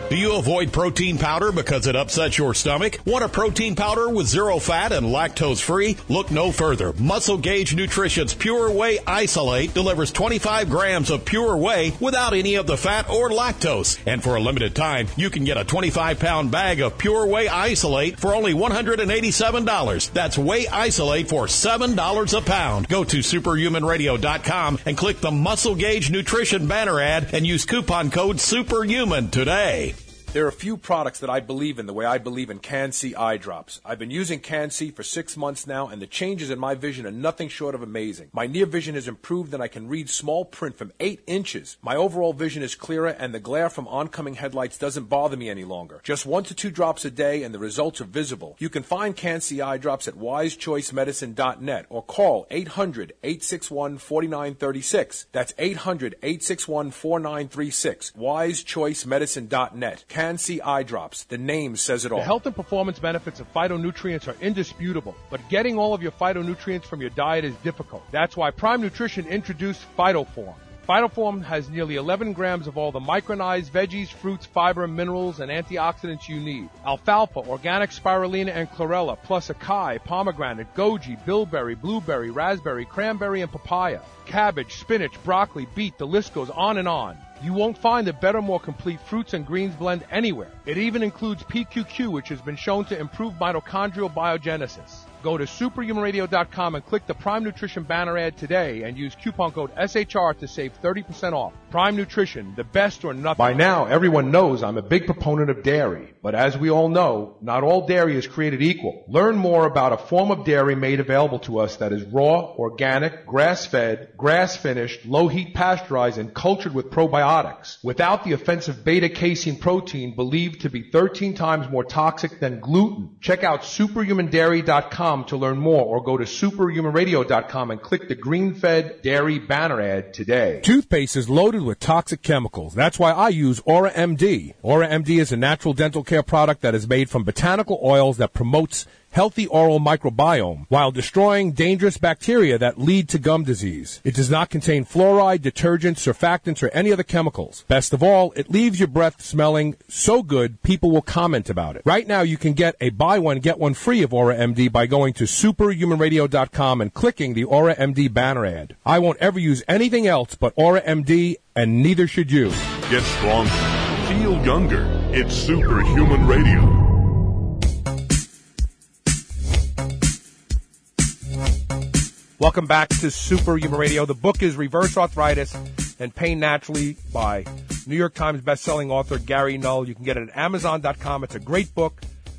Do you avoid protein powder because it upsets your stomach? Want a protein powder with zero fat and lactose free? Look no further. Muscle Gauge Nutrition's Pure Whey Isolate delivers twenty-five grams of pure whey without any of the fat or lactose. And for a limited time, you can get a twenty-five pound bag of Pure Whey Isolate for only one hundred eighty-seven dollars. That's Whey Isolate for seven dollars a pound. Go to superhuman radio dot com and click the Muscle Gauge Nutrition banner ad and use coupon code SUPERHUMAN today. There are a few products that I believe in the way I believe in Can-C eye drops. I've been using Can-C for six months now, and the changes in my vision are nothing short of amazing. My near vision has improved, and I can read small print from eight inches. My overall vision is clearer, and the glare from oncoming headlights doesn't bother me any longer. Just one to two drops a day, and the results are visible. You can find Can-C eye drops at wise choice medicine dot net or call eight hundred, eight six one, four nine three six. That's eight hundred, eight six one, four nine three six. wise choice medicine dot net. Can-C eye drops. The name says it all. The health and performance benefits of phytonutrients are indisputable, but getting all of your phytonutrients from your diet is difficult. That's why Prime Nutrition introduced PhytoForm. PhytoForm has nearly eleven grams of all the micronized veggies, fruits, fiber, minerals, and antioxidants you need. Alfalfa, organic spirulina, and chlorella, plus acai, pomegranate, goji, bilberry, blueberry, raspberry, cranberry, and papaya. Cabbage, spinach, broccoli, beet, the list goes on and on. You won't find a better, more complete fruits and greens blend anywhere. It even includes P Q Q, which has been shown to improve mitochondrial biogenesis. Go to superhuman radio dot com and click the Prime Nutrition banner ad today and use coupon code S H R to save thirty percent off. Prime Nutrition, the best or nothing. By now, everyone knows I'm a big proponent of dairy, but as we all know, not all dairy is created equal. Learn more about a form of dairy made available to us that is raw, organic, grass-fed, grass-finished, low-heat pasteurized, and cultured with probiotics, without the offensive beta-casein protein believed to be thirteen times more toxic than gluten. Check out superhuman dairy dot com to learn more, or go to superhuman radio dot com and click the green-fed dairy banner ad today. Toothpaste is loaded with toxic chemicals. That's why I use Aura M D. Aura M D is a natural dental care product that is made from botanical oils that promotes healthy oral microbiome while destroying dangerous bacteria that lead to gum disease. It does not contain fluoride, detergents, surfactants, or any other chemicals. Best of all, it leaves your breath smelling so good people will comment about it. Right now, you can get a buy one, get one free of Aura M D by going to superhuman radio dot com and clicking the Aura M D banner ad. I won't ever use anything else but Aura M D, and neither should you. Get stronger. Feel younger. It's Superhuman Radio. Welcome back to Superhuman Radio. The book is Reverse Arthritis and Pain Naturally by New York Times bestselling author Gary Null. You can get it at amazon dot com. It's a great book.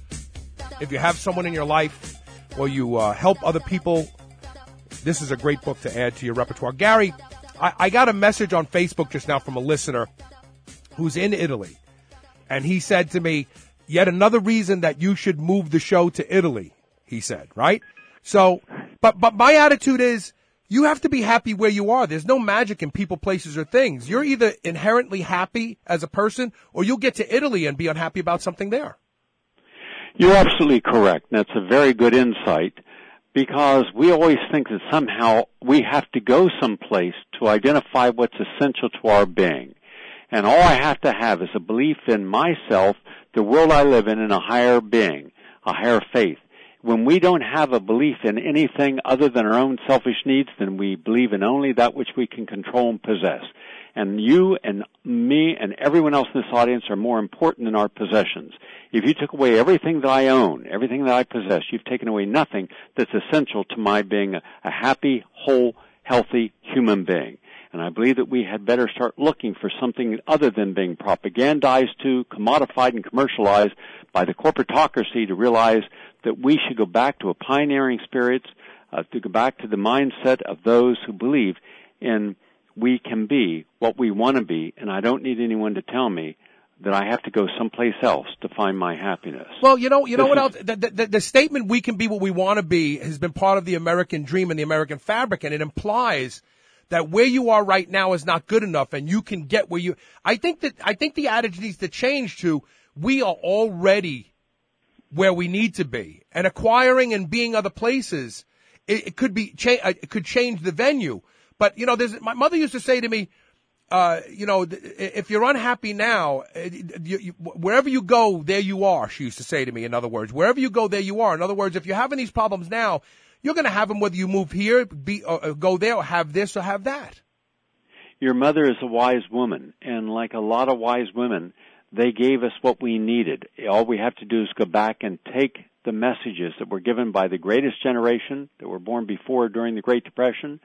If you have someone in your life or you uh, help other people, this is a great book to add to your repertoire. Gary, I, I got a message on Facebook just now from a listener who's in Italy, and he said to me, yet another reason that you should move the show to Italy, he said, right? So, but, but my attitude is you have to be happy where you are. There's no magic in people, places, or things. You're either inherently happy as a person or you'll get to Italy and be unhappy about something there. You're absolutely correct. That's a very good insight because we always think that somehow we have to go someplace to identify what's essential to our being. And all I have to have is a belief in myself, the world I live in, and a higher being, a higher faith. When we don't have a belief in anything other than our own selfish needs, then we believe in only that which we can control and possess. And you and me and everyone else in this audience are more important than our possessions. If you took away everything that I own, everything that I possess, you've taken away nothing that's essential to my being a, a happy, whole, healthy human being. And I believe that we had better start looking for something other than being propagandized to, commodified, and commercialized by the corporatocracy to realize that we should go back to a pioneering spirit, uh, to go back to the mindset of those who believe in we can be what we want to be, and I don't need anyone to tell me that I have to go someplace else to find my happiness. Well, you know, you know This what is- else? The, the, the statement "we can be what we want to be" has been part of the American dream and the American fabric, and it implies that where you are right now is not good enough, and you can get where you. I think that I think the adage needs to change to we are already where we need to be, and acquiring and being other places, it, it could be cha- it could change the venue. But you know, there's my mother used to say to me, uh, you know, if you're unhappy now, you, you, wherever you go, there you are, she used to say to me, in other words. Wherever you go, there you are. In other words, if you're having these problems now, you're going to have them whether you move here, be, or go there, or have this or have that. Your mother is a wise woman, and like a lot of wise women, they gave us what we needed. All we have to do is go back and take the messages that were given by the greatest generation that were born before during the Great Depression,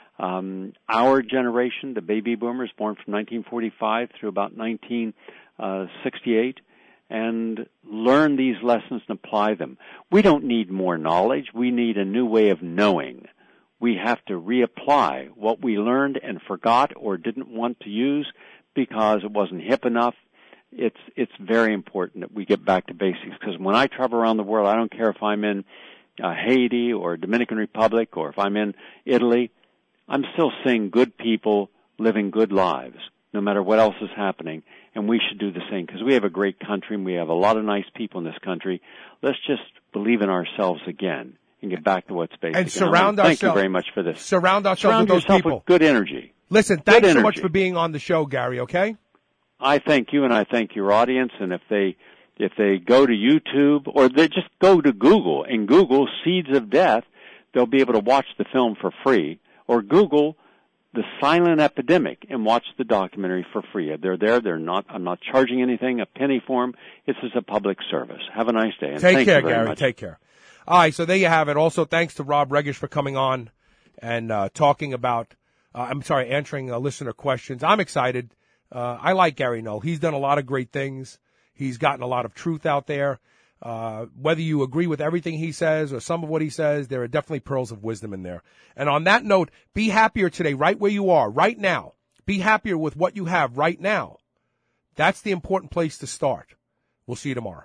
um, our generation, the baby boomers born from nineteen forty-five through about nineteen sixty-eight, and learn these lessons and apply them. We don't need more knowledge. We need a new way of knowing. We have to reapply what we learned and forgot or didn't want to use because it wasn't hip enough. It's it's very important that we get back to basics, because when I travel around the world, I don't care if I'm in uh, Haiti or Dominican Republic or if I'm in Italy, I'm still seeing good people living good lives, no matter what else is happening, and we should do the same, because we have a great country and we have a lot of nice people in this country. Let's just believe in ourselves again and get back to what's basic. And surround and ourselves. Thank you very much for this. Surround ourselves surround with those yourself people. With good energy. Listen, good thanks energy. so much for being on the show, Gary, okay? I thank you, and I thank your audience, and if they if they go to YouTube or they just go to Google and Google Seeds of Death, they'll be able to watch the film for free, or Google The Silent Epidemic and watch the documentary for free. They're there. They're not. I'm not charging anything, a penny for them. It's as a public service. Have a nice day. And Take thank care, you very Gary. much. Take care. All right, so there you have it. Also, thanks to Rob Regish for coming on and uh, talking about, uh, I'm sorry, answering uh, listener questions. I'm excited. Uh, I like Gary Null. He's done a lot of great things. He's gotten a lot of truth out there. Uh, whether you agree with everything he says or some of what he says, there are definitely pearls of wisdom in there. And on that note, be happier today, right where you are, right now. Be happier with what you have right now. That's the important place to start. We'll see you tomorrow.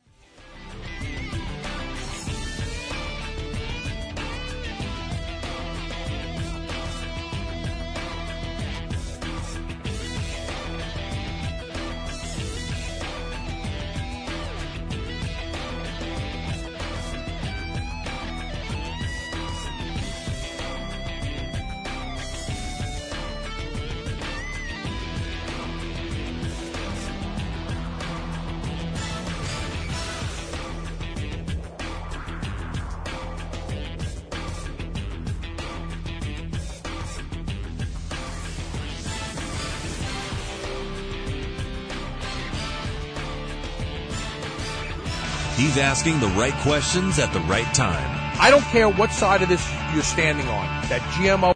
He's asking the right questions at the right time. I don't care what side of this you're standing on. That G M O